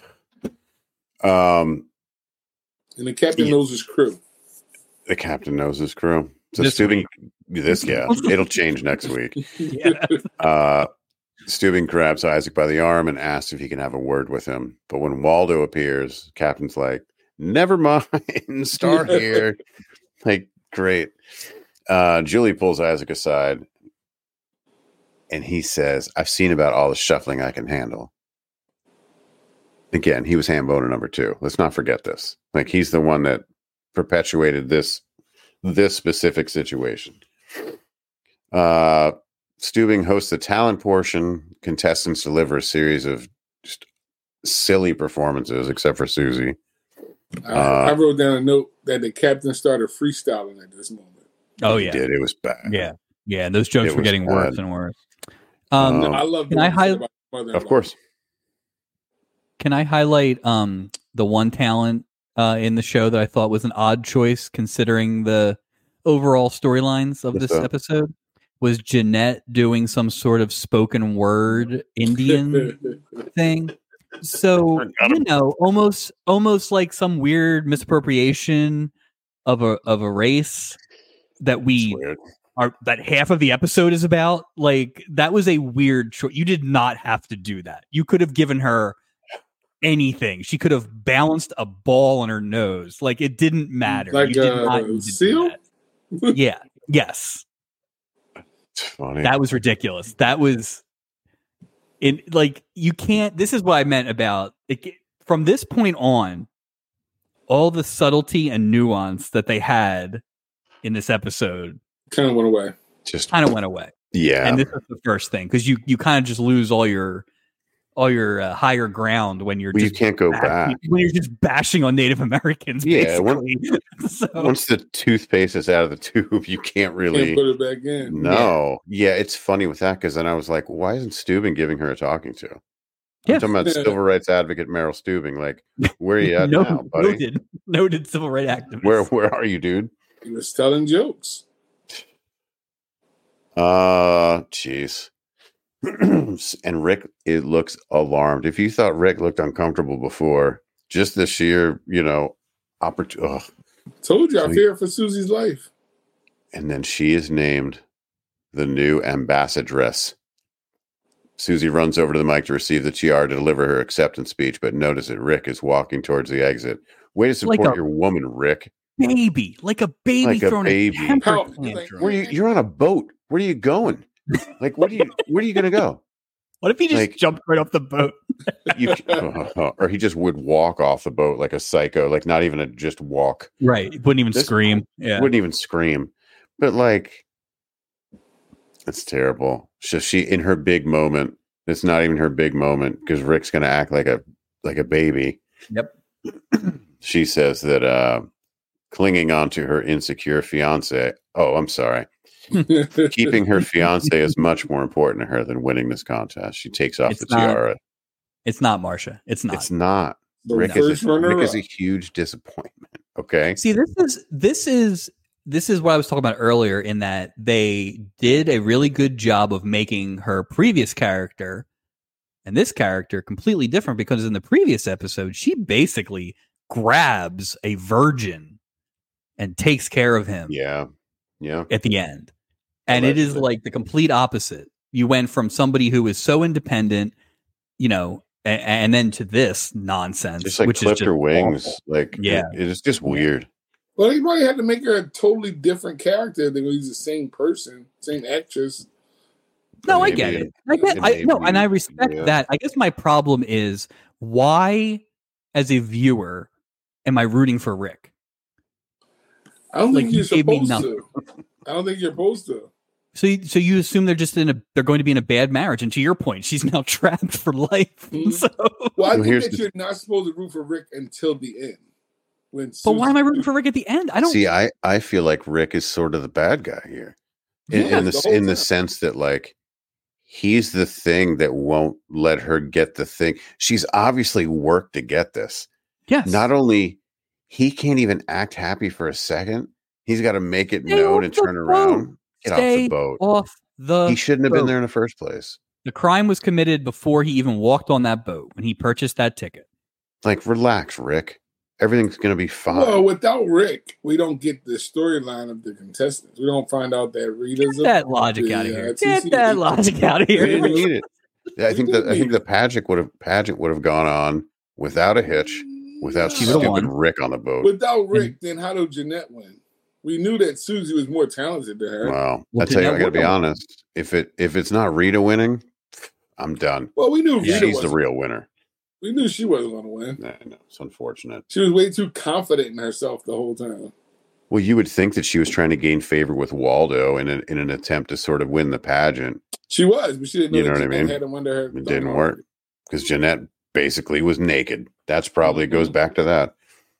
the captain knows his crew. The captain knows his crew. So Steubing, it'll change next week. Steubing grabs Isaac by the arm and asks if he can have a word with him. But when Waldo appears, Captain's like, never mind, start here. Like, great. Julie pulls Isaac aside and he says, I've seen about all the shuffling I can handle. Again, he was ham boner number 2. Let's not forget this. Like, he's the one that perpetuated this specific situation. Steubing hosts the talent portion. Contestants deliver a series of just silly performances, except for Susie. I wrote down a note that the captain started freestyling at this moment. Oh, yeah. He did. It was bad. Yeah. Those jokes were getting worse and worse. I love. Can I highlight? Of course. Can I highlight the one talent in the show that I thought was an odd choice considering the overall storylines of this episode? Was Jeanette doing some sort of spoken word Indian thing? So, almost like some weird misappropriation of a race that that half of the episode is about. Like, that was a weird choice. You did not have to do that. You could have given her anything. She could have balanced a ball on her nose. Like, it didn't matter. Like you did not need to seal? do that. Yeah. Yes. It's funny. That was ridiculous. That was you can't. This is what I meant about it. From this point on, all the subtlety and nuance that they had in this episode kind of went away. Yeah. And this is the first thing, because you kind of just lose all your higher ground when you can't go back when you're just bashing on Native Americans. Yeah, once the toothpaste is out of the tube, you can't really put it back in. No, yeah, it's funny with that, because then I was like, why isn't Steubing giving her a talking to? I'm talking about civil rights advocate Meryl Steubing. Like, where are you at now, buddy? Noted civil rights activist. Where are you, dude? He was telling jokes. Jeez. And Rick, it looks alarmed. If you thought Rick looked uncomfortable before, just the sheer, opportunity. Told you, I fear for Susie's life. And then she is named the new ambassadress. Susie runs over to the mic to receive the tiara to deliver her acceptance speech, but notice that Rick is walking towards the exit. Way to support your woman, Rick. Baby, like a baby throwing a temper tantrum. You're on a boat. Where are you going? Like, where are you going to go? What if he just jumped right off the boat? Or he just would walk off the boat like a psycho, like not even just walk. Right. He wouldn't even scream. Yeah. Wouldn't even scream. But like, it's terrible. So she, in her big moment, it's not even her big moment because Rick's going to act like a baby. Yep. She says that clinging on to her insecure fiance. Oh, I'm sorry. Keeping her fiance is much more important to her than winning this contest. She takes off the tiara. It's not, Marcia. It's not. It's not. Rick is a huge disappointment. Okay. See, this is what I was talking about earlier, in that they did a really good job of making her previous character and this character completely different, because in the previous episode, she basically grabs a virgin and takes care of him. Yeah. At the end. And it is like the complete opposite. You went from somebody who is so independent, and then to this nonsense. Just like which clipped is her wings. awful. Like, it is just weird. Well, he probably had to make her a totally different character than he's the same person, same actress. No, I get it. And I respect that. I guess my problem is, why, as a viewer, am I rooting for Rick? I don't think you're supposed to. I don't think you're supposed to. So you assume they're going to be in a bad marriage, and to your point, she's now trapped for life. Mm-hmm. So, well, I think that you're not supposed to root for Rick until the end. But why am I rooting for Rick at the end? I don't see. I feel like Rick is sort of the bad guy here, in the sense that like he's the thing that won't let her get the thing. She's obviously worked to get this. Yes. Not only he can't even act happy for a second. He's got to make it known and turn around. Get off the boat. He shouldn't have been there in the first place. The crime was committed before he even walked on that boat, when he purchased that ticket. Like, relax, Rick. Everything's going to be fine. Well, without Rick, we don't get the storyline of the contestants. We don't find out that Rita's that logic out of here. Get that logic out of here. We didn't need it. I think the pageant would have gone on without a hitch, without stupid Rick on the boat. Without Rick, then how did Jeanette win? We knew that Susie was more talented than her. Well, I tell you, I got to be honest. If it's not Rita winning, I'm done. Well, we knew she's the real winner. We knew she wasn't going to win. No, it's unfortunate. She was way too confident in herself the whole time. Well, you would think that she was trying to gain favor with Waldo in an attempt to sort of win the pageant. She was, but she didn't know, you know what I mean? Had him under her. It didn't work because Jeanette basically was naked. That's probably goes back to that.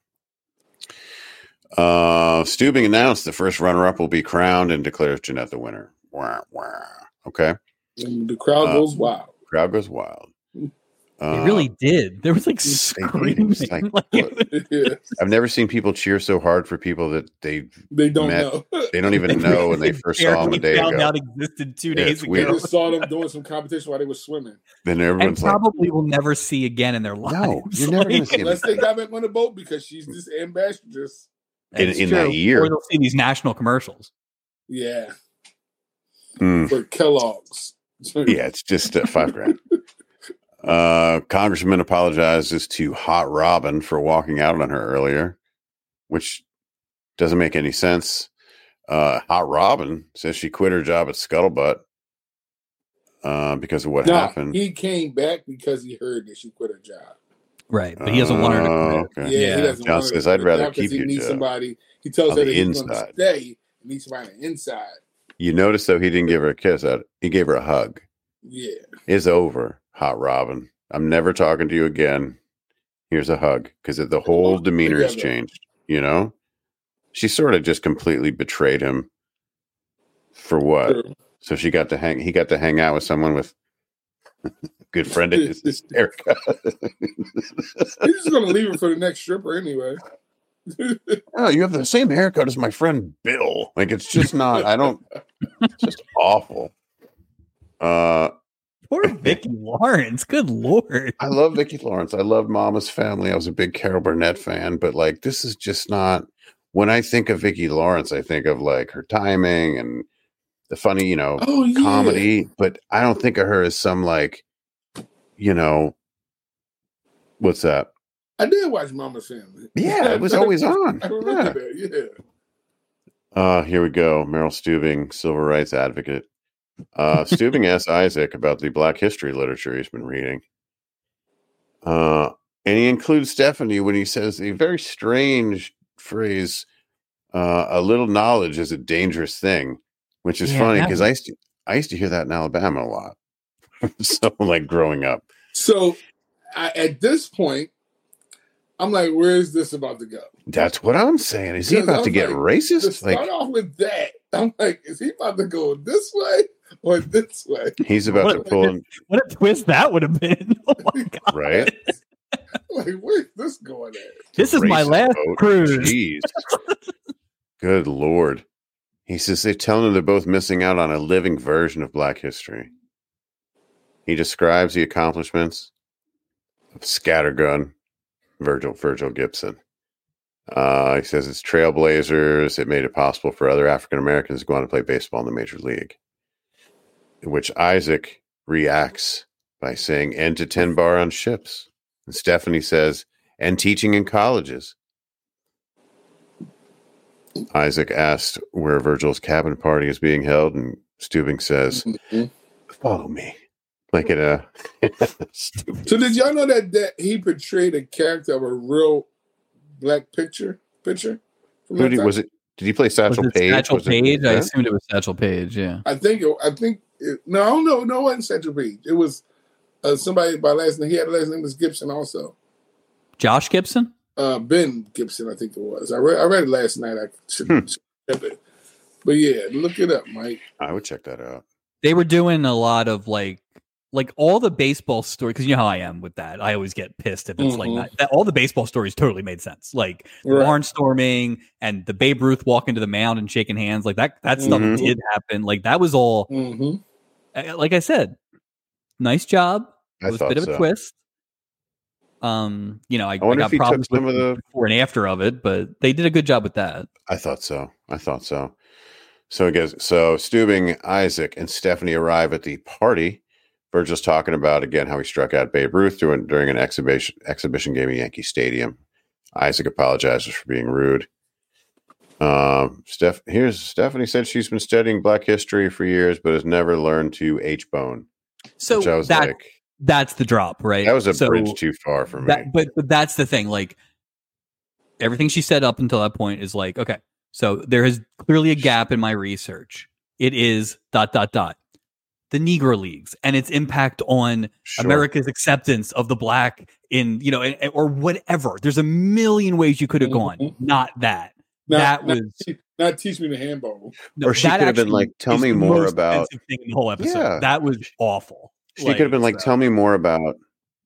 Steubing announced the first runner-up will be crowned and declares Jeanette the winner. Wah, wah. Okay. And the crowd goes wild. Crowd goes wild. They really did. There was like screaming. I've never seen people cheer so hard for people that they don't know. They don't even know when they first saw them a day ago. Found out existed 2 days ago. They just saw them doing some competition while they were swimming. Then everyone's probably will never see again in their lives. No, you're never going to see unless they got back on the boat because she's this ambassadress. In that year. Or they'll see these national commercials. Yeah. For Kellogg's. Yeah, it's just $5,000. Congressman apologizes to Hot Robin for walking out on her earlier, which doesn't make any sense. Hot Robin says she quit her job at Scuttlebutt because of what happened. He came back because he heard that she quit her job. Right, but he doesn't want her to quit. Okay. Yeah, he doesn't John want says, I'd rather keep your job. Somebody, he tells her that he's inside. going to stay. He needs somebody on the inside. You notice, though, he didn't give her a kiss. He gave her a hug. Yeah. It's over, Hot Robin. I'm never talking to you again. Here's a hug. Because the whole demeanor has changed, you know? She sort of just completely betrayed him. For what? Sure. So he got to hang out with someone with good friend of his, Erica. He's just going to leave her for the next stripper anyway. Oh, you have the same haircut as my friend Bill. Like, it's just not, it's just awful. Poor Vicki Lawrence. Good Lord. I love Vicki Lawrence. I love Mama's Family. I was a big Carol Burnett fan, but like, this is just not, when I think of Vicki Lawrence, I think of like her timing and the funny, comedy, but I don't think of her as some like, what's that? I did watch Mama's Family. Yeah, it was always on. I remember that, yeah. Here we go. Meryl Stubing, civil rights advocate. Stubing asks Isaac about the Black history literature he's been reading. And he includes Stephanie when he says a very strange phrase, a little knowledge is a dangerous thing, which is funny because I used to hear that in Alabama a lot. So like growing up. So at this point, I'm like, where is this about to go? That's what I'm saying. Is he about to get racist? To start off with that, I'm like, is he about to go this way or this way? He's about to pull. What a twist that would have been! Oh my God. Right? Like, where's this going at? This is my last cruise. Jeez. Good Lord. He says they're telling him they're both missing out on a living version of Black history. He describes the accomplishments of Scattergun, Virgil Gibson. He says it's trailblazers. It made it possible for other African Americans to go on and play baseball in the major league. In which Isaac reacts by saying, "End to 10 bar on ships." And Stephanie says, "And teaching in colleges." Isaac asked where Virgil's cabin party is being held, and Stubing says, "Follow me." Like in a So did y'all know that he portrayed a character of a real Black pitcher? Who was it? Did he play Satchel Paige? Satchel Paige? I assumed it was Satchel Paige. Yeah. I think. No, it wasn't Satchel Paige. It was somebody by last name. He had a last name was Gibson also. Josh Gibson? Ben Gibson, I think it was. I read it last night. I should check it. But yeah, look it up, Mike. I would check that out. They were doing a lot of like all the baseball stories, because you know how I am with that. I always get pissed if it's like that. All the baseball stories totally made sense. Like barnstorming and the Babe Ruth walking to the mound and shaking hands, like that stuff did happen. Like that was all. Like I said, nice job. It was a bit of a twist. I got problems with the before and after of it, but they did a good job with that. I thought so. So I guess Stubing, Isaac, and Stephanie arrive at the party. Virgil's talking about again how he struck out Babe Ruth during an exhibition game at Yankee Stadium. Isaac apologizes for being rude. Stephanie said she's been studying Black history for years, but has never learned to H-bone. So that's the drop, right? That was a bridge too far for me. But that's the thing. Like everything she said up until that point is like, okay, so there is clearly a gap in my research. It is ... the Negro Leagues and its impact on America's acceptance of the Black in, or whatever. There's a million ways you could have gone. Not that. Not teach me the handball. No, or she could have been like, tell me more about thing in the whole episode. Yeah. That was awful. She could have been like, tell me more about,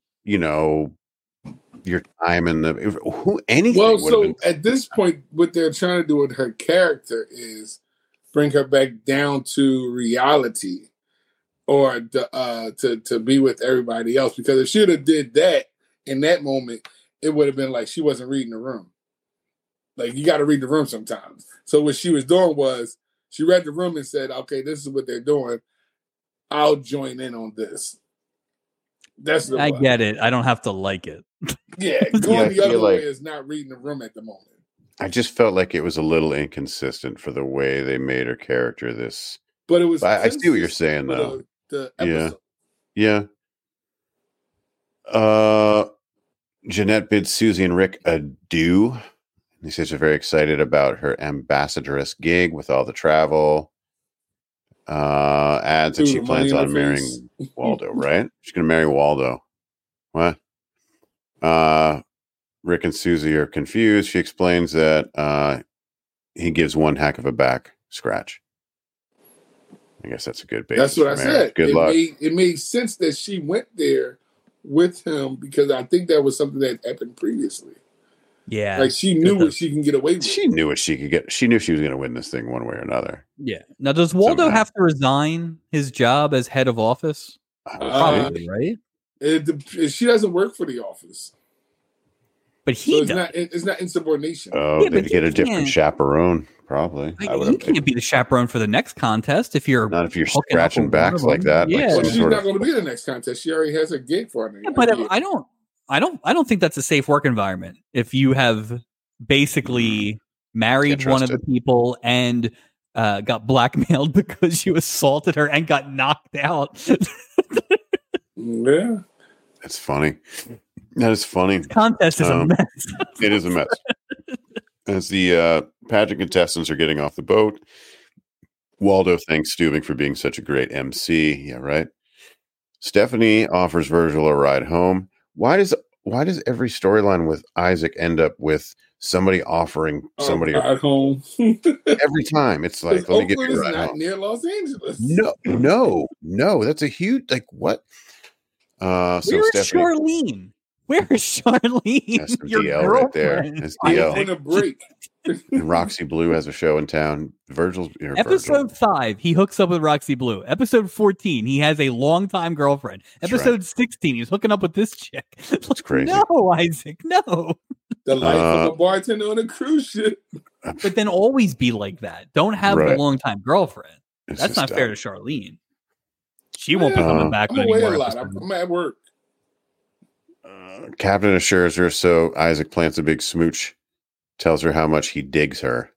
your time in anything. Well, so at this point, what they're trying to do with her character is bring her back down to reality. Or to be with everybody else, because if she would have did that in that moment, it would have been like she wasn't reading the room. Like you got to read the room sometimes. So what she was doing was she read the room and said, "Okay, this is what they're doing. I'll join in on this." That's I get it. I don't have to like it. Yeah, going the other way is not reading the room at the moment. I just felt like it was a little inconsistent for the way they made her character this. But it was. I see what you're saying though. The episode. Yeah. Jeanette bids Susie and Rick adieu. He says they're very excited about her ambassadoress gig with all the travel. Adds that she plans on marrying Waldo, right? She's going to marry Waldo. What? Rick and Susie are confused. She explains that he gives one heck of a back scratch. I guess that's a good basis. That's what I said. Good luck. It made sense that she went there with him because I think that was something that happened previously. Yeah. Like she knew what she can get away with. She knew what she could get. She knew she was going to win this thing one way or another. Yeah. Now, does Waldo have to resign his job as head of office? Probably, right? She doesn't work for the office. But he it's not insubordination. Oh, yeah, they'd get a different chaperone, probably. He can't be the chaperone for the next contest if you're not if you're scratching backs like that. Yeah, well, she's not going to be the next contest. She already has a gig for it. Yeah, but I don't think that's a safe work environment. If you have basically married one of the people and got blackmailed because you assaulted her and got knocked out. Yeah, that's funny. That is funny. This contest is a mess. It is a mess. As the pageant contestants are getting off the boat, Waldo thanks Stubing for being such a great MC. Yeah, right. Stephanie offers Virgil a ride home. Why does every storyline with Isaac end up with somebody offering somebody a ride home? Every time it's like, let me get you a ride not home. Near Los Angeles. No. That's a huge what? Where's Charlene? Where's Charlene? That's your DL right there. That's DL. On a break. And Roxy Blue has a show in town. Episode 5, he hooks up with Roxy Blue. Episode 14, he has a longtime girlfriend. Episode 16, he's hooking up with this chick. That's crazy. No, Isaac, no. The life of a bartender on a cruise ship. But then always be like that. Don't have a longtime girlfriend. That's not fair to Charlene. She won't be coming back anymore. I'm at work. Captain assures her, so Isaac plants a big smooch, tells her how much he digs her.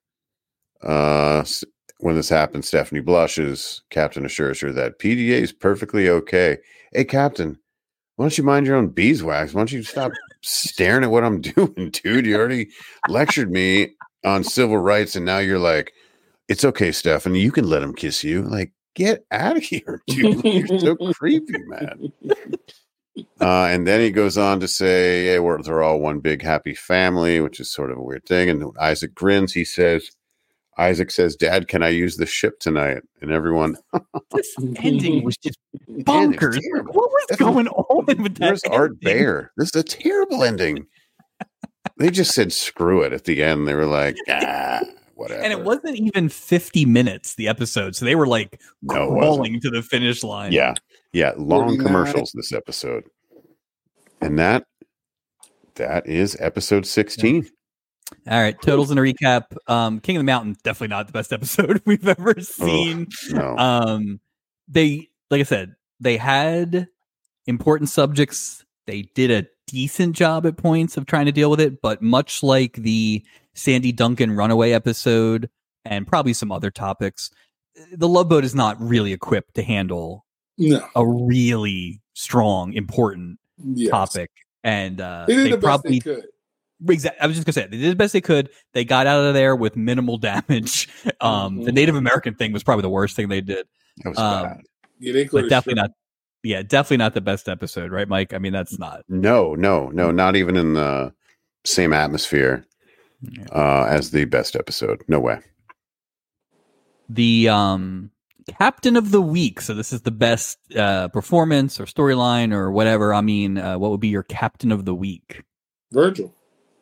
When this happens, Stephanie blushes. Captain assures her that PDA is perfectly okay. Hey, Captain, why don't you mind your own beeswax? Why don't you stop staring at what I'm doing, dude? You already lectured me on civil rights, and now you're like, it's okay, Stephanie, you can let him kiss you. Like, get out of here, dude. You're so creepy, man. And then he goes on to say, hey, they're all one big happy family, which is sort of a weird thing. And Isaac grins. Isaac says, Dad, can I use the ship tonight? And everyone. This ending was just bonkers. What was going on with that? Where's Art Bear? This is a terrible ending. They just said, screw it at the end. They were like, whatever. And it wasn't even 50 minutes, the episode. So they were like crawling to the finish line. Yeah, long commercials this episode. And that is episode 16. All right, totals and a recap. King of the Mountain, definitely not the best episode we've ever seen. No. They, like I said, they had important subjects. They did a decent job at points of trying to deal with it, but much like the Sandy Duncan runaway episode and probably some other topics, the Love Boat is not really equipped to handle a really strong, important topic. And they probably could. Exactly. I was just gonna say they did the best they could. They got out of there with minimal damage. The Native American thing was probably the worst thing they did. That was bad. Yeah, they but definitely not. Yeah, definitely not the best episode, right, Mike? I mean, that's not. No, not even in the same atmosphere as the best episode. No way. The Captain of the Week. So this is the best performance or storyline or whatever. I mean, what would be your Captain of the Week? Virgil.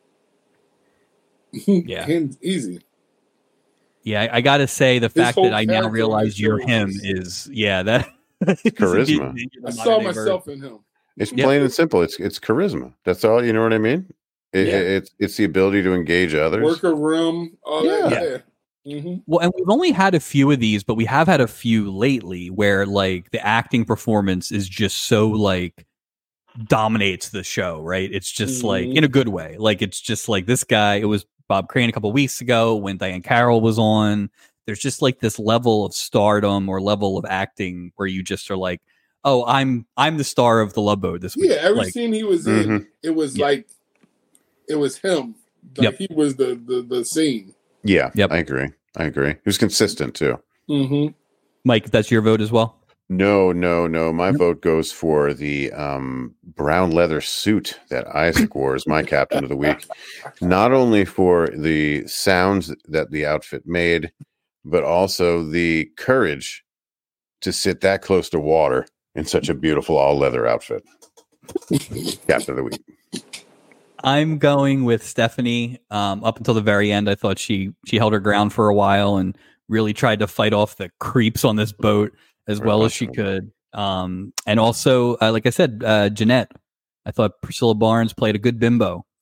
Yeah, easy. Yeah, I gotta say the fact that I now realize you're him is that charisma. I saw myself in him. It's plain and simple. It's charisma. That's all. You know what I mean? It's the ability to engage others. Worker room. All that. Mm-hmm. Well, and we've only had a few of these, but we have had a few lately where like the acting performance is just so like dominates the show, right? It's just like in a good way. Like it's just like this guy. It was Bob Crane a couple of weeks ago when Diane Carroll was on. There's just like this level of stardom or level of acting where you just are like, oh, I'm the star of the Love Boat this week. Yeah, every scene he was in, it was like it was him. Like he was the scene. Yeah, I agree. He was consistent too. Mm-hmm. Mike, that's your vote as well? No. My vote goes for the brown leather suit that Isaac wore as my Captain of the Week. Not only for the sounds that the outfit made, but also the courage to sit that close to water in such a beautiful all leather outfit. Captain of the Week. I'm going with Stephanie. Up until the very end, I thought she held her ground for a while and really tried to fight off the creeps on this boat as well as she could. And also, like I said, Jeanette. I thought Priscilla Barnes played a good bimbo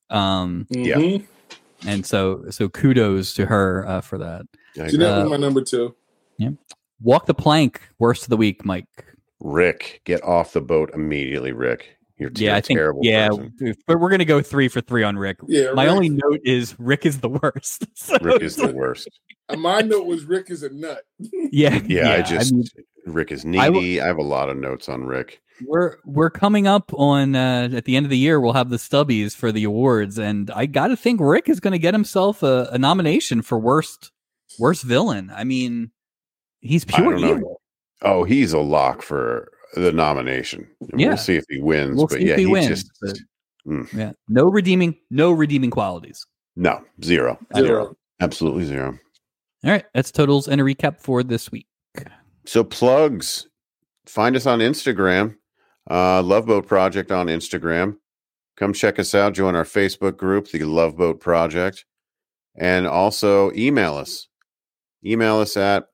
Mm-hmm. And so kudos to her for that. Jeanette was my number 2. Yeah. Walk the plank. Worst of the week, Mike. Rick, get off the boat immediately, Rick. You're a terrible person. But we're going to go 3 for 3 on Rick. Yeah, my only note is Rick is the worst. So, Rick is the worst. My note was Rick is a nut. Yeah. Rick is needy. I have a lot of notes on Rick. We're coming up on at the end of the year. We'll have the stubbies for the awards, and I got to think Rick is going to get himself a nomination for worst villain. I mean, he's pure evil. Oh, he's a lock for the nomination. Yeah. We'll see if he wins. We'll see if he wins. Yeah, no redeeming qualities. No, zero. Absolutely zero. All right, that's totals and a recap for this week. So plugs. Find us on Instagram, Love Boat Project on Instagram. Come check us out. Join our Facebook group, the Love Boat Project, and also email us. Email us at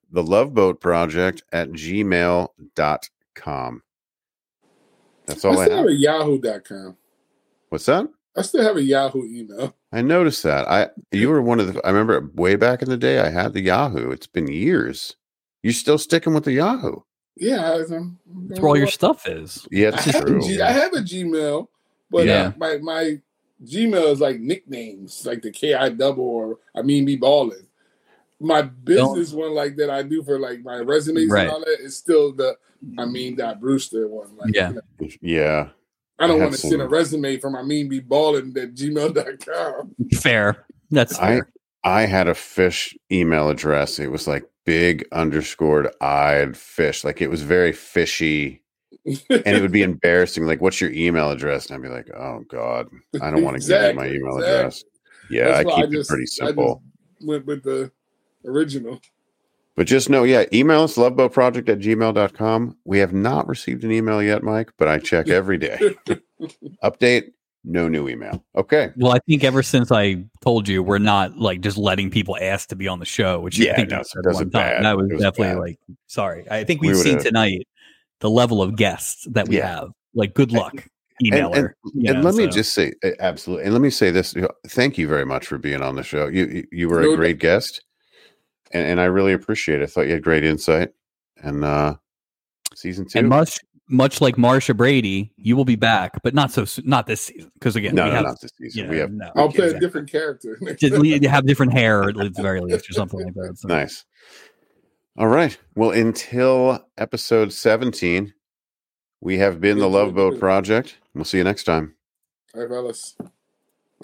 theloveboatproject@gmail.com. That's all I still have a yahoo.com. What's that? I still have a Yahoo email. I noticed that. You were one of the. I remember way back in the day, I had the Yahoo. It's been years. You still sticking with the Yahoo? Yeah, that's where all your stuff is. Yeah, it's true. I have a Gmail, but my Gmail is like nicknames, like the KI double or be ballin'. My business one, like that I do for like my resumes and all that, is still the that Brewster one. Like, yeah. I don't want to send a resume from be ballin' at gmail.com. Fair. That's fair. I had a fish email address. It was like big_eyed fish. Like it was very fishy. And it would be embarrassing. Like, what's your email address? And I'd be like, oh God, I don't want to give you my email address. Yeah, I keep it pretty simple. I just went with the original. But just know, email us loveboatproject@gmail.com. We have not received an email yet, Mike, but I check every day. Update, no new email. Okay. Well, I think ever since I told you, we're not like just letting people ask to be on the show, which I think that's bad. That was definitely bad. Sorry. I think we've seen tonight the level of guests that we have. Like, good luck, emailer. And let me just say, absolutely. And let me say this. Thank you very much for being on the show. You were a great guest. And I really appreciate it. I thought you had great insight. And season 2. And much like Marsha Brady, you will be back, but not this season. Because again, not this season. I'll play a different character. You have different hair at the very least, or something like that. So. Nice. All right. Well, until episode 17, we have been the Love Boat Project. We'll see you next time. All right, fellas.